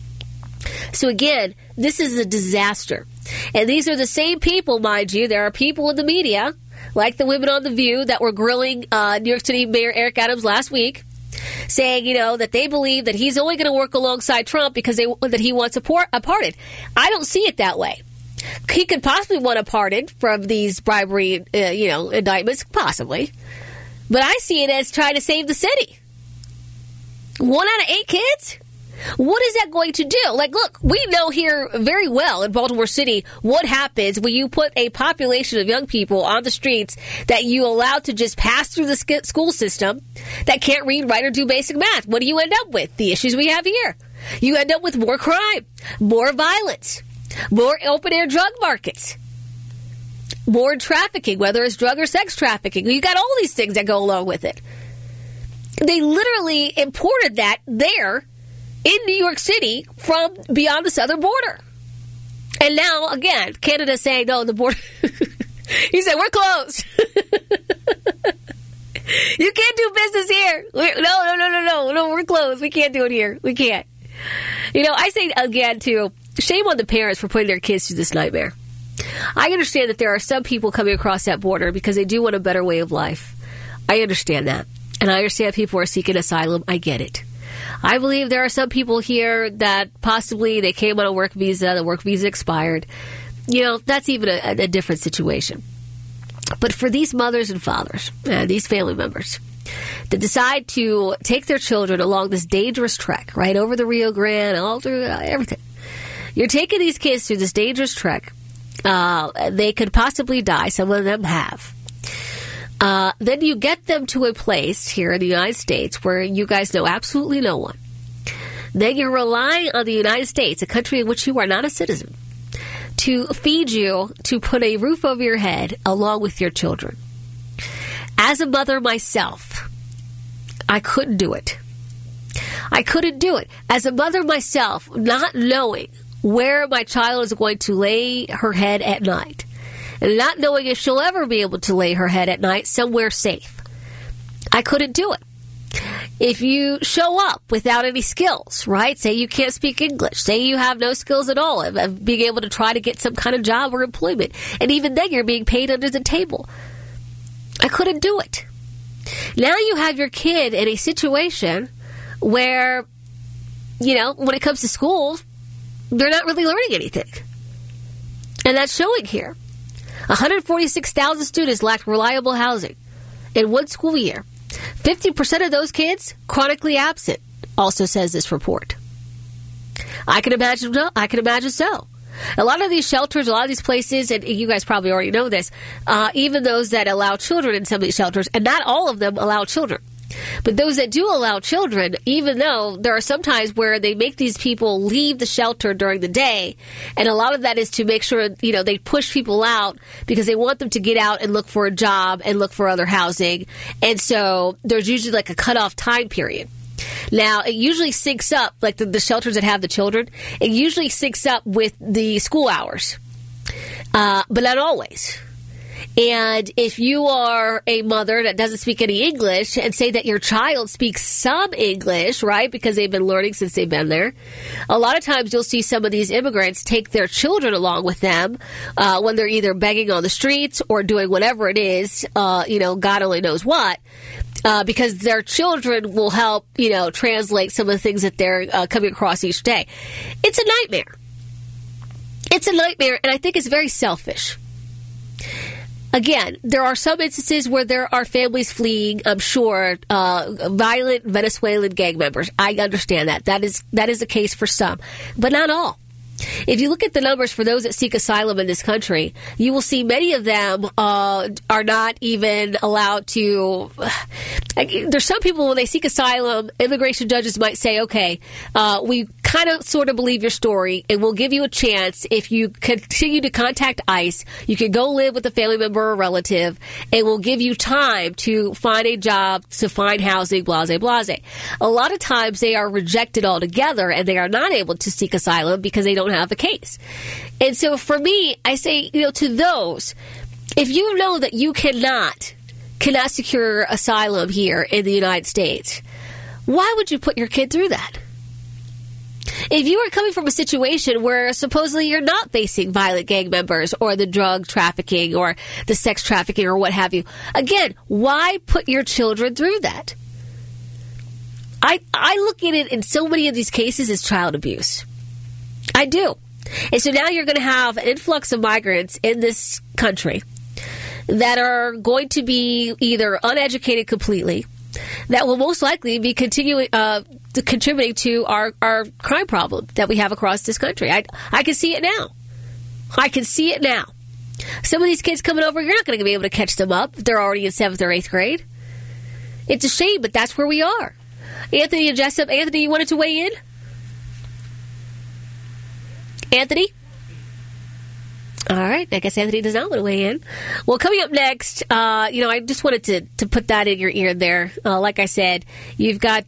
So again, this is a disaster. And these are the same people, mind you. There are people in the media, like the women on The View, that were grilling New York City Mayor Eric Adams last week, saying, that they believe that he's only going to work alongside Trump because that he wants a pardon. I don't see it that way. He could possibly want a pardon from these bribery, indictments, possibly. But I see it as trying to save the city. 1 out of 8 kids? What is that going to do? Look, we know here very well in Baltimore City what happens when you put a population of young people on the streets that you allow to just pass through the school system that can't read, write, or do basic math. What do you end up with? The issues we have here. You end up with more crime, more violence, more open-air drug markets, more trafficking, whether it's drug or sex trafficking. You got all these things that go along with it. They literally imported that there in New York City from beyond the southern border. And now, again, Canada's saying, no, the border... He said, we're closed. You can't do business here. No, we're closed. We can't do it here. We can't. I say, again, too, shame on the parents for putting their kids through this nightmare. I understand that there are some people coming across that border because they do want a better way of life. I understand that. And I understand people are seeking asylum. I get it. I believe there are some people here that possibly they came on a work visa, the work visa expired. That's even a different situation. But for these mothers and fathers, these family members, that decide to take their children along this dangerous trek, right, over the Rio Grande, all through everything. You're taking these kids through this dangerous trek. They could possibly die. Some of them have. Then you get them to a place here in the United States where you guys know absolutely no one. Then you're relying on the United States, a country in which you are not a citizen, to feed you, to put a roof over your head along with your children. As a mother myself, I couldn't do it. I couldn't do it. As a mother myself, not knowing where my child is going to lay her head at night, and not knowing if she'll ever be able to lay her head at night somewhere safe. I couldn't do it. if you show up without any skills, right? Say you can't speak English. Say you have no skills at all of being able to try to get some kind of job or employment. And even then, you're being paid under the table. I couldn't do it. Now you have your kid in a situation where, when it comes to school, they're not really learning anything. And that's showing here. 146,000 students lacked reliable housing in one school year. 50% of those kids chronically absent, also says this report. I can imagine so. A lot of these shelters, a lot of these places, and you guys probably already know this, even those that allow children in some of these shelters, and not all of them allow children. But those that do allow children, even though there are some times where they make these people leave the shelter during the day, and a lot of that is to make sure, they push people out because they want them to get out and look for a job and look for other housing. And so there's usually like a cutoff time period. Now, it usually syncs up, like the shelters that have the children, it usually syncs up with the school hours, but not always. And if you are a mother that doesn't speak any English and say that your child speaks some English, right, because they've been learning since they've been there, a lot of times you'll see some of these immigrants take their children along with them when they're either begging on the streets or doing whatever it is, God only knows what, because their children will help, translate some of the things that they're coming across each day. It's a nightmare. It's a nightmare, and I think it's very selfish. Again, there are some instances where there are families fleeing, I'm sure, violent Venezuelan gang members. I understand that. That is the case for some, but not all. If you look at the numbers for those that seek asylum in this country, you will see many of them are not even allowed to. There's some people, when they seek asylum, immigration judges might say, okay, we kind of sort of believe your story, and we'll give you a chance. If you continue to contact ICE, you can go live with a family member or relative, and we'll give you time to find a job, to find housing, blase, blase. A lot of times they are rejected altogether, and they are not able to seek asylum because they don't have a case. And so for me, I say, to those, if you know that you cannot secure asylum here in the United States, why would you put your kid through that? If you are coming from a situation where supposedly you're not facing violent gang members or the drug trafficking or the sex trafficking or what have you, again, why put your children through that? I look at it in so many of these cases as child abuse. I do. And so now you're going to have an influx of migrants in this country that are going to be either uneducated completely, that will most likely be contributing to our crime problem that we have across this country. I can see it now. I can see it now. Some of these kids coming over, you're not going to be able to catch them up. They're already in 7th or 8th grade. It's a shame, but that's where we are. Anthony and Jessup. Anthony, you wanted to weigh in? Anthony? All right. I guess Anthony does not want to weigh in. Well, coming up next, I just wanted to put that in your ear there. Like I said, you've got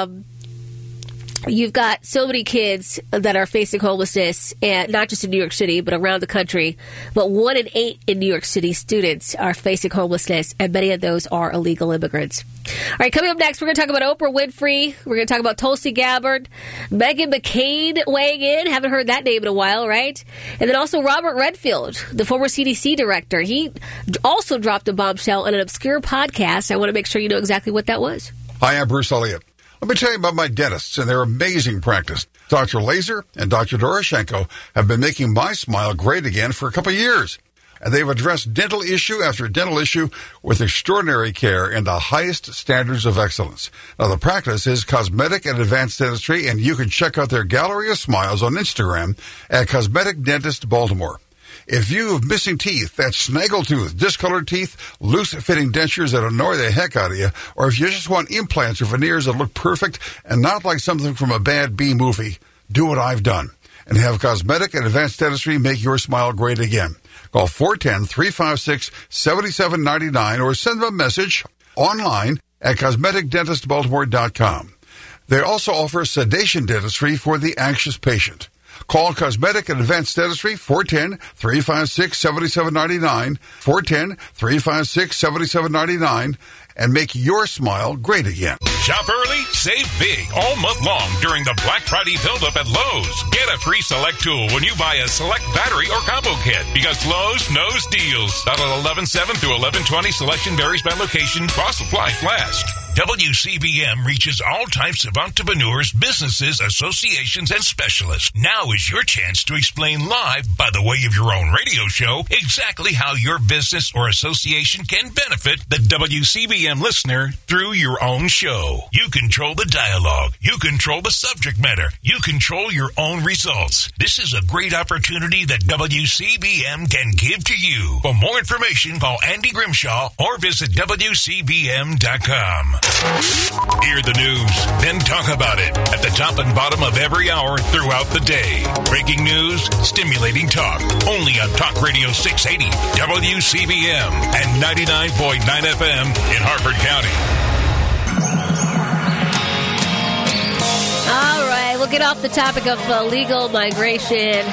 so many kids that are facing homelessness, and not just in New York City, but around the country. But 1 in 8 in New York City students are facing homelessness, and many of those are illegal immigrants. All right, coming up next, we're going to talk about Oprah Winfrey. We're going to talk about Tulsi Gabbard, Meghan McCain weighing in. Haven't heard that name in a while, right? And then also Robert Redfield, the former CDC director. He also dropped a bombshell on an obscure podcast. I want to make sure you know exactly what that was. Hi, I'm Bruce Elliott. Let me tell you about my dentists and their amazing practice. Dr. Laser and Dr. Doroshenko have been making my smile great again for a couple of years. And they've addressed dental issue after dental issue with extraordinary care and the highest standards of excellence. Now, the practice is Cosmetic and Advanced Dentistry, and you can check out their gallery of smiles on Instagram at Cosmetic Dentist Baltimore. If you have missing teeth, that snaggletooth, discolored teeth, loose-fitting dentures that annoy the heck out of you, or if you just want implants or veneers that look perfect and not like something from a bad B movie, do what I've done and have Cosmetic and Advanced Dentistry make your smile great again. Call 410-356-7799 or send them a message online at cosmeticdentistbaltimore.com. They also offer sedation dentistry for the anxious patient. Call Cosmetic and Advanced Dentistry, 410-356-7799, 410-356-7799, and make your smile great again. Shop early, save big all month long during the Black Friday build-up at Lowe's. Get a free Select tool when you buy a Select battery or combo kit because Lowe's knows deals. Valid 11/7 through 11/20. Selection varies by location. While supplies last. WCBM reaches all types of entrepreneurs, businesses, associations, and specialists. Now is your chance to explain live, by the way of your own radio show, exactly how your business or association can benefit the WCBM listener through your own show. You control the dialogue. You control the subject matter. You control your own results. This is a great opportunity that WCBM can give to you. For more information, call Andy Grimshaw or visit WCBM.com. Hear the news, then talk about it at the top and bottom of every hour throughout the day. Breaking news, stimulating talk. Only on Talk Radio 680, WCBM, and 99.9 FM in Harford County. All right, we'll get off the topic of illegal migration.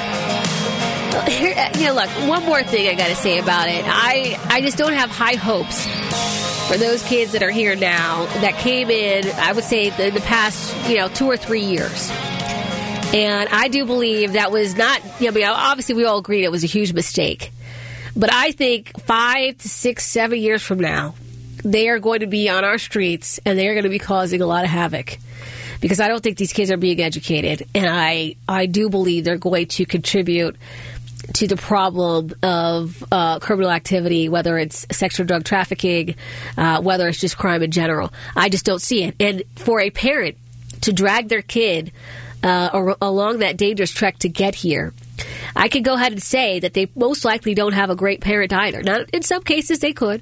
Here, look, one more thing I got to say about it. I just don't have high hopes for those kids that are here now that came in, I would say, in the past, 2 or 3 years. And I do believe that was not, obviously we all agreed it was a huge mistake. But I think 5 to 6, 7 years from now, they are going to be on our streets and they are going to be causing a lot of havoc. Because I don't think these kids are being educated. And I do believe they're going to contribute to the problem of criminal activity, whether it's sex or drug trafficking, whether it's just crime in general. I just don't see it. And for a parent to drag their kid along that dangerous trek to get here, I can go ahead and say that they most likely don't have a great parent either. Now, in some cases they could.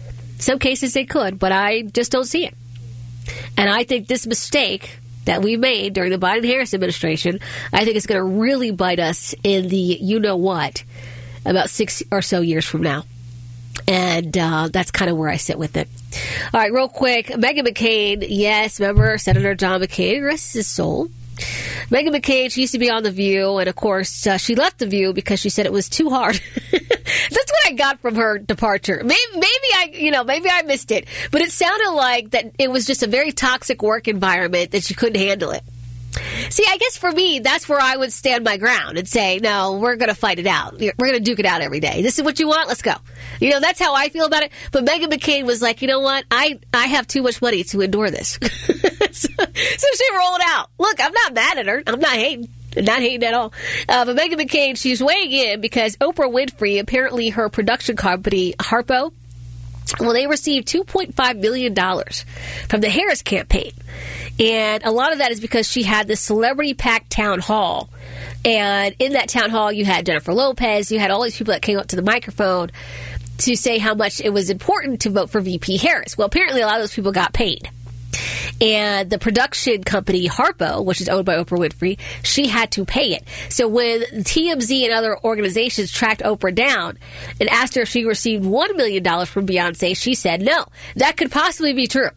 But I just don't see it. And I think this mistake that we made during the Biden-Harris administration, I think it's going to really bite us in the you-know-what about 6 or so years from now. And that's kind of where I sit with it. All right, real quick. Meghan McCain, yes, remember Senator John McCain, rest his soul. Meghan McCain, she used to be on The View, and of course, she left The View because she said it was too hard. That's what I got from her departure. Maybe I missed it, but it sounded like that it was just a very toxic work environment that she couldn't handle it. See, I guess for me, that's where I would stand my ground and say, no, we're going to fight it out. We're going to duke it out every day. This is what you want? Let's go. That's how I feel about it. But Meghan McCain was like, you know what? I have too much money to endure this. so she rolled out. Look, I'm not mad at her. I'm not hating. Not hating at all. But Meghan McCain, she's weighing in because Oprah Winfrey, apparently her production company, Harpo, well, they received $2.5 million from the Harris campaign. And a lot of that is because she had this celebrity-packed town hall. And in that town hall, you had Jennifer Lopez. You had all these people that came up to the microphone to say how much it was important to vote for VP Harris. Well, apparently a lot of those people got paid. And the production company, Harpo, which is owned by Oprah Winfrey, she had to pay it. So when TMZ and other organizations tracked Oprah down and asked her if she received $1 million from Beyonce, she said no. That could possibly be true.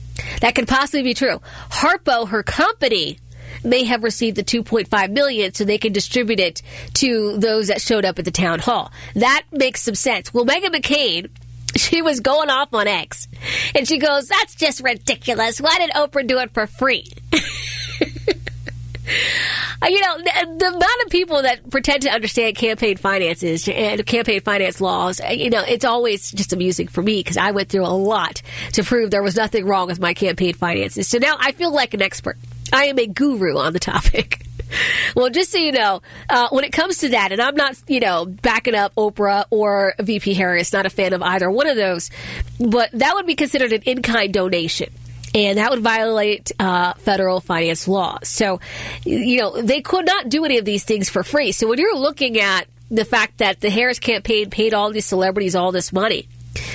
Harpo, her company, may have received the $2.5 million so they can distribute it to those that showed up at the town hall. That makes some sense. Well, Meghan McCain, she was going off on X, and she goes, that's just ridiculous. Why did Oprah do it for free? The amount of people that pretend to understand campaign finances and campaign finance laws, it's always just amusing for me because I went through a lot to prove there was nothing wrong with my campaign finances. So now I feel like an expert. I am a guru on the topic. Well, just so you know, when it comes to that, and I'm not, backing up Oprah or VP Harris, not a fan of either one of those, but that would be considered an in-kind donation. And that would violate federal finance laws. So, they could not do any of these things for free. So when you're looking at the fact that the Harris campaign paid all these celebrities all this money,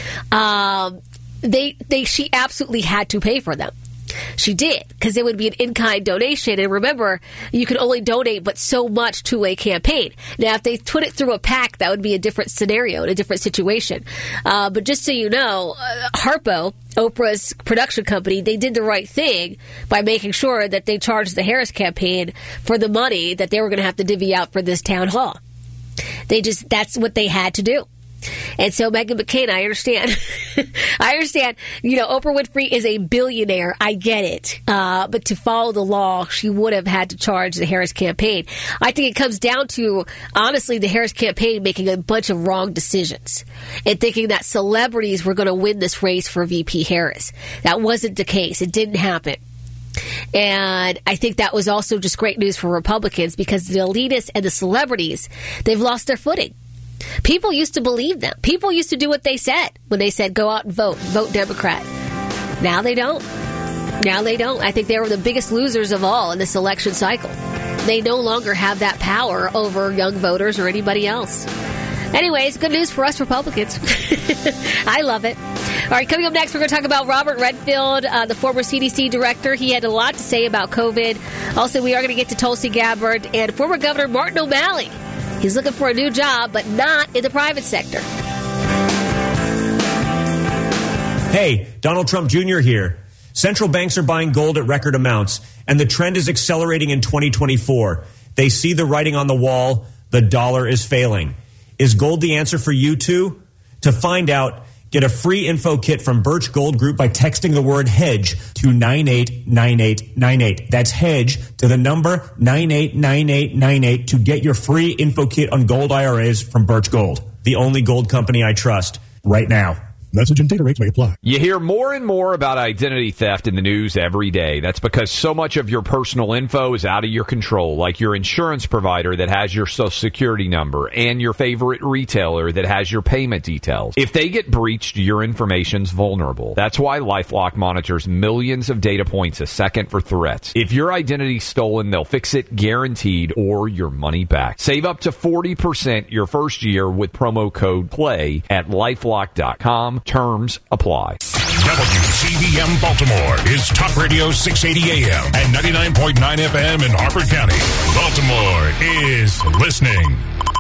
she absolutely had to pay for them. She did, because it would be an in-kind donation. And remember, you can only donate but so much to a campaign. Now, if they put it through a PAC, that would be a different scenario, a different situation. But just so you know, Harpo, Oprah's production company, they did the right thing by making sure that they charged the Harris campaign for the money that they were going to have to divvy out for this town hall. That's what they had to do. And so Meghan McCain, I understand. I understand, Oprah Winfrey is a billionaire. I get it. But to follow the law, she would have had to charge the Harris campaign. I think it comes down to, honestly, the Harris campaign making a bunch of wrong decisions and thinking that celebrities were going to win this race for VP Harris. That wasn't the case. It didn't happen. And I think that was also just great news for Republicans because the elitists and the celebrities, they've lost their footing. People used to believe them. People used to do what they said when they said, go out and vote Democrat. Now they don't. I think they were the biggest losers of all in this election cycle. They no longer have that power over young voters or anybody else. Anyways, good news for us Republicans. I love it. All right, coming up next, we're going to talk about Robert Redfield, the former CDC director. He had a lot to say about COVID. Also, we are going to get to Tulsi Gabbard and former Governor Martin O'Malley. He's looking for a new job, but not in the private sector. Hey, Donald Trump Jr. here. Central banks are buying gold at record amounts, and the trend is accelerating in 2024. They see the writing on the wall. The dollar is failing. Is gold the answer for you too? To find out, get a free info kit from Birch Gold Group by texting the word HEDGE to 989898. That's HEDGE to the number 989898 to get your free info kit on gold IRAs from Birch Gold, the only gold company I trust right now. Message and data rates may apply. You hear more and more about identity theft in the news every day. That's because so much of your personal info is out of your control, like your insurance provider that has your social security number and your favorite retailer that has your payment details. If they get breached, your information's vulnerable. That's why LifeLock monitors millions of data points a second for threats. If your identity's stolen, they'll fix it guaranteed or your money back. Save up to 40% your first year with promo code PLAY at LifeLock.com. Terms apply. WCBM Baltimore is Talk Radio 680 AM and 99.9 FM in Harford County. Baltimore is listening.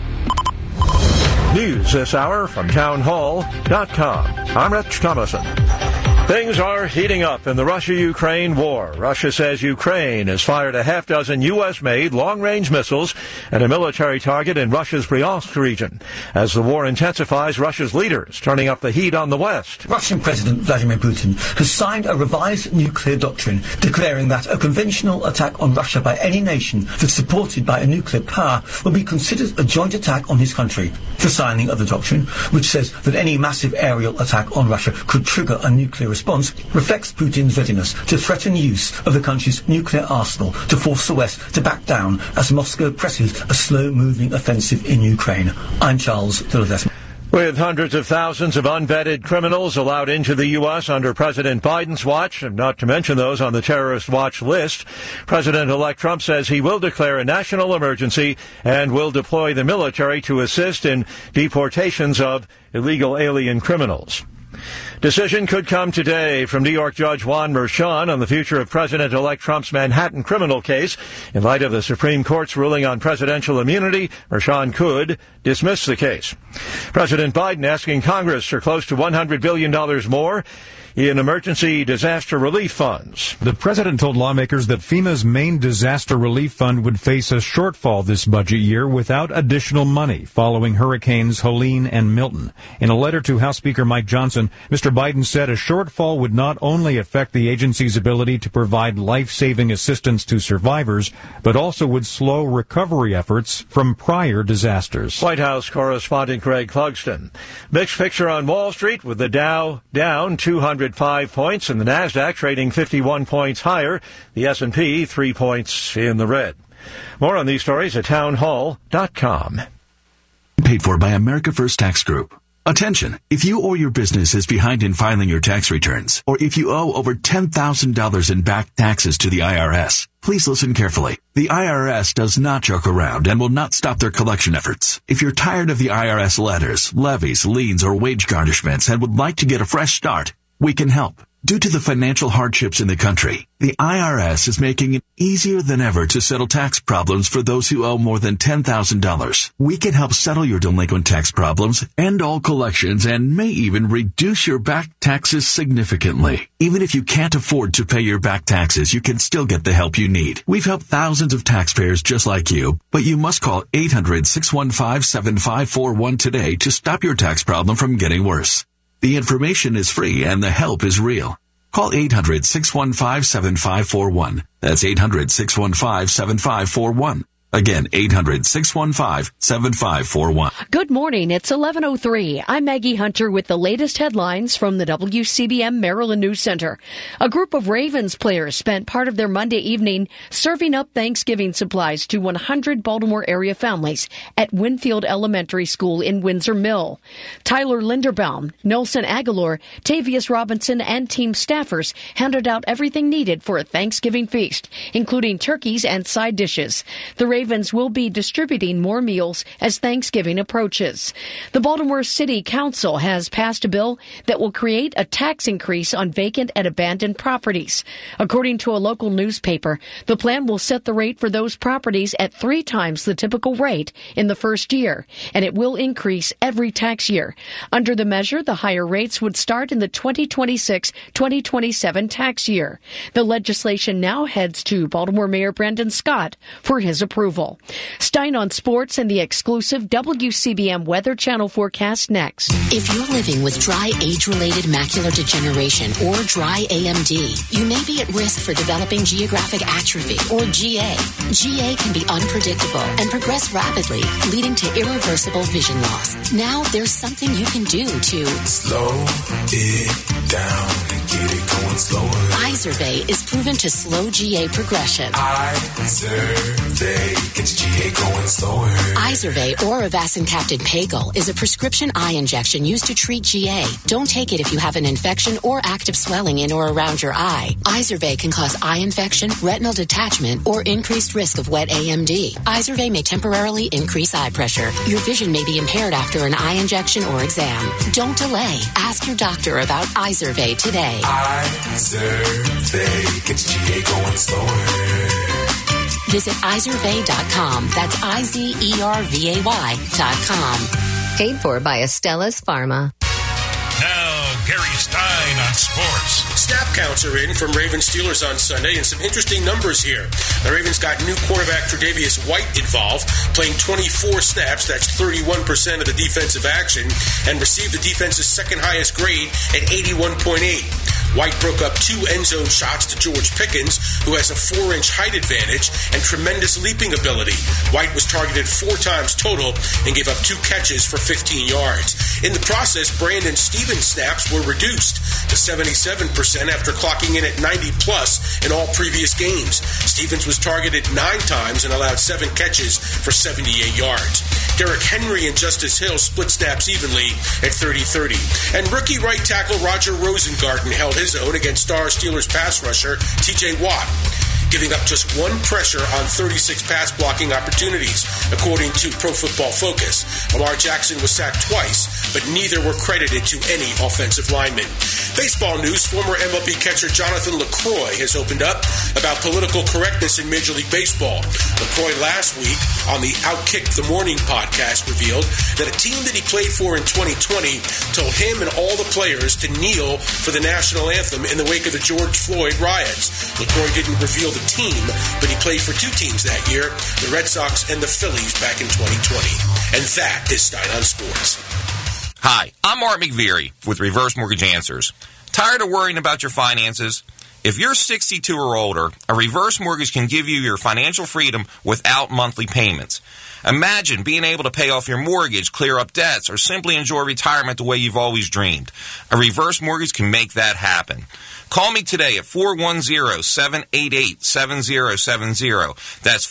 News this hour from townhall.com. I'm Rich Thomason. Things are heating up in the Russia-Ukraine war. Russia says Ukraine has fired a half-dozen U.S.-made long-range missiles at a military target in Russia's Bryansk region. As the war intensifies, Russia's leaders turning up the heat on the West. Russian President Vladimir Putin has signed a revised nuclear doctrine declaring that a conventional attack on Russia by any nation that's supported by a nuclear power will be considered a joint attack on his country. The signing of the doctrine, which says that any massive aerial attack on Russia could trigger a nuclear response, reflects Putin's readiness to threaten use of the country's nuclear arsenal to force the West to back down as Moscow presses a slow-moving offensive in Ukraine. I'm Charles de Ledesma. With hundreds of thousands of unvetted criminals allowed into the U.S. under President Biden's watch, and not to mention those on the terrorist watch list, President-elect Trump says he will declare a national emergency and will deploy the military to assist in deportations of illegal alien criminals. Decision could come today from New York Judge Juan Merchan on the future of President-elect Trump's Manhattan criminal case. In light of the Supreme Court's ruling on presidential immunity, Merchan could dismiss the case. President Biden asking Congress for close to $100 billion more in emergency disaster relief funds. The president told lawmakers that FEMA's main disaster relief fund would face a shortfall this budget year without additional money following hurricanes Helene and Milton. In a letter to House Speaker Mike Johnson, Mr. Biden said a shortfall would not only affect the agency's ability to provide life-saving assistance to survivors, but also would slow recovery efforts from prior disasters. White House correspondent Greg Clugston. Mixed picture on Wall Street with the Dow down 205 points and the NASDAQ trading 51 points higher. The S&P 3 points in the red. More on these stories at townhall.com. Paid for by America First Tax Group. Attention! If you or your business is behind in filing your tax returns, or if you owe over $10,000 in back taxes to the IRS, please listen carefully. The IRS does not joke around and will not stop their collection efforts. If you're tired of the IRS letters, levies, liens, or wage garnishments and would like to get a fresh start, we can help. Due to the financial hardships in the country, the IRS is making it easier than ever to settle tax problems for those who owe more than $10,000. We can help settle your delinquent tax problems, end all collections, and may even reduce your back taxes significantly. Even if you can't afford to pay your back taxes, you can still get the help you need. We've helped thousands of taxpayers just like you, but you must call 800-615-7541 today to stop your tax problem from getting worse. The information is free and the help is real. Call 800-615-7541. That's 800-615-7541. Again, 800-615-7541. Good morning. It's 11:03. I'm Maggie Hunter with the latest headlines from the WCBM Maryland News Center. A group of Ravens players spent part of their Monday evening serving up Thanksgiving supplies to 100 Baltimore area families at Winfield Elementary School in Windsor Mill. Tyler Linderbaum, Nelson Aguilar, Tavius Robinson, and team staffers handed out everything needed for a Thanksgiving feast, including turkeys and side dishes. The Ravens will be distributing more meals as Thanksgiving approaches. The Baltimore City Council has passed a bill that will create a tax increase on vacant and abandoned properties. According to a local newspaper, the plan will set the rate for those properties at 3 times the typical rate in the first year, and it will increase every tax year. Under the measure, the higher rates would start in the 2026-2027 tax year. The legislation now heads to Baltimore Mayor Brandon Scott for his approval. Stein on sports and the exclusive WCBM Weather Channel forecast next. If you're living with dry age-related macular degeneration or dry AMD, you may be at risk for developing geographic atrophy or GA. GA can be unpredictable and progress rapidly, leading to irreversible vision loss. Now there's something you can do to slow it down and get it going slower. Izervay is proven to slow GA progression. Izervay gets GA going slower. Izervay or avacincaptad Pagel is a prescription eye injection used to treat GA. Don't take it if you have an infection or active swelling in or around your eye. Izervay can cause eye infection, retinal detachment, or increased risk of wet AMD. Izervay may temporarily increase eye pressure. Your vision may be impaired after an eye injection or exam. Don't delay. Ask your doctor about Izervay today. Izervay gets GA going slower. Visit Izervay.com. That's IZERVAY.com. Paid for by Astellas Pharma. Now, Gary Stein on sports. Snap counts are in from Ravens Steelers on Sunday, and some interesting numbers here. The Ravens got new quarterback Tre'Davious White involved, playing 24 snaps, that's 31% of the defensive action, and received the defense's second highest grade at 81.8. White broke up 2 end zone shots to George Pickens, who has a 4-inch height advantage and tremendous leaping ability. White was targeted 4 times total and gave up 2 catches for 15 yards. In the process, Brandon Stevens' snaps were reduced to 77% after clocking in at 90-plus in all previous games. Stevens was targeted 9 times and allowed 7 catches for 78 yards. Derrick Henry and Justice Hill split snaps evenly at 30-30. And rookie right tackle Roger Rosengarten held his own against star Steelers pass rusher T.J. Watt, giving up just 1 pressure on 36 pass blocking opportunities, according to Pro Football Focus. Lamar Jackson was sacked twice, but neither were credited to any offensive lineman. Baseball news, former MLB catcher Jonathan LaCroix has opened up about political correctness in Major League Baseball. LaCroix last week on the Outkick the Morning podcast revealed that a team that he played for in 2020 told him and all the players to kneel for the national anthem in the wake of the George Floyd riots. LaCroix didn't reveal the team, but he played for 2 teams that year, the Red Sox and the Phillies back in 2020. And that is Stein on Sports. Hi, I'm Art McVeary with Reverse Mortgage Answers. Tired of worrying about your finances? If you're 62 or older, a reverse mortgage can give you your financial freedom without monthly payments. Imagine being able to pay off your mortgage, clear up debts, or simply enjoy retirement the way you've always dreamed. A reverse mortgage can make that happen. Call me today at 410-788-7070. That's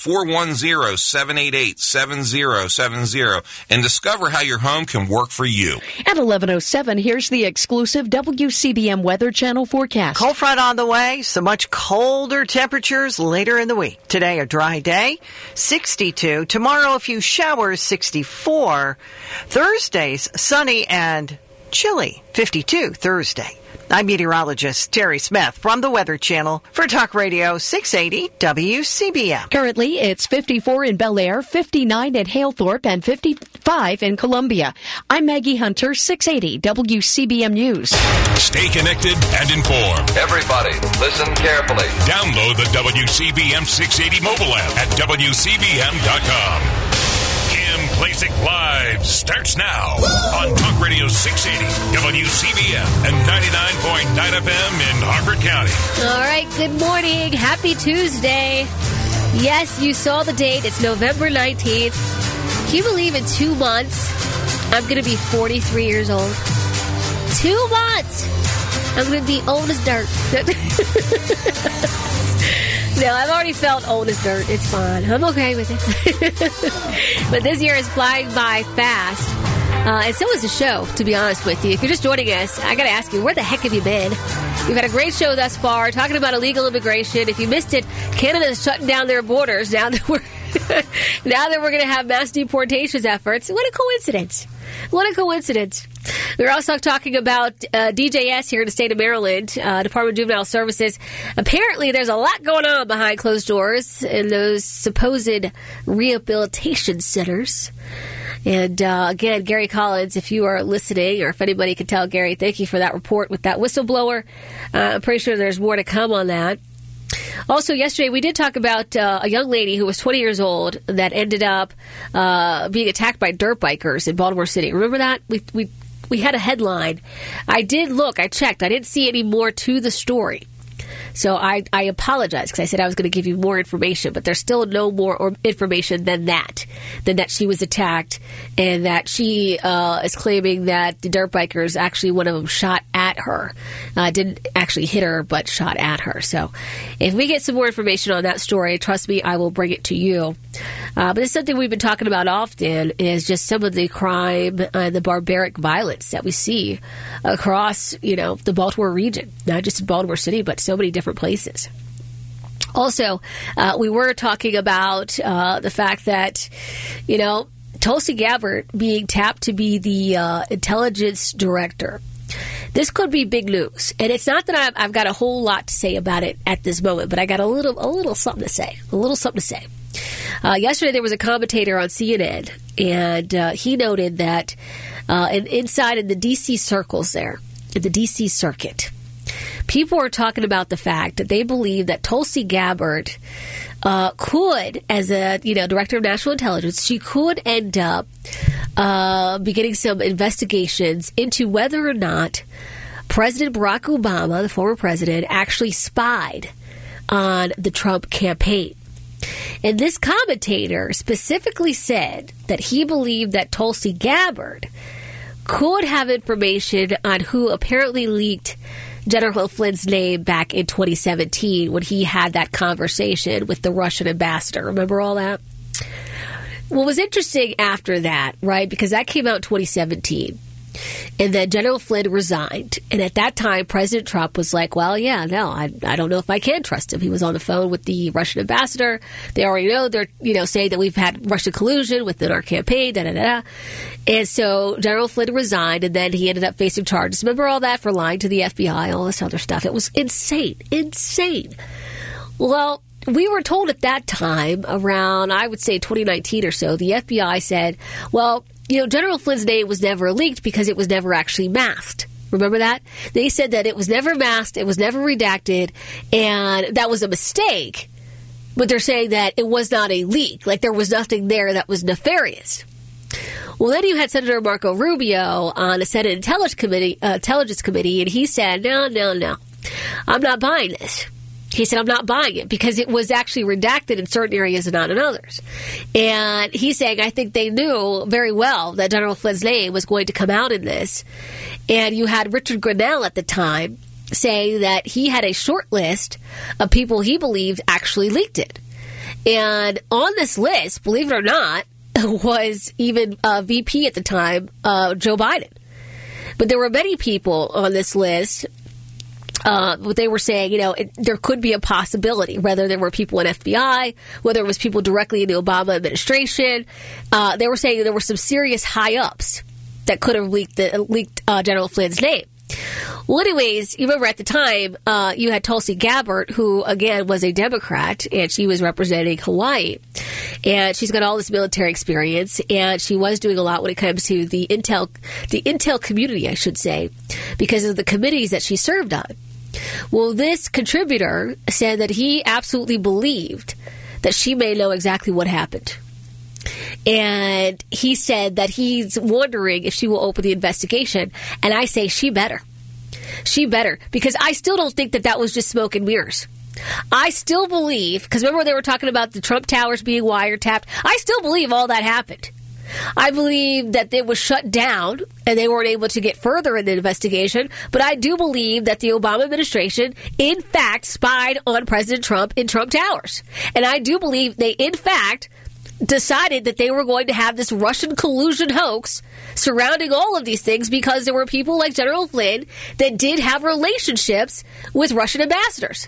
410-788-7070 and discover how your home can work for you. At 11:07, here's the exclusive WCBM Weather Channel forecast. Cold front on the way, so much colder temperatures later in the week. Today, a dry day, 62. Tomorrow, a few showers, 64. Thursday's sunny and Chilly, 52 Thursday. I'm meteorologist Terry Smith from the Weather Channel for Talk Radio 680 WCBM. Currently, it's 54 in Bel Air, 59 at Halethorpe, and 55 in Columbia. I'm Maggie Hunter, 680 WCBM News. Stay connected and informed. Everybody, listen carefully. Download the WCBM 680 mobile app at WCBM.com. Kim Klacik Live starts now on Talk Radio 680, WCBM, and 99.9 FM in Harford County. All right, good morning. Happy Tuesday. Yes, you saw the date. It's November 19th. Can you believe in 2 months, I'm going to be 43 years old? 2 months! I'm going to be old as dirt. No, I've already felt old as dirt. It's fine. I'm okay with it. But this year is flying by fast. And so is the show, to be honest with you. If you're just joining us, I got to ask you, where the heck have you been? We've had a great show thus far, talking about illegal immigration. If you missed it, Canada's shutting down their borders now that we're going to have mass deportations efforts. What a coincidence. What a coincidence. We're also talking about DJS here in the state of Maryland, Department of Juvenile Services. Apparently, there's a lot going on behind closed doors in those supposed rehabilitation centers. And again, Gary Collins, if you are listening, or if anybody can tell Gary, thank you for that report with that whistleblower. I'm pretty sure there's more to come on that. Also, yesterday we did talk about a young lady who was 20 years old that ended up being attacked by dirt bikers in Baltimore City. Remember that? We had a headline. I did look. I checked. I didn't see any more to the story. So I apologize because I said I was going to give you more information, but there's still no more information than that she was attacked and that she is claiming that the dirt bikers, actually one of them shot at her. Didn't actually hit her, but shot at her. So if we get some more information on that story, trust me, I will bring it to you. But it's something we've been talking about often is just some of the crime and the barbaric violence that we see across, the Baltimore region, not just in Baltimore City, but so many different places. Also, we were talking about the fact that, Tulsi Gabbard being tapped to be the intelligence director. This could be big news, and it's not that I've got a whole lot to say about it at this moment, but I got a little something to say. Yesterday there was a commentator on CNN, and he noted that inside in the D.C. circles there, in the D.C. circuit, people are talking about the fact that they believe that Tulsi Gabbard could, as a director of national intelligence, she could end up beginning some investigations into whether or not President Barack Obama, the former president, actually spied on the Trump campaign. And this commentator specifically said that he believed that Tulsi Gabbard could have information on who apparently leaked General Flynn's name back in 2017 when he had that conversation with the Russian ambassador. Remember all that? What was interesting after that, right, because that came out in 2017, and then General Flynn resigned. And at that time, President Trump was like, well, yeah, no, I don't know if I can trust him. He was on the phone with the Russian ambassador. They already know they're, saying that we've had Russian collusion within our campaign, da-da-da. And so General Flynn resigned, and then he ended up facing charges. Remember all that for lying to the FBI, all this other stuff. It was insane. Well, we were told at that time, around, I would say 2019 or so, the FBI said, well, General Flynn's name was never leaked because it was never actually masked. Remember that? They said that it was never masked, it was never redacted, and that was a mistake. But they're saying that it was not a leak, like there was nothing there that was nefarious. Well, then you had Senator Marco Rubio on the Senate Intelligence Committee, and he said, no, I'm not buying this. He said, I'm not buying it because it was actually redacted in certain areas and not in others. And he's saying, I think they knew very well that General Flynn's name was going to come out in this. And you had Richard Grenell at the time saying that he had a short list of people he believed actually leaked it. And on this list, believe it or not, was even VP at the time, Joe Biden. But there were many people on this list. What they were saying, there could be a possibility, whether there were people in FBI, whether it was people directly in the Obama administration. They were saying there were some serious high-ups that could have leaked General Flynn's name. Well, anyways, you remember at the time, you had Tulsi Gabbard, who, again, was a Democrat, and she was representing Hawaii. And she's got all this military experience, and she was doing a lot when it comes to the intel community, I should say, because of the committees that she served on. Well, this contributor said that he absolutely believed that she may know exactly what happened. And he said that he's wondering if she will open the investigation. And I say she better. She better. Because I still don't think that was just smoke and mirrors. I still believe, because remember they were talking about the Trump Towers being wiretapped? I still believe all that happened. I believe that it was shut down and they weren't able to get further in the investigation. But I do believe that the Obama administration, in fact, spied on President Trump in Trump Towers. And I do believe they, in fact, decided that they were going to have this Russian collusion hoax surrounding all of these things because there were people like General Flynn that did have relationships with Russian ambassadors.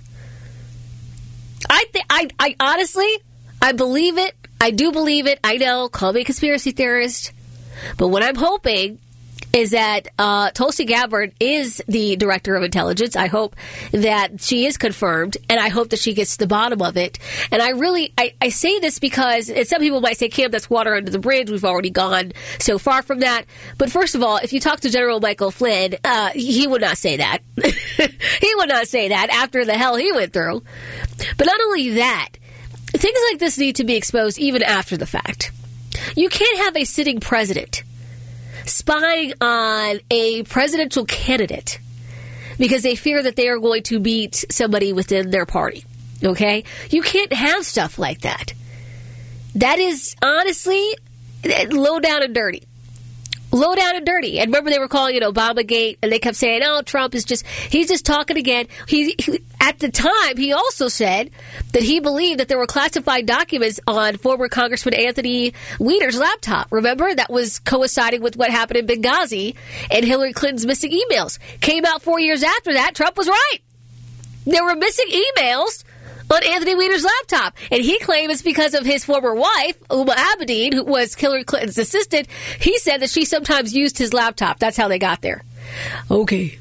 I honestly, I believe it. I do believe it. I know, call me a conspiracy theorist. But what I'm hoping is that Tulsi Gabbard is the director of intelligence. I hope that she is confirmed, and I hope that she gets to the bottom of it. And I say this because, and some people might say, Kim, that's water under the bridge. We've already gone so far from that. But first of all, if you talk to General Michael Flynn, he would not say that. He would not say that after the hell he went through. But not only that, things like this need to be exposed even after the fact. You can't have a sitting president spying on a presidential candidate because they fear that they are going to beat somebody within their party. Okay? You can't have stuff like that. That is honestly low down and dirty. Low down and dirty. And remember they were calling it Obamagate, and they kept saying, oh, Trump is he's just talking again. He at the time, he also said that he believed that there were classified documents on former Congressman Anthony Weiner's laptop. Remember? That was coinciding with what happened in Benghazi and Hillary Clinton's missing emails. Came out 4 years after that. Trump was right. There were missing emails on Anthony Weiner's laptop. And he claimed it's because of his former wife, Uma Abedin, who was Hillary Clinton's assistant. He said that she sometimes used his laptop. That's how they got there. Okay.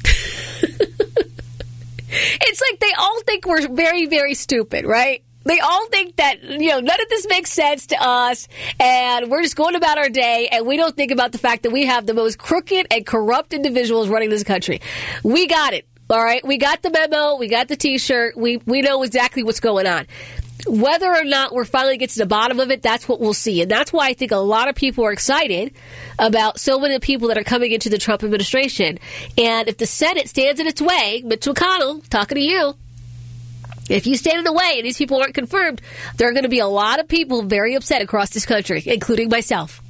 It's like they all think we're very, very stupid, right? They all think that, none of this makes sense to us, and we're just going about our day, and we don't think about the fact that we have the most crooked and corrupt individuals running this country. We got it. All right, we got the memo, we got the T-shirt, we know exactly what's going on. Whether or not we're finally get to the bottom of it, that's what we'll see. And that's why I think a lot of people are excited about so many people that are coming into the Trump administration. And if the Senate stands in its way, Mitch McConnell, talking to you, if you stand in the way and these people aren't confirmed, there are going to be a lot of people very upset across this country, including myself.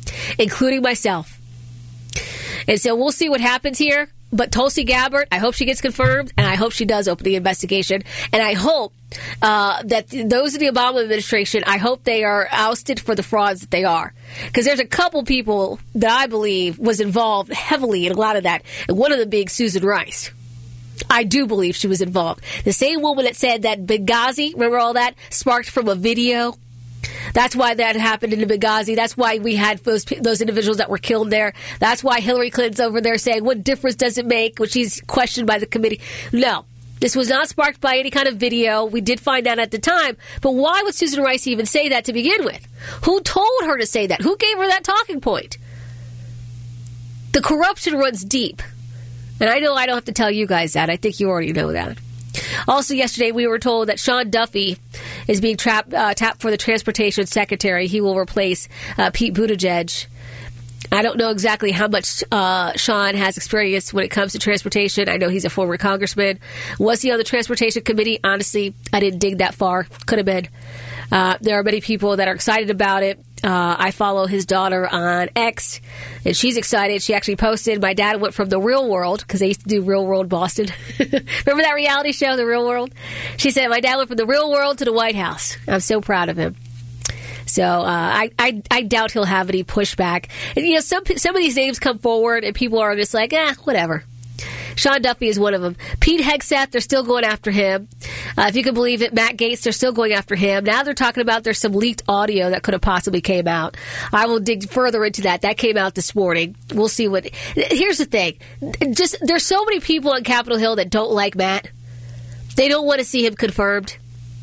And so we'll see what happens here. But Tulsi Gabbard, I hope she gets confirmed, and I hope she does open the investigation. And I hope that those in the Obama administration, I hope they are ousted for the frauds that they are. Because there's a couple people that I believe was involved heavily in a lot of that. And one of them being Susan Rice. I do believe she was involved. The same woman that said that Benghazi, remember all that, sparked from a video? That's why that happened in Benghazi. That's why we had those individuals that were killed there. That's why Hillary Clinton's over there saying, what difference does it make when she's questioned by the committee? No, this was not sparked by any kind of video. We did find that at the time. But why would Susan Rice even say that to begin with? Who told her to say that? Who gave her that talking point? The corruption runs deep. And I know I don't have to tell you guys that. I think you already know that. Also, yesterday, we were told that Sean Duffy is being tapped for the transportation secretary. He will replace Pete Buttigieg. I don't know exactly how much Sean has experience when it comes to transportation. I know he's a former congressman. Was he on the transportation committee? Honestly, I didn't dig that far. Could have been. There are many people that are excited about it. I follow his daughter on X, and she's excited. She actually posted, my dad went from The Real World, because they used to do Real World Boston. Remember that reality show, The Real World? She said, my dad went from The Real World to the White House. I'm so proud of him. So I doubt he'll have any pushback. And, some of these names come forward, and people are just like, whatever. Sean Duffy is one of them. Pete Hegseth, they're still going after him. If you can believe it, Matt Gaetz, they're still going after him. Now they're talking about there's some leaked audio that could have possibly came out. I will dig further into that. That came out this morning. We'll see what... Here's the thing. There's so many people on Capitol Hill that don't like Matt. They don't want to see him confirmed.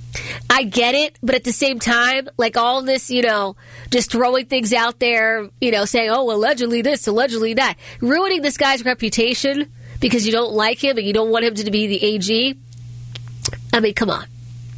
I get it, but at the same time, like all this, just throwing things out there, saying, oh, allegedly this, allegedly that, ruining this guy's reputation because you don't like him and you don't want him to be the AG. I mean, come on.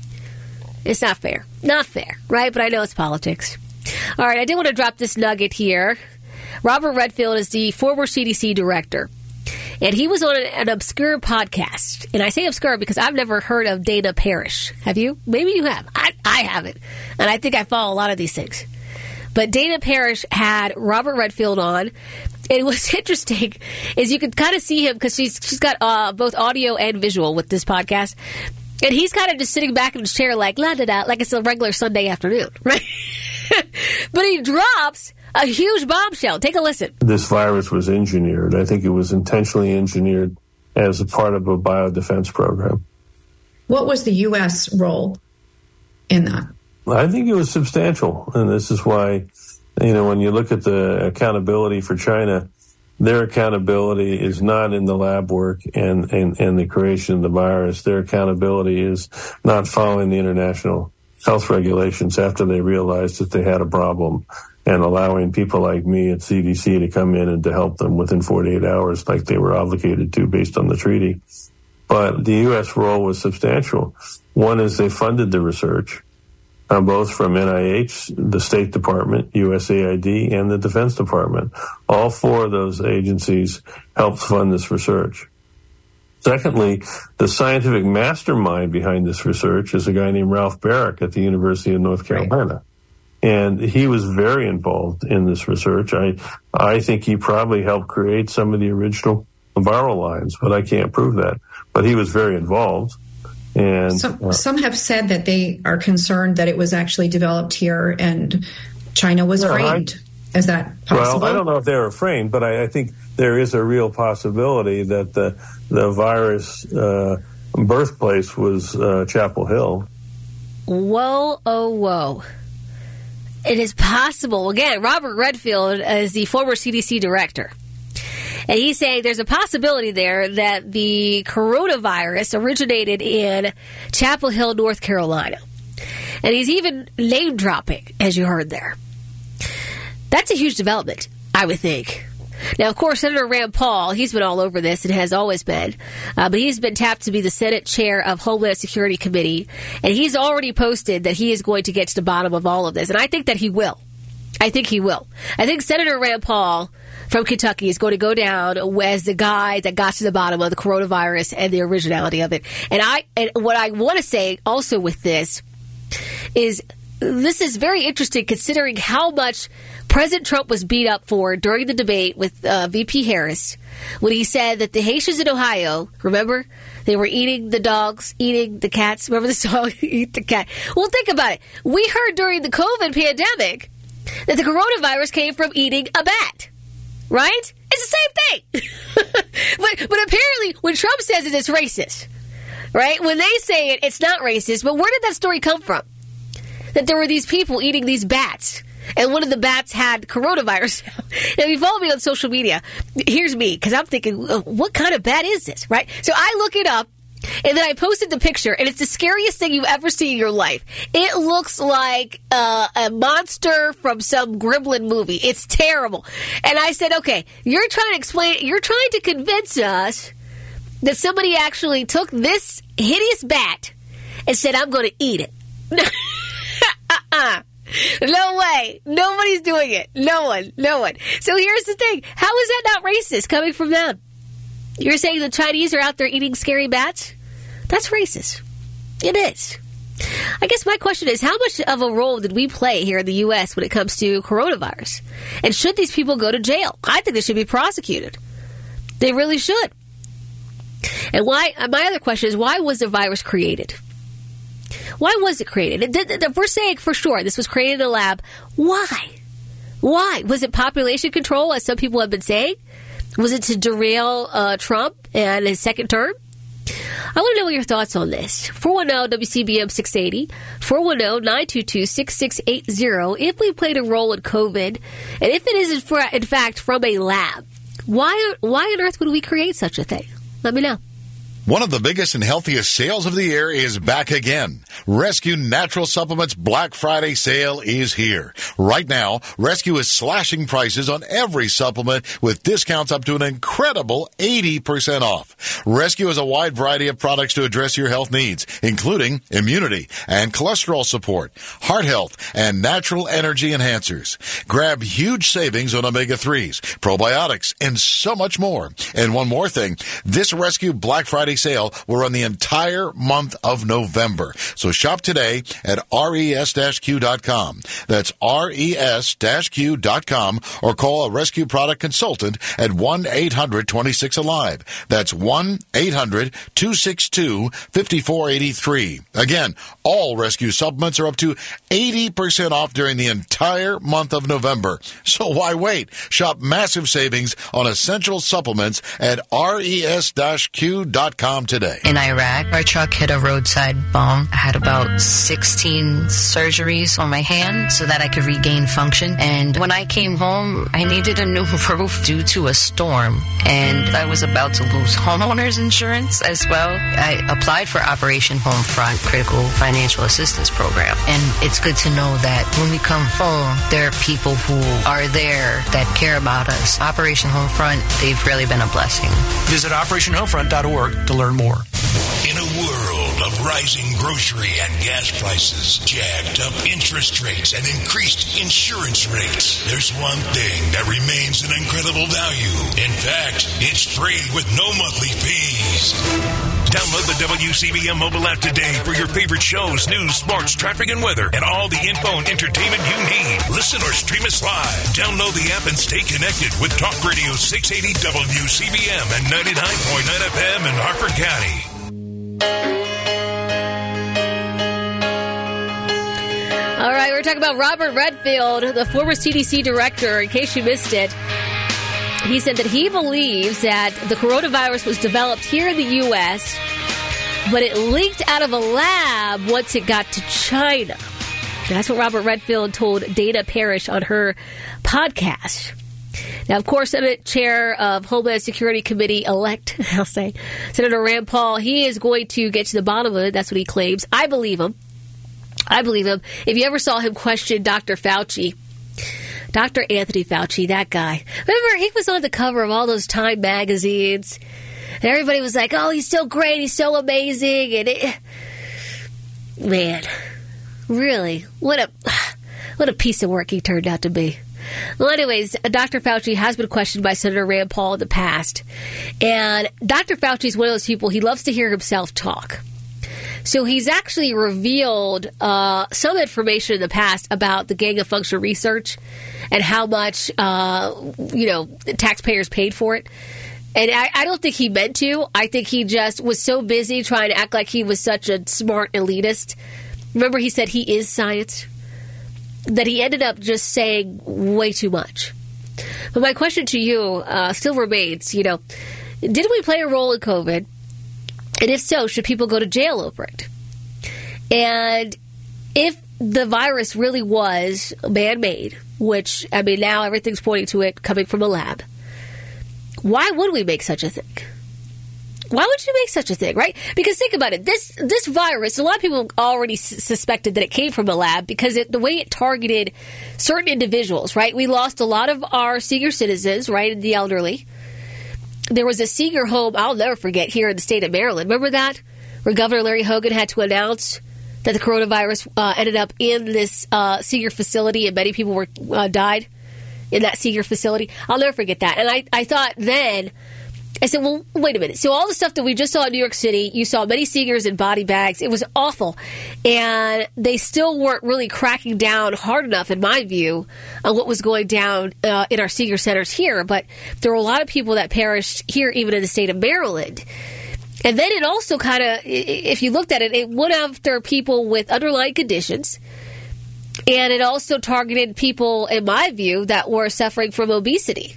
It's not fair. Not fair, right? But I know it's politics. All right, I did want to drop this nugget here. Robert Redfield is the former CDC director. And he was on an obscure podcast. And I say obscure because I've never heard of Dana Parrish. Have you? Maybe you have. I haven't. And I think I follow a lot of these things. But Dana Parrish had Robert Redfield on. And what's interesting is you can kind of see him because she's got both audio and visual with this podcast. And he's kind of just sitting back in his chair like, la-da-da, like it's a regular Sunday afternoon, right? But he drops a huge bombshell. Take a listen. This virus was engineered. I think it was intentionally engineered as a part of a biodefense program. What was the U.S. role in that? I think it was substantial. And this is why, when you look at the accountability for China, their accountability is not in the lab work and the creation of the virus. Their accountability is not following the international health regulations after they realized that they had a problem, and allowing people like me at CDC to come in and to help them within 48 hours like they were obligated to based on the treaty. But the U.S. role was substantial. One is they funded the research, both from NIH, the State Department, USAID, and the Defense Department. All four of those agencies helped fund this research. Secondly, the scientific mastermind behind this research is a guy named Ralph Barrick at the University of North Carolina. Right. And he was very involved in this research. I think he probably helped create some of the original viral lines, but I can't prove that. But he was very involved. And some have said that they are concerned that it was actually developed here and China was framed. Is that possible? Well, I don't know if they were framed, but I think there is a real possibility that the virus birthplace was Chapel Hill. Whoa, oh, whoa. It is possible. Again, Robert Redfield is the former CDC director. And he's saying there's a possibility there that the coronavirus originated in Chapel Hill, North Carolina. And he's even name dropping, as you heard there. That's a huge development, I would think. Now, of course, Senator Rand Paul, he's been all over this and has always been. But he's been tapped to be the Senate chair of Homeland Security Committee. And he's already posted that he is going to get to the bottom of all of this. And I think that he will. I think he will. I think Senator Rand Paul from Kentucky is going to go down as the guy that got to the bottom of the coronavirus and the originality of it. And what I want to say also with this is very interesting considering how much President Trump was beat up for during the debate with VP Harris when he said that the Haitians in Ohio, remember, they were eating the dogs, eating the cats. Remember the song, Eat the Cat? Well, think about it. We heard during the COVID pandemic that the coronavirus came from eating a bat. Right? It's the same thing. but apparently, when Trump says it, it's racist. Right? When they say it, it's not racist. But where did that story come from? That there were these people eating these bats. And one of the bats had coronavirus. Now, if you follow me on social media, here's me. Because I'm thinking, what kind of bat is this? Right? So I look it up. And then I posted the picture, and it's the scariest thing you've ever seen in your life. It looks like a monster from some Gremlin movie. It's terrible. And I said, okay, you're trying to convince us that somebody actually took this hideous bat and said, I'm going to eat it. No way. Nobody's doing it. No one. So here's the thing. How is that not racist coming from them? You're saying the Chinese are out there eating scary bats? That's racist. It is. I guess my question is, how much of a role did we play here in the U.S. when it comes to coronavirus? And should these people go to jail? I think they should be prosecuted. They really should. And my other question is, why was the virus created? Why was it created? We're saying for sure this was created in a lab. Why? Was it population control, as some people have been saying? Was it to derail Trump? and his second term? I want to know your thoughts on this. 410-WCBM 680, 410-922-6680. If we played a role in COVID, and if it is in fact from a lab, why on earth would we create such a thing? Let me know. One of the biggest and healthiest sales of the year is back again. Rescue Natural Supplements Black Friday sale is here. Right now, Rescue is slashing prices on every supplement with discounts up to an incredible 80% off. Rescue has a wide variety of products to address your health needs, including immunity and cholesterol support, heart health, and natural energy enhancers. Grab huge savings on omega-3s, probiotics, and so much more. And one more thing, this Rescue Black Friday sale will run the entire month of November. So shop today at res-q.com. That's res-q.com, or call a Rescue product consultant at 1-800-26-ALIVE. That's 1-800-262-5483. Again, all Rescue supplements are up to 80% off during the entire month of November. So why wait? Shop massive savings on essential supplements at res-q.com today. In Iraq, our truck hit a roadside bomb. I had about 16 surgeries on my hand so that I could regain function. And when I came home, I needed a new roof due to a storm. And I was about to lose homeowners insurance as well. I applied for Operation Homefront Critical Financial Assistance Program. And it's good to know that when we come home, there are people who are there that care about us. Operation Homefront, they've really been a blessing. Visit OperationHomefront.org to learn more. In a world of rising grocery and gas prices, jacked up interest rates, and increased insurance rates, there's one thing that remains an incredible value. In fact, it's free with no monthly fees. Download the WCBM mobile app today for your favorite shows, news, sports, traffic, and weather, and all the info and entertainment you need. Listen or stream us live. Download the app and stay connected with Talk Radio 680 WCBM and 99.9 FM in Harford County. All right, we're talking about Robert Redfield, the former CDC director. In case you missed it, he said that he believes that the coronavirus was developed here in the U.S., but it leaked out of a lab once it got to China. That's what Robert Redfield told Dana Parrish on her podcast. Now, of course, Senate Chair of Homeland Security Committee elect, I'll say, Senator Rand Paul, he is going to get to the bottom of it. That's what he claims. I believe him. If you ever saw him question Dr. Fauci, Dr. Anthony Fauci, that guy. Remember, he was on the cover of all those Time magazines. And everybody was like, oh, he's so great. He's so amazing. And man, really, what a piece of work he turned out to be. Well, anyways, Dr. Fauci has been questioned by Senator Rand Paul in the past. And Dr. Fauci is one of those people, he loves to hear himself talk. So he's actually revealed some information in the past about the gain-of-function research and how much, taxpayers paid for it. And I don't think he meant to. I think he just was so busy trying to act like he was such a smart elitist. Remember, he said he is science? That he ended up just saying way too much. But my question to you still remains, did we play a role in COVID? And if so, should people go to jail over it? And if the virus really was man-made, which, now everything's pointing to it coming from a lab, why would we make such a thing? Why would you make such a thing, right? Because think about it. This virus, a lot of people already suspected that it came from a lab because the way it targeted certain individuals, right? We lost a lot of our senior citizens, right, the elderly. There was a senior home, I'll never forget, here in the state of Maryland. Remember that? Where Governor Larry Hogan had to announce that the coronavirus ended up in this senior facility and many people were died in that senior facility. I'll never forget that. And I thought then, I said, well, wait a minute. So all the stuff that we just saw in New York City, you saw many seniors in body bags. It was awful. And they still weren't really cracking down hard enough, in my view, on what was going down in our senior centers here. But there were a lot of people that perished here, even in the state of Maryland. And then it also kind of, if you looked at it, it went after people with underlying conditions. And it also targeted people, in my view, that were suffering from obesity.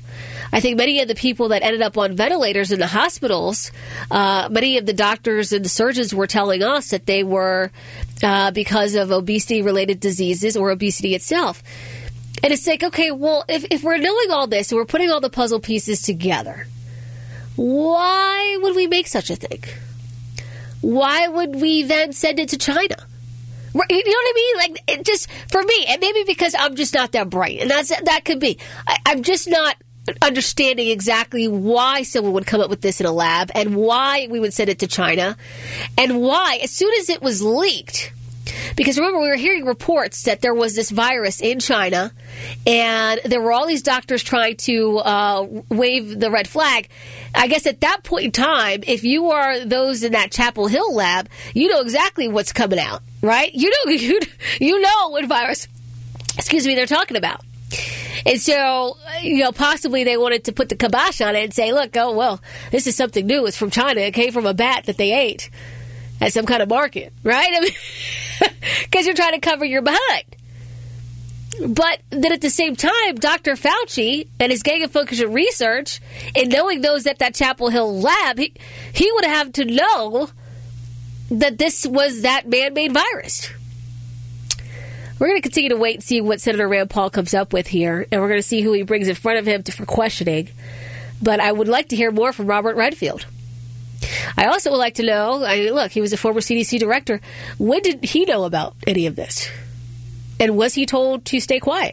I think many of the people that ended up on ventilators in the hospitals, many of the doctors and the surgeons were telling us that they were because of obesity-related diseases or obesity itself. And it's like, okay, well, if we're knowing all this and we're putting all the puzzle pieces together, why would we make such a thing? Why would we then send it to China? You know what I mean? Like, it just, for me, and maybe because I'm just not that bright, and that could be. I'm just not understanding exactly why someone would come up with this in a lab and why we would send it to China and why, as soon as it was leaked, because remember, we were hearing reports that there was this virus in China and there were all these doctors trying to wave the red flag. I guess at that point in time, if you are those in that Chapel Hill lab, you know exactly what's coming out, right? You know what virus, they're talking about. And so, possibly they wanted to put the kibosh on it and say, look, oh, well, this is something new. It's from China. It came from a bat that they ate at some kind of market, right? I mean, because you're trying to cover your behind. But then at the same time, Dr. Fauci and his gang of function research, and knowing those at that Chapel Hill lab, he would have to know that this was that man-made virus. We're going to continue to wait and see what Senator Rand Paul comes up with here, and we're going to see who he brings in front of him for questioning. But I would like to hear more from Robert Redfield. I also would like to know, look, he was a former CDC director. When did he know about any of this? And was he told to stay quiet?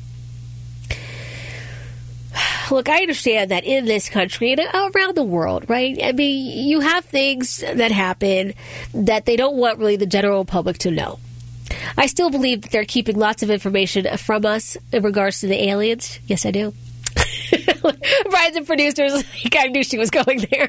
Look, I understand that in this country and around the world, right? I mean, you have things that happen that they don't want really the general public to know. I still believe that they're keeping lots of information from us in regards to the aliens. Yes, I do. Brian's the producer's like, I knew she was going there.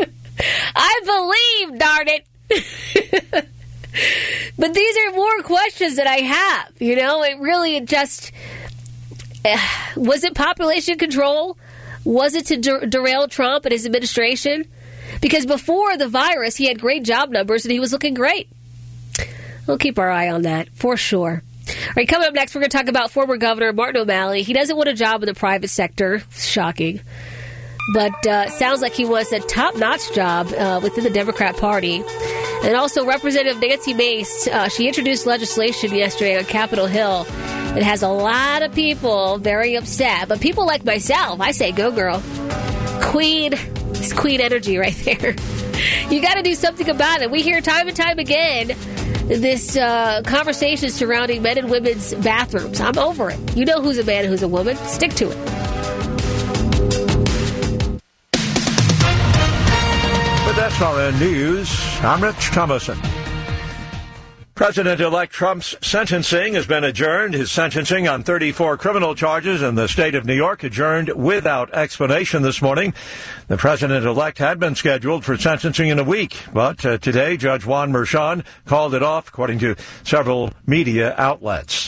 I believe, darn it. But these are more questions that I have. It really just... was it population control? Was it to derail Trump and his administration? Because before the virus, he had great job numbers and he was looking great. We'll keep our eye on that, for sure. All right, coming up next, we're going to talk about former Governor Martin O'Malley. He doesn't want a job in the private sector. Shocking. But sounds like he wants a top-notch job within the Democrat Party. And also, Representative Nancy Mace, she introduced legislation yesterday on Capitol Hill. It has a lot of people very upset. But people like myself, I say, go, girl. Queen. It's queen energy right there. You got to do something about it. We hear time and time again this conversation surrounding men and women's bathrooms. I'm over it. You know who's a man and who's a woman. Stick to it. With SRN News, I'm Rich Thomason. President-elect Trump's sentencing has been adjourned. His sentencing on 34 criminal charges in the state of New York adjourned without explanation this morning. The president-elect had been scheduled for sentencing in a week, but today Judge Juan Merchan called it off, according to several media outlets.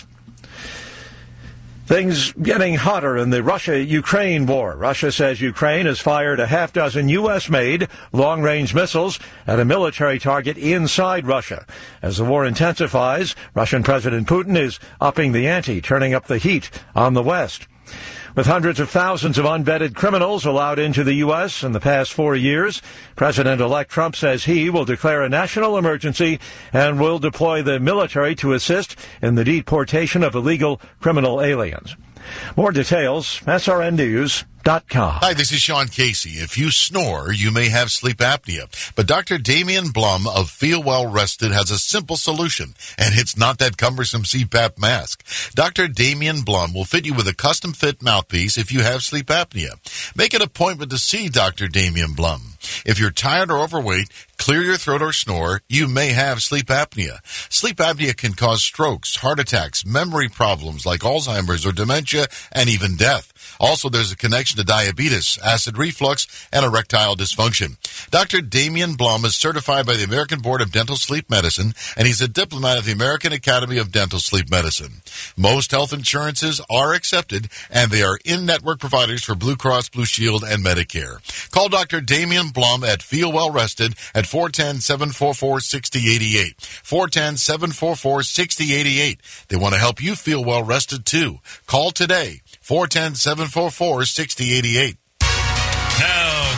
Things getting hotter in the Russia-Ukraine war. Russia says Ukraine has fired a half-dozen U.S.-made long-range missiles at a military target inside Russia. As the war intensifies, Russian President Putin is upping the ante, turning up the heat on the West. With hundreds of thousands of unvetted criminals allowed into the U.S. in the past 4 years, President-elect Trump says he will declare a national emergency and will deploy the military to assist in the deportation of illegal criminal aliens. More details, srnnews.com. Hi, this is Sean Casey. If you snore, you may have sleep apnea. But Dr. Damian Blum of Feel Well Rested has a simple solution, and it's not that cumbersome CPAP mask. Dr. Damian Blum will fit you with a custom-fit mouthpiece if you have sleep apnea. Make an appointment to see Dr. Damian Blum. If you're tired or overweight, clear your throat or snore, you may have sleep apnea. Sleep apnea can cause strokes, heart attacks, memory problems like Alzheimer's or dementia, and even death. Also, there's a connection to diabetes, acid reflux, and erectile dysfunction. Dr. Damian Blum is certified by the American Board of Dental Sleep Medicine, and he's a diplomat of the American Academy of Dental Sleep Medicine. Most health insurances are accepted, and they are in-network providers for Blue Cross Blue Shield and Medicare. Call Dr. Damian Blum at Feel Well Rested at 410-744-6088. 410-744-6088. They want to help you feel well rested, too. Call today. 410-744-6088.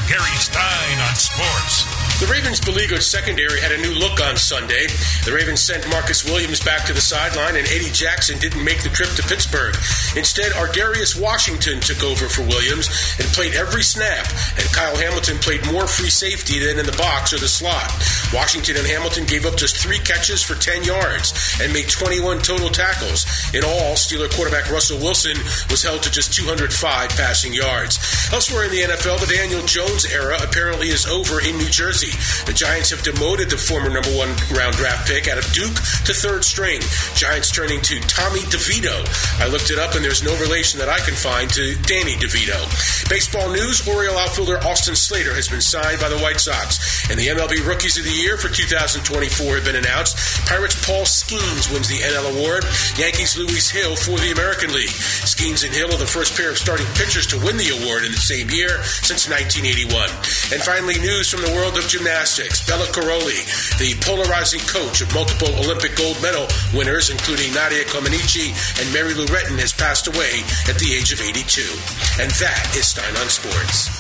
Gary Stein on sports. The Ravens' beleaguered secondary had a new look on Sunday. The Ravens sent Marcus Williams back to the sideline, and Eddie Jackson didn't make the trip to Pittsburgh. Instead, Ardarius Washington took over for Williams and played every snap, and Kyle Hamilton played more free safety than in the box or the slot. Washington and Hamilton gave up just 3 catches for 10 yards and made 21 total tackles. In all, Steeler quarterback Russell Wilson was held to just 205 passing yards. Elsewhere in the NFL, the Daniel Jones era apparently is over in New Jersey. The Giants have demoted the former number 1 round draft pick out of Duke to 3rd string. Giants turning to Tommy DeVito. I looked it up, and there's no relation that I can find to Danny DeVito. Baseball news, Oriole outfielder Austin Slater has been signed by the White Sox. And the MLB Rookies of the Year for 2024 have been announced. Pirates' Paul Skeens wins the NL Award. Yankees' Luis Hill for the American League. Skeens and Hill are the first pair of starting pitchers to win the award in the same year since 1981. And finally, news from the world of gymnastics. Bella Caroli, the polarizing coach of multiple Olympic gold medal winners, including Nadia Comaneci and Mary Lou Retton, has passed away at the age of 82. And that is Stein on Sports.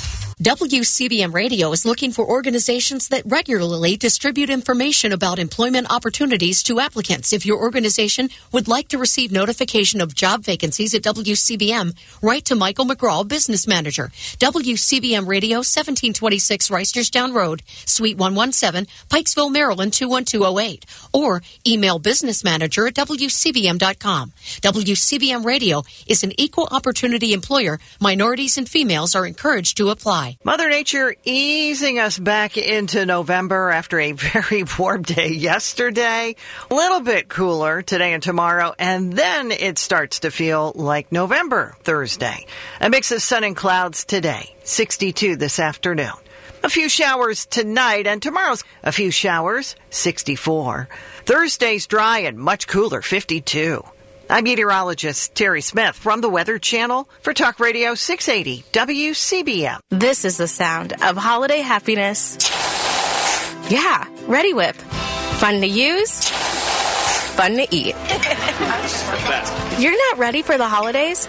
WCBM Radio is looking for organizations that regularly distribute information about employment opportunities to applicants. If your organization would like to receive notification of job vacancies at WCBM, write to Michael McGraw, Business Manager, WCBM Radio, 1726 Reisterstown Road, Suite 117, Pikesville, Maryland, 21208, or email businessmanager at WCBM.com. WCBM Radio is an equal opportunity employer. Minorities and females are encouraged to apply. Mother Nature easing us back into November after a very warm day yesterday. A little bit cooler today and tomorrow, and then it starts to feel like November Thursday. A mix of sun and clouds today, 62 this afternoon. A few showers tonight, and tomorrow's a few showers, 64. Thursday's dry and much cooler, 52. I'm meteorologist Terry Smith from the Weather Channel for Talk Radio 680 WCBM. This is the sound of holiday happiness. Yeah, Ready Whip. Fun to use, fun to eat. You're not ready for the holidays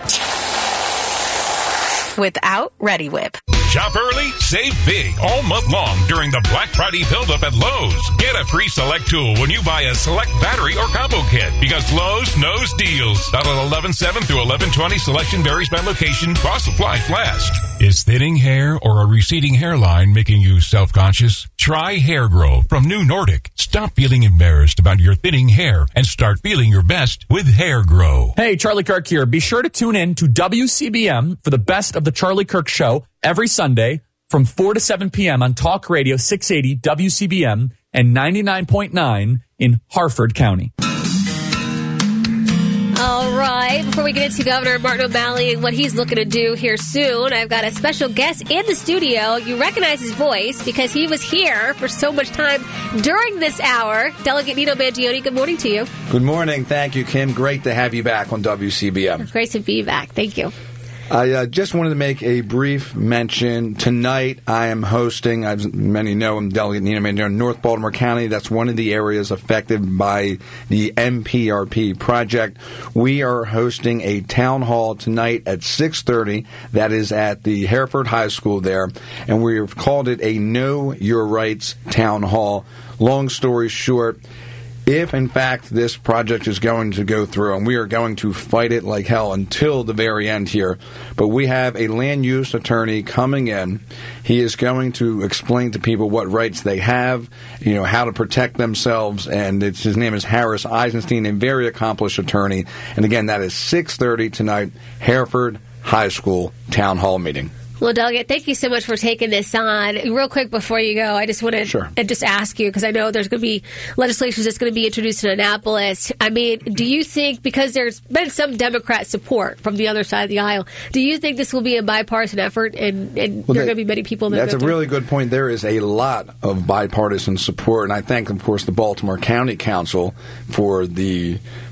without Ready Whip. Shop early, save big all month long during the Black Friday build-up at Lowe's. Get a free Select tool when you buy a Select battery or combo kit because Lowe's knows deals. Valid 11/7 through 11/20. Selection varies by location. While supplies last. Is thinning hair or a receding hairline making you self-conscious? Try Hair Grow from New Nordic. Stop feeling embarrassed about your thinning hair and start feeling your best with Hair Grow. Hey, Charlie Kirk here. Be sure to tune in to WCBM for the best of the Charlie Kirk Show every Sunday from 4 to 7 p.m. on Talk Radio 680 WCBM and 99.9 in Harford County. All right, before we get into Governor Martin O'Malley and what he's looking to do here soon, I've got a special guest in the studio. You recognize his voice because he was here for so much time during this hour. Delegate Nino Mangione, good morning to you. Good morning. Thank you, Kim. Great to have you back on WCBM. It's great to be back. Thank you. I just wanted to make a brief mention. Tonight, I am hosting, as many know, I'm Delegate Nino Mangione, North Baltimore County. That's one of the areas affected by the MPRP project. We are hosting a town hall tonight at 6:30. That is at the Hereford High School there. And we've called it a Know Your Rights Town Hall. Long story short, if, in fact, this project is going to go through, and we are going to fight it like hell until the very end here, but we have a land use attorney coming in. He is going to explain to people what rights they have, how to protect themselves, and his name is Harris Eisenstein, a very accomplished attorney. And again, that is 6:30 tonight, Hereford High School Town Hall meeting. Well, Delegate, thank you so much for taking this on. Real quick before you go, I just want to just ask you, because I know there's going to be legislation that's going to be introduced in Annapolis. I mean, do you think, because there's been some Democrat support from the other side of the aisle, do you think this will be a bipartisan effort and there are going to be many people that That's a really good point. There is a lot of bipartisan support, and I thank, of course, the Baltimore County Council for the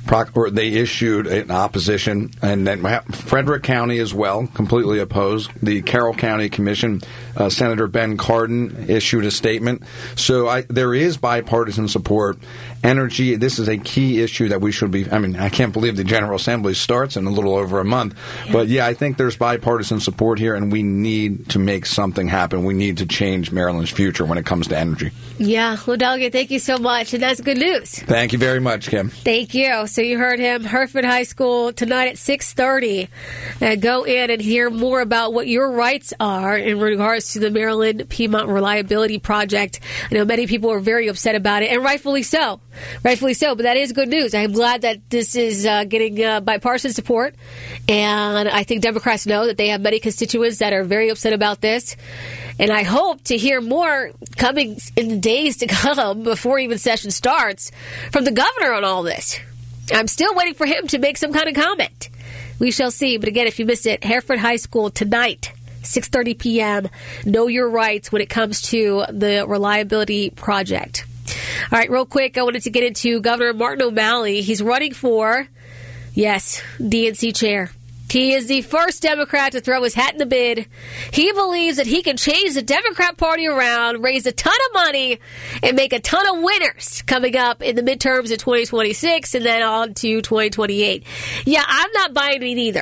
they issued an opposition, and then Frederick County as well, completely opposed. The Carroll County Commission, Senator Ben Cardin issued a statement. So there is bipartisan support. Energy, this is a key issue that we should be, I can't believe the General Assembly starts in a little over a month. But I think there's bipartisan support here, and we need to make something happen. We need to change Maryland's future when it comes to energy. Yeah, well, Delegate, thank you so much, and that's good news. Thank you very much, Kim. Thank you. So you heard him, Hereford High School, tonight at 6:30. Go in and hear more about what your rights are in regards to the Maryland Piedmont Reliability Project. I know many people are very upset about it, and rightfully so. Rightfully so, but that is good news. I'm glad that this is getting bipartisan support, and I think Democrats know that they have many constituents that are very upset about this, and I hope to hear more coming in the days to come before even session starts from the governor on all this. I'm still waiting for him to make some kind of comment. We shall see, but again, if you missed it, Hereford High School tonight, 6:30 p.m., know your rights when it comes to the Reliability Project. All right, real quick, I wanted to get into Governor Martin O'Malley. He's running for, yes, DNC chair. He is the first Democrat to throw his hat in the bid. He believes that he can change the Democrat Party around, raise a ton of money, and make a ton of winners coming up in the midterms in 2026 and then on to 2028. Yeah, I'm not buying it either.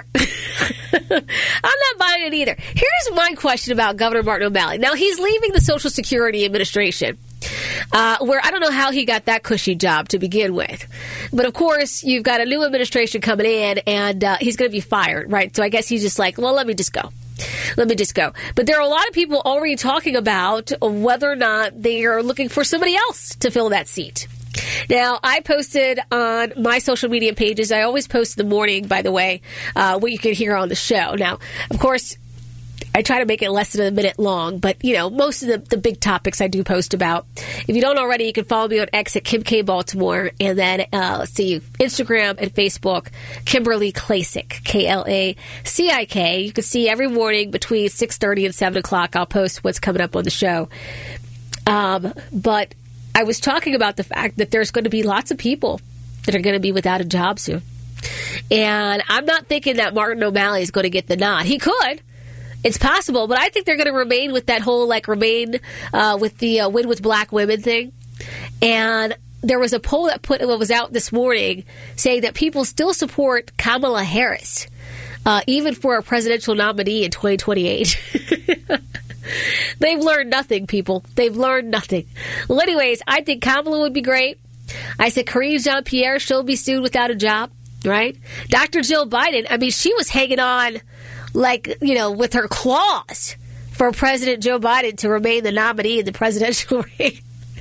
I'm not buying it either. Here's my question about Governor Martin O'Malley. Now, he's leaving the Social Security Administration, where I don't know how he got that cushy job to begin with. But, of course, you've got a new administration coming in, and he's going to be fired, right? So I guess he's just like, well, let me just go. But there are a lot of people already talking about whether or not they are looking for somebody else to fill that seat. Now, I posted on my social media pages, I always post in the morning, by the way, what you can hear on the show. Now, of course, I try to make it less than a minute long, but, most of the big topics I do post about. If you don't already, you can follow me on X at Kim K. Baltimore, and then, Instagram and Facebook, Kimberly Klacik, K-L-A-C-I-K. You can see every morning between 6:30 and 7 o'clock, I'll post what's coming up on the show. But I was talking about the fact that there's going to be lots of people that are going to be without a job soon. And I'm not thinking that Martin O'Malley is going to get the nod. He could. It's possible, but I think they're going to remain with that whole, with the Win with Black Women thing. And there was a poll that was out this morning saying that people still support Kamala Harris, even for a presidential nominee in 2028. They've learned nothing, people. They've learned nothing. Well, anyways, I think Kamala would be great. I said Karine Jean-Pierre, she'll be soon without a job, right? Dr. Jill Biden, she was hanging on with her claws for President Joe Biden to remain the nominee in the presidential race.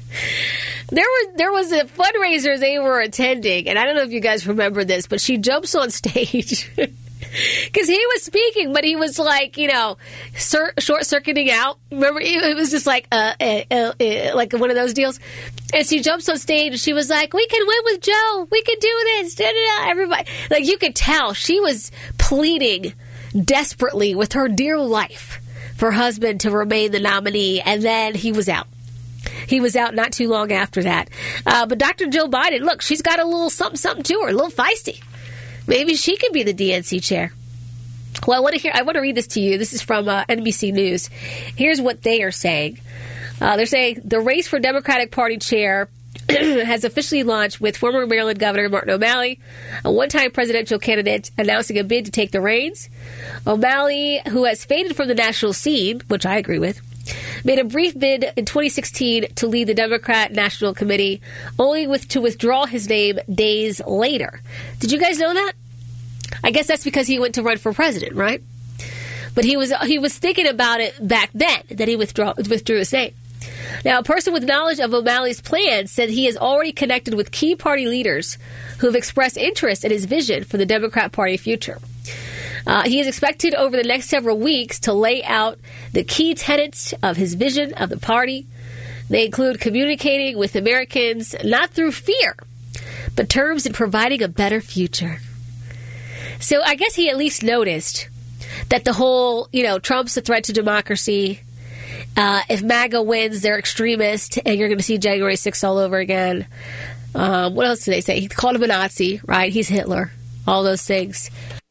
There was a fundraiser they were attending, and I don't know if you guys remember this, but she jumps on stage because he was speaking, but he was short-circuiting out. Remember, it was just like one of those deals. And she jumps on stage, and she was like, "We can win with Joe. We can do this." Da-da-da. Everybody, you could tell she was pleading desperately with her dear life for her husband to remain the nominee, and then he was out. He was out not too long after that. But Dr. Jill Biden, look, she's got a little something to her, a little feisty. Maybe she could be the DNC chair. Well, I want to read this to you. This is from NBC News. Here's what they are saying. They're saying the race for Democratic Party chair has officially launched with former Maryland Governor Martin O'Malley, a one-time presidential candidate, announcing a bid to take the reins. O'Malley, who has faded from the national scene, which I agree with, made a brief bid in 2016 to lead the Democrat National Committee, only to withdraw his name days later. Did you guys know that? I guess that's because he went to run for president, right? But he was thinking about it back then, that he withdrew his name. Now, a person with knowledge of O'Malley's plans said he has already connected with key party leaders who have expressed interest in his vision for the Democrat Party future. He is expected over the next several weeks to lay out the key tenets of his vision of the party. They include communicating with Americans not through fear, but terms in providing a better future. So I guess he at least noticed that the whole, Trump's a threat to democracy. If MAGA wins, they're extremist, and you're going to see January 6th all over again. What else did they say? He called him a Nazi, right? He's Hitler. All those things.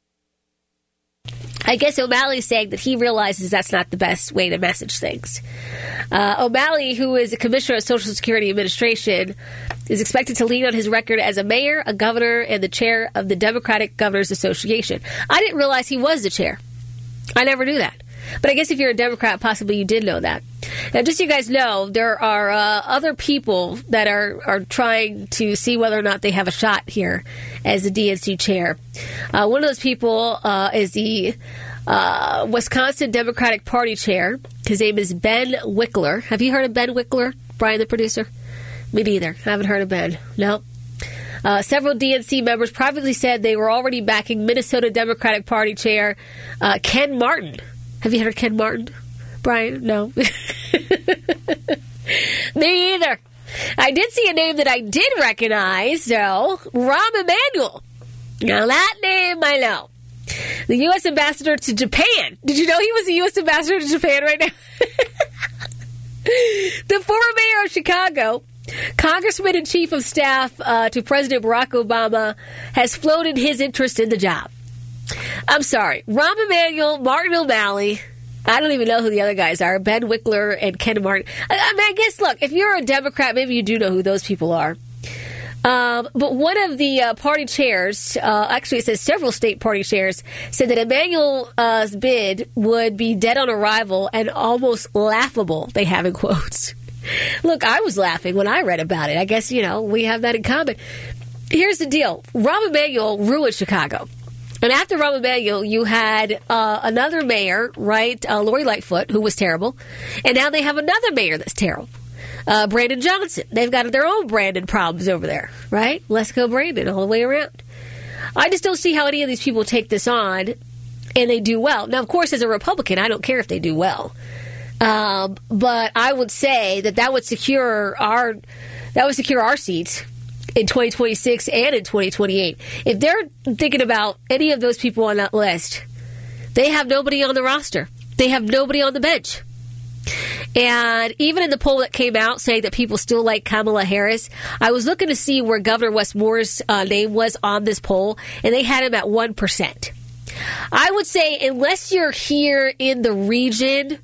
I guess O'Malley's saying that he realizes that's not the best way to message things. O'Malley, who is a commissioner of Social Security Administration, is expected to lean on his record as a mayor, a governor, and the chair of the Democratic Governors Association. I didn't realize he was the chair. I never knew that. But I guess if you're a Democrat, possibly you did know that. Now, just so you guys know, there are other people that are trying to see whether or not they have a shot here as the DNC chair. One of those people is the Wisconsin Democratic Party chair. His name is Ben Wickler. Have you heard of Ben Wickler, Brian, the producer? Me neither. I haven't heard of Ben. No. Several DNC members privately said they were already backing Minnesota Democratic Party chair Ken Martin. Have you heard of Ken Martin, Brian? No. Me either. I did see a name that I did recognize, though. Rahm Emanuel. Now, that name I know. The U.S. ambassador to Japan. Did you know he was the U.S. ambassador to Japan right now? The former mayor of Chicago, congressman and chief of staff to President Barack Obama, has floated his interest in the job. I'm sorry. Rahm Emanuel, Martin O'Malley. I don't even know who the other guys are. Ben Wickler and Ken Martin. I mean, I guess, look, if you're a Democrat, maybe you do know who those people are. But one of the party chairs, actually it says several state party chairs, said that Emanuel's bid would be dead on arrival and almost laughable, they have in quotes. Look, I was laughing when I read about it. I guess, we have that in common. Here's the deal. Rahm Emanuel ruined Chicago. And after Rahm Emanuel, you had another mayor, right, Lori Lightfoot, who was terrible. And now they have another mayor that's terrible, Brandon Johnson. They've got their own Brandon problems over there, right? Let's go Brandon all the way around. I just don't see how any of these people take this on and they do well. Now, of course, as a Republican, I don't care if they do well. But I would say that would secure our seats in 2026 and in 2028. If they're thinking about any of those people on that list, they have nobody on the roster. They have nobody on the bench. And even in the poll that came out saying that people still like Kamala Harris, I was looking to see where Governor Wes Moore's name was on this poll, and they had him at 1%. I would say unless you're here in the region,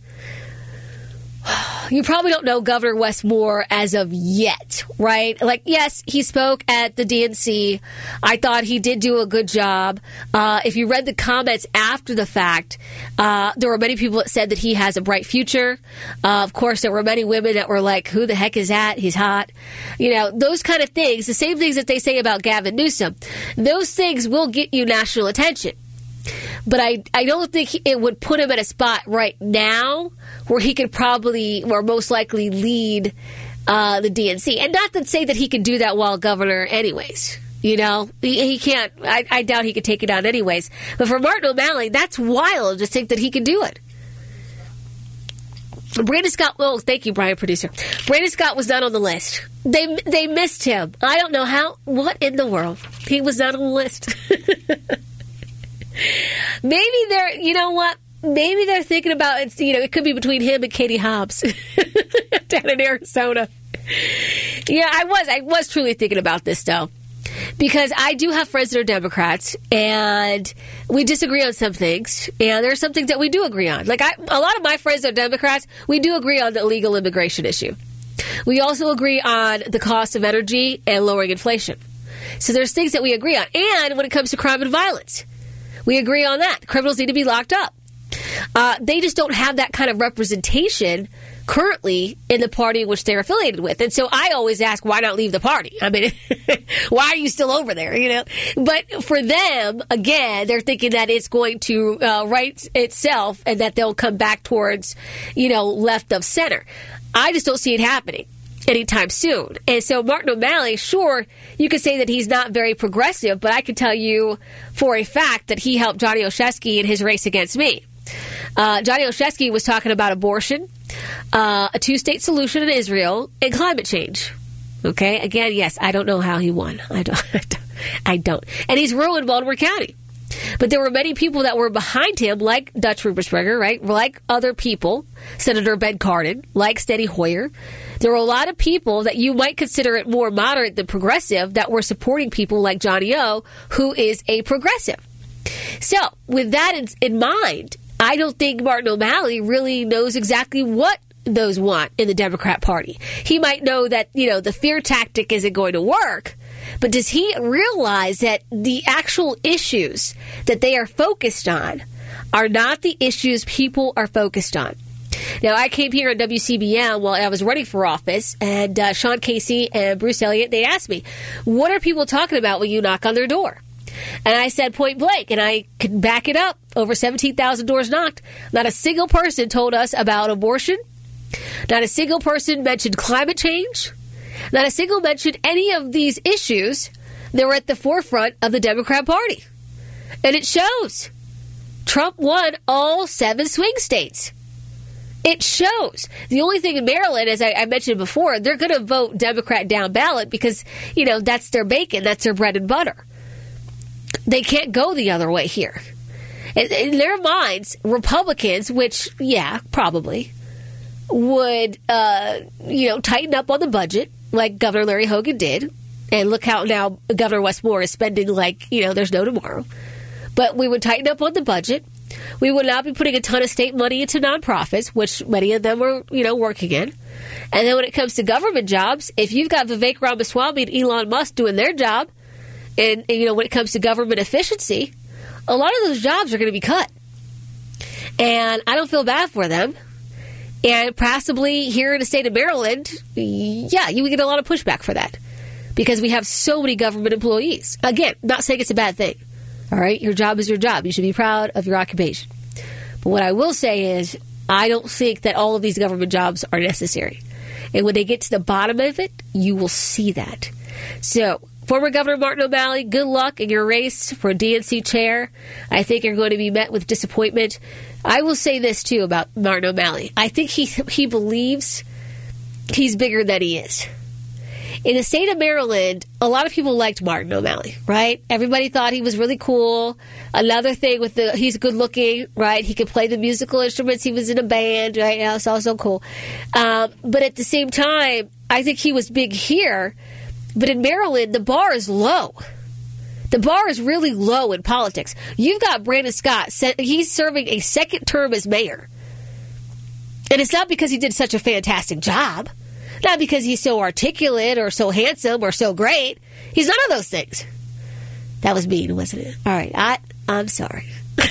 you probably don't know Governor Wes Moore as of yet, right? Like, yes, he spoke at the DNC. I thought he did do a good job. If you read the comments after the fact, there were many people that said that he has a bright future. Of course, there were many women that were like, who the heck is that? He's hot. Those kind of things, the same things that they say about Gavin Newsom, those things will get you national attention. But I don't think it would put him at a spot right now where he could probably, or most likely, lead the DNC. And not to say that he could do that while governor anyways. He can't. I doubt he could take it on anyways. But for Martin O'Malley, that's wild to think that he could do it. Brandon Scott, thank you, Brian, producer. Brandon Scott was not on the list. They missed him. I don't know how. What in the world? He was not on the list. Maybe they're, maybe they're thinking about, it could be between him and Katie Hobbs down in Arizona. Yeah, I was truly thinking about this, though, because I do have friends that are Democrats, and we disagree on some things, and there are some things that we do agree on. Like, a lot of my friends that are Democrats, we do agree on the illegal immigration issue. We also agree on the cost of energy and lowering inflation. So there's things that we agree on. And when it comes to crime and violence, we agree on that. Criminals need to be locked up. They just don't have that kind of representation currently in the party in which they're affiliated with. And so I always ask, why not leave the party? I mean, why are you still over there? But for them, again, they're thinking that it's going to right itself and that they'll come back towards, left of center. I just don't see it happening anytime soon. And so Martin O'Malley, sure, you could say that he's not very progressive, but I can tell you for a fact that he helped Johnny Olszewski in his race against me. Johnny Olszewski was talking about abortion, a two-state solution in Israel, and climate change. Okay? Again, yes, I don't know how he won. I don't. And he's ruined Baltimore County. But there were many people that were behind him, like Dutch Rubersberger, right? Like other people, Senator Ben Cardin, like Steny Hoyer. There were a lot of people that you might consider it more moderate than progressive that were supporting people like Johnny O, who is a progressive. So, with that in mind, I don't think Martin O'Malley really knows exactly what those want in the Democrat Party. He might know that, the fear tactic isn't going to work, but does he realize that the actual issues that they are focused on are not the issues people are focused on? Now, I came here on WCBM while I was running for office, and Sean Casey and Bruce Elliott, they asked me, what are people talking about when you knock on their door? And I said point blank, and I could back it up, over 17,000 doors knocked. Not a single person told us about abortion. Not a single person mentioned climate change. Not a single mentioned any of these issues that were at the forefront of the Democrat Party. And it shows. Trump won all 7 swing states. It shows. The only thing in Maryland, as I mentioned before, they're going to vote Democrat down ballot because, that's their bacon, that's their bread and butter. They can't go the other way here. In their minds, Republicans, which, probably, would, tighten up on the budget like Governor Larry Hogan did. And look how now Governor Wes Moore is spending like, there's no tomorrow. But we would tighten up on the budget. We would not be putting a ton of state money into nonprofits, which many of them are, working in. And then when it comes to government jobs, if you've got Vivek Ramaswamy and Elon Musk doing their job, and when it comes to government efficiency, a lot of those jobs are going to be cut. And I don't feel bad for them. And possibly here in the state of Maryland, you would get a lot of pushback for that. Because we have so many government employees. Again, not saying it's a bad thing. All right? Your job is your job. You should be proud of your occupation. But what I will say is, I don't think that all of these government jobs are necessary. And when they get to the bottom of it, you will see that. So, former Governor Martin O'Malley, good luck in your race for DNC chair. I think you're going to be met with disappointment. I will say this, too, about Martin O'Malley. I think he believes he's bigger than he is. In the state of Maryland, a lot of people liked Martin O'Malley, right? Everybody thought he was really cool. Another thing he's good looking, right? He could play the musical instruments. He was in a band, right? It's also cool. But at the same time, I think he was big here. But in Maryland, the bar is low. The bar is really low in politics. You've got Brandon Scott. He's serving a second term as mayor. And it's not because he did such a fantastic job. Not because he's so articulate or so handsome or so great. He's none of those things. That was mean, wasn't it? All right, I'm sorry.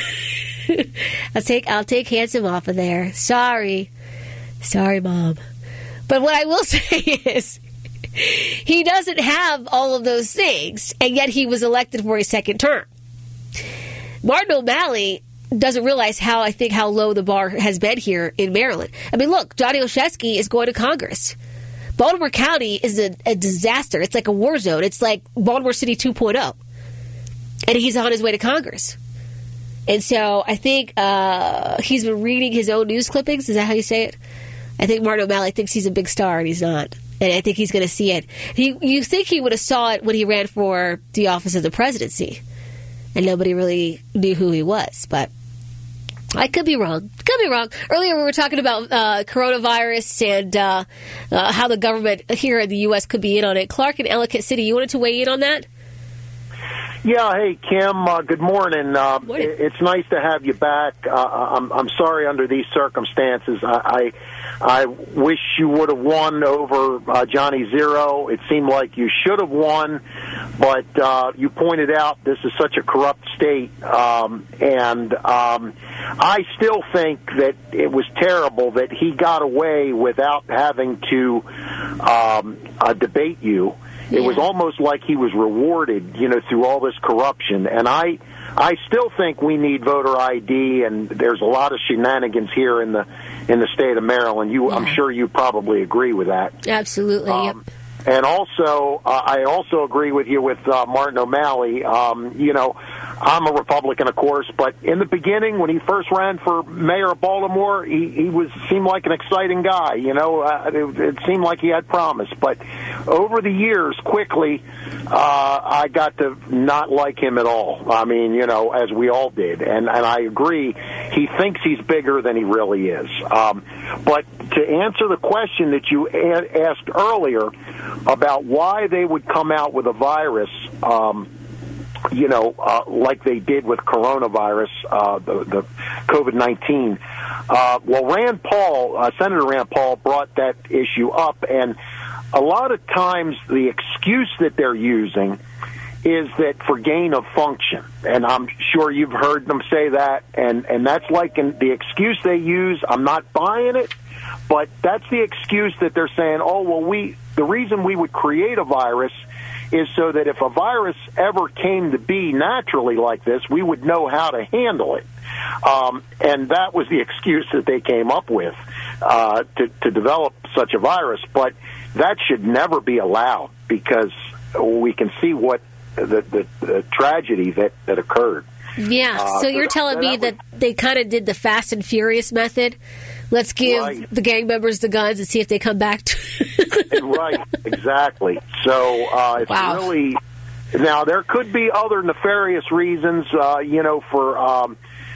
I'll take handsome off of there. Sorry, Mom. But what I will say is, he doesn't have all of those things, and yet he was elected for a second term. Martin O'Malley doesn't realize how low the bar has been here in Maryland. I mean, look, Johnny Olszewski is going to Congress. Baltimore County is a disaster. It's like a war zone. It's like Baltimore City 2.0. And he's on his way to Congress. And so I think he's been reading his own news clippings. Is that how you say it? I think Martin O'Malley thinks he's a big star, and he's not. And I think he's going to see it. You think he would have saw it when he ran for the office of the presidency. And nobody really knew who he was. But I could be wrong. Earlier we were talking about coronavirus and how the government here in the U.S. could be in on it. Clark in Ellicott City, you wanted to weigh in on that? Yeah, hey, Kim, good morning. It's nice to have you back. I'm sorry under these circumstances. I wish you would have won over Johnny Zero. It seemed like you should have won, but you pointed out this is such a corrupt state, and I still think that it was terrible that he got away without having to debate you. It was almost like he was rewarded, through all this corruption. And I still think we need voter ID, and there's a lot of shenanigans here in the state of Maryland. I'm sure you probably agree with that. Absolutely. Yep. And also, I also agree with you with Martin O'Malley. I'm a Republican, of course, but in the beginning, when he first ran for mayor of Baltimore, he seemed like an exciting guy. It seemed like he had promise. But over the years, quickly, I got to not like him at all. I mean, as we all did. And I agree, he thinks he's bigger than he really is. But to answer the question that you asked earlier about why they would come out with a virus, like they did with coronavirus, the COVID-19. Senator Rand Paul brought that issue up, and a lot of times the excuse that they're using is that for gain of function, and I'm sure you've heard them say that, and that's like the excuse they use. I'm not buying it, but that's the excuse that they're saying, the reason we would create a virus is so that if a virus ever came to be naturally like this, we would know how to handle it. And that was the excuse that they came up with to develop such a virus. But that should never be allowed, because we can see what the tragedy that occurred. Yeah, so you're telling me that they kind of did the Fast and Furious method? Let's give the gang members the guns and see if they come back to Right, exactly. So it's really... Now, there could be other nefarious reasons, for...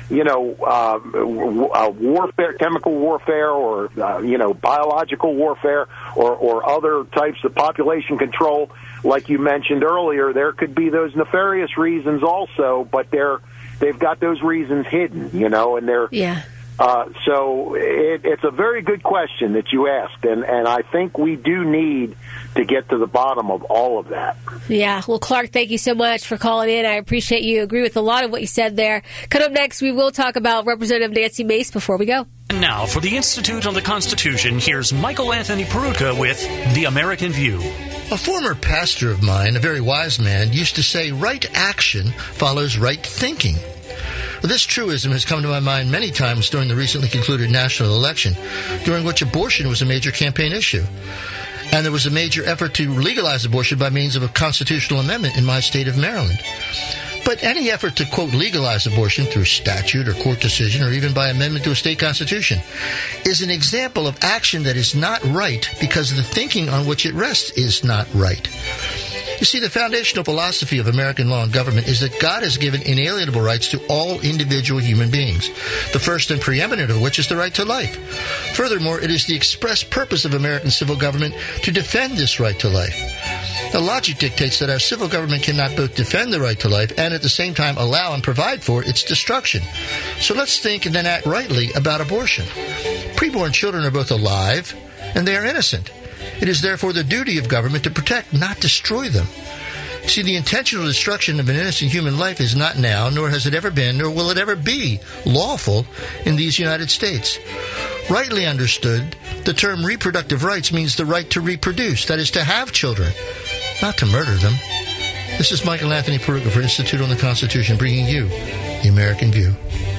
warfare, chemical warfare, or biological warfare, or other types of population control, like you mentioned earlier. There could be those nefarious reasons also, but they've got those reasons hidden, and they're so it's a very good question that you asked, and I think we do need to get to the bottom of all of that. Yeah. Well, Clark, thank you so much for calling in. I appreciate you. Agree with a lot of what you said there. Coming up next, we will talk about Representative Nancy Mace before we go. And now, for the Institute on the Constitution, here's Michael Anthony Peruka with The American View. A former pastor of mine, a very wise man, used to say, right action follows right thinking. This truism has come to my mind many times during the recently concluded national election, during which abortion was a major campaign issue. And there was a major effort to legalize abortion by means of a constitutional amendment in my state of Maryland. But any effort to, quote, legalize abortion through statute or court decision or even by amendment to a state constitution is an example of action that is not right because the thinking on which it rests is not right. You see, the foundational philosophy of American law and government is that God has given inalienable rights to all individual human beings, the first and preeminent of which is the right to life. Furthermore, it is the express purpose of American civil government to defend this right to life. The logic dictates that our civil government cannot both defend the right to life and at the same time allow and provide for its destruction. So let's think and then act rightly about abortion. Preborn children are both alive and they are innocent. It is therefore the duty of government to protect, not destroy them. See, the intentional destruction of an innocent human life is not now, nor has it ever been, nor will it ever be lawful in these United States. Rightly understood, the term reproductive rights means the right to reproduce, that is, to have children, not to murder them. This is Michael Anthony Peruka for Institute on the Constitution, bringing you The American View.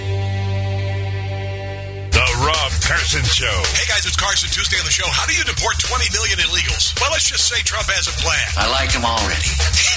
Rob Carson Show. Hey guys, it's Carson. Tuesday on the show. How do you deport 20 million illegals? Well, let's just say Trump has a plan. I like him already.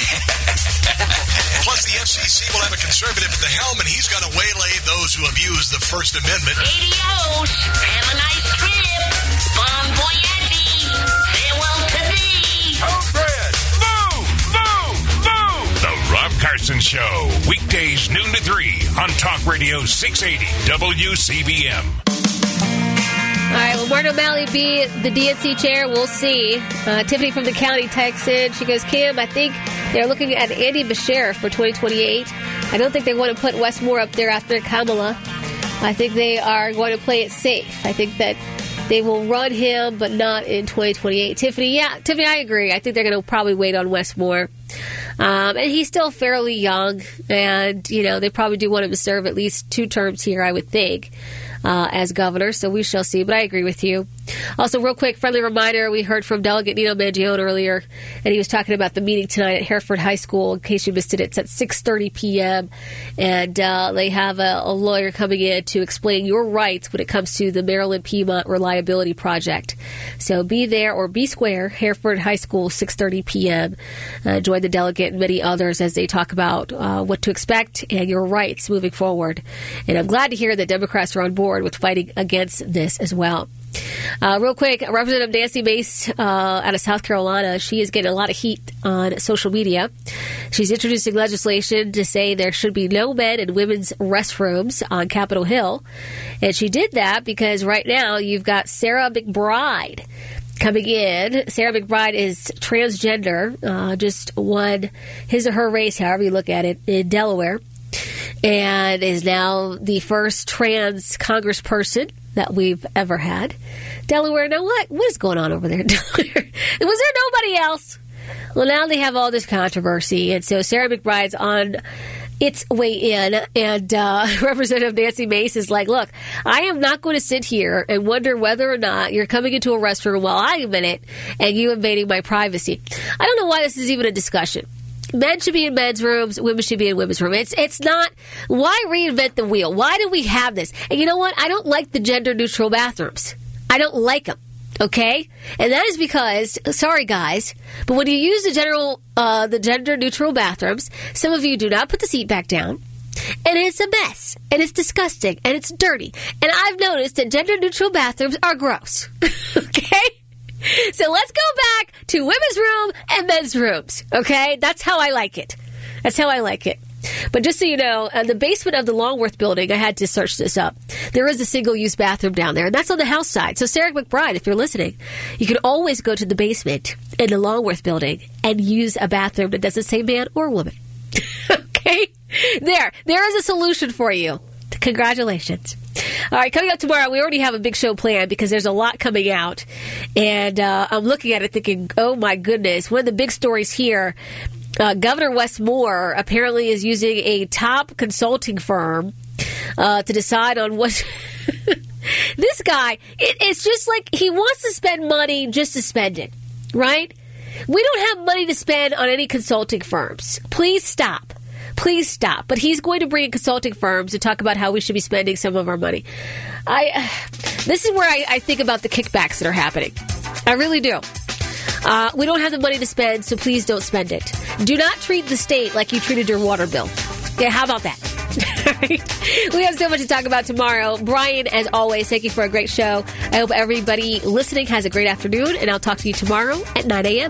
Plus, the FCC will have a conservative at the helm, and he's going to waylay those who abuse the First Amendment. Adios. Have a nice trip. Bon voyage. Farewell to thee. Home Fred. Move! Move! Move! The Rob Carson Show. Weekdays noon to 3 on Talk Radio 680 WCBM. All right, will Martin O'Malley be the DNC chair? We'll see. Tiffany from the county texts in. She goes, Kim, I think they're looking at Andy Beshear for 2028. I don't think they want to put Wes Moore up there after Kamala. I think they are going to play it safe. I think that they will run him, but not in 2028. Tiffany, I agree. I think they're going to probably wait on Wes Moore. And he's still fairly young, and, they probably do want him to serve at least 2 terms here, I would think. as governor, so we shall see. But I agree with you. Also, real quick, friendly reminder, we heard from Delegate Nino Mangione earlier, and he was talking about the meeting tonight at Hereford High School. In case you missed it, it's at 6:30 p.m., and they have a lawyer coming in to explain your rights when it comes to the Maryland Piedmont Reliability Project. So be there or be square, Hereford High School, 6:30 p.m. Join the delegate and many others as they talk about what to expect and your rights moving forward. And I'm glad to hear that Democrats are on board with fighting against this as well. Real quick, Representative Nancy Mace out of South Carolina, she is getting a lot of heat on social media. She's introducing legislation to say there should be no men and women's restrooms on Capitol Hill. And she did that because right now you've got Sarah McBride coming in. Sarah McBride is transgender, just won his or her race, however you look at it, in Delaware, and is now the first trans congressperson that we've ever had. Delaware, now what is going on over there in Delaware? Was there nobody else? Well, now they have all this controversy, and so Sarah McBride's on its way in, and Representative Nancy Mace is like, look, I am not going to sit here and wonder whether or not you're coming into a restaurant while I am in it and you invading my privacy. I don't know why this is even a discussion. Men should be in men's rooms. Women should be in women's rooms. It's not. Why reinvent the wheel? Why do we have this? And you know what? I don't like the gender-neutral bathrooms. I don't like them. Okay? And that is because, sorry guys, but when you use the gender-neutral bathrooms, some of you do not put the seat back down. And it's a mess. And it's disgusting. And it's dirty. And I've noticed that gender-neutral bathrooms are gross. Okay? So let's go back to women's room and men's rooms, okay? That's how I like it. That's how I like it. But just so you know, in the basement of the Longworth building, I had to search this up. There is a single-use bathroom down there, and that's on the house side. So Sarah McBride, if you're listening, you can always go to the basement in the Longworth building and use a bathroom that doesn't say man or woman. Okay? There is a solution for you. Congratulations. All right, coming up tomorrow, we already have a big show planned because there's a lot coming out. And I'm looking at it thinking, oh, my goodness, one of the big stories here, Governor Wes Moore apparently is using a top consulting firm to decide on what... This guy, it's just like he wants to spend money just to spend it, right? We don't have money to spend on any consulting firms. Please stop. Please stop. But he's going to bring in consulting firms to talk about how we should be spending some of our money. This is where I think about the kickbacks that are happening. I really do. We don't have the money to spend, so please don't spend it. Do not treat the state like you treated your water bill. Yeah, how about that? We have so much to talk about tomorrow. Brian, as always, thank you for a great show. I hope everybody listening has a great afternoon, and I'll talk to you tomorrow at 9 a.m.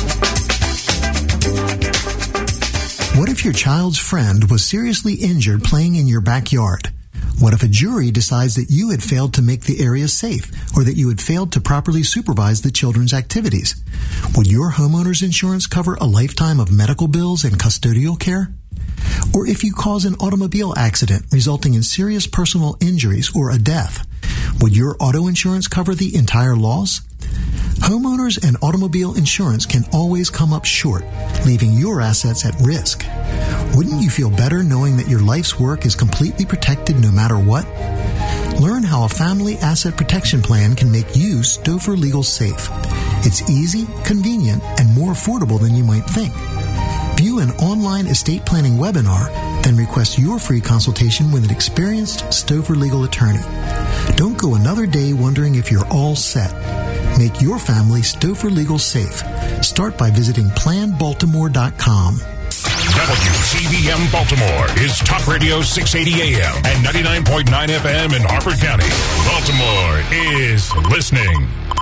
What if your child's friend was seriously injured playing in your backyard? What if a jury decides that you had failed to make the area safe or that you had failed to properly supervise the children's activities? Would your homeowner's insurance cover a lifetime of medical bills and custodial care? Or if you cause an automobile accident resulting in serious personal injuries or a death, would your auto insurance cover the entire loss? Homeowners and automobile insurance can always come up short, leaving your assets at risk. Wouldn't you feel better knowing that your life's work is completely protected no matter what? Learn how a family asset protection plan can make you Stouffer Legal safe. It's easy, convenient, and more affordable than you might think. View an online estate planning webinar, then request your free consultation with an experienced Stouffer Legal attorney. Don't go another day wondering if you're all set. Make your family Stouffer Legal safe. Start by visiting planbaltimore.com. WCBM Baltimore is Talk Radio 680 AM and 99.9 FM in Harford County. Baltimore is listening.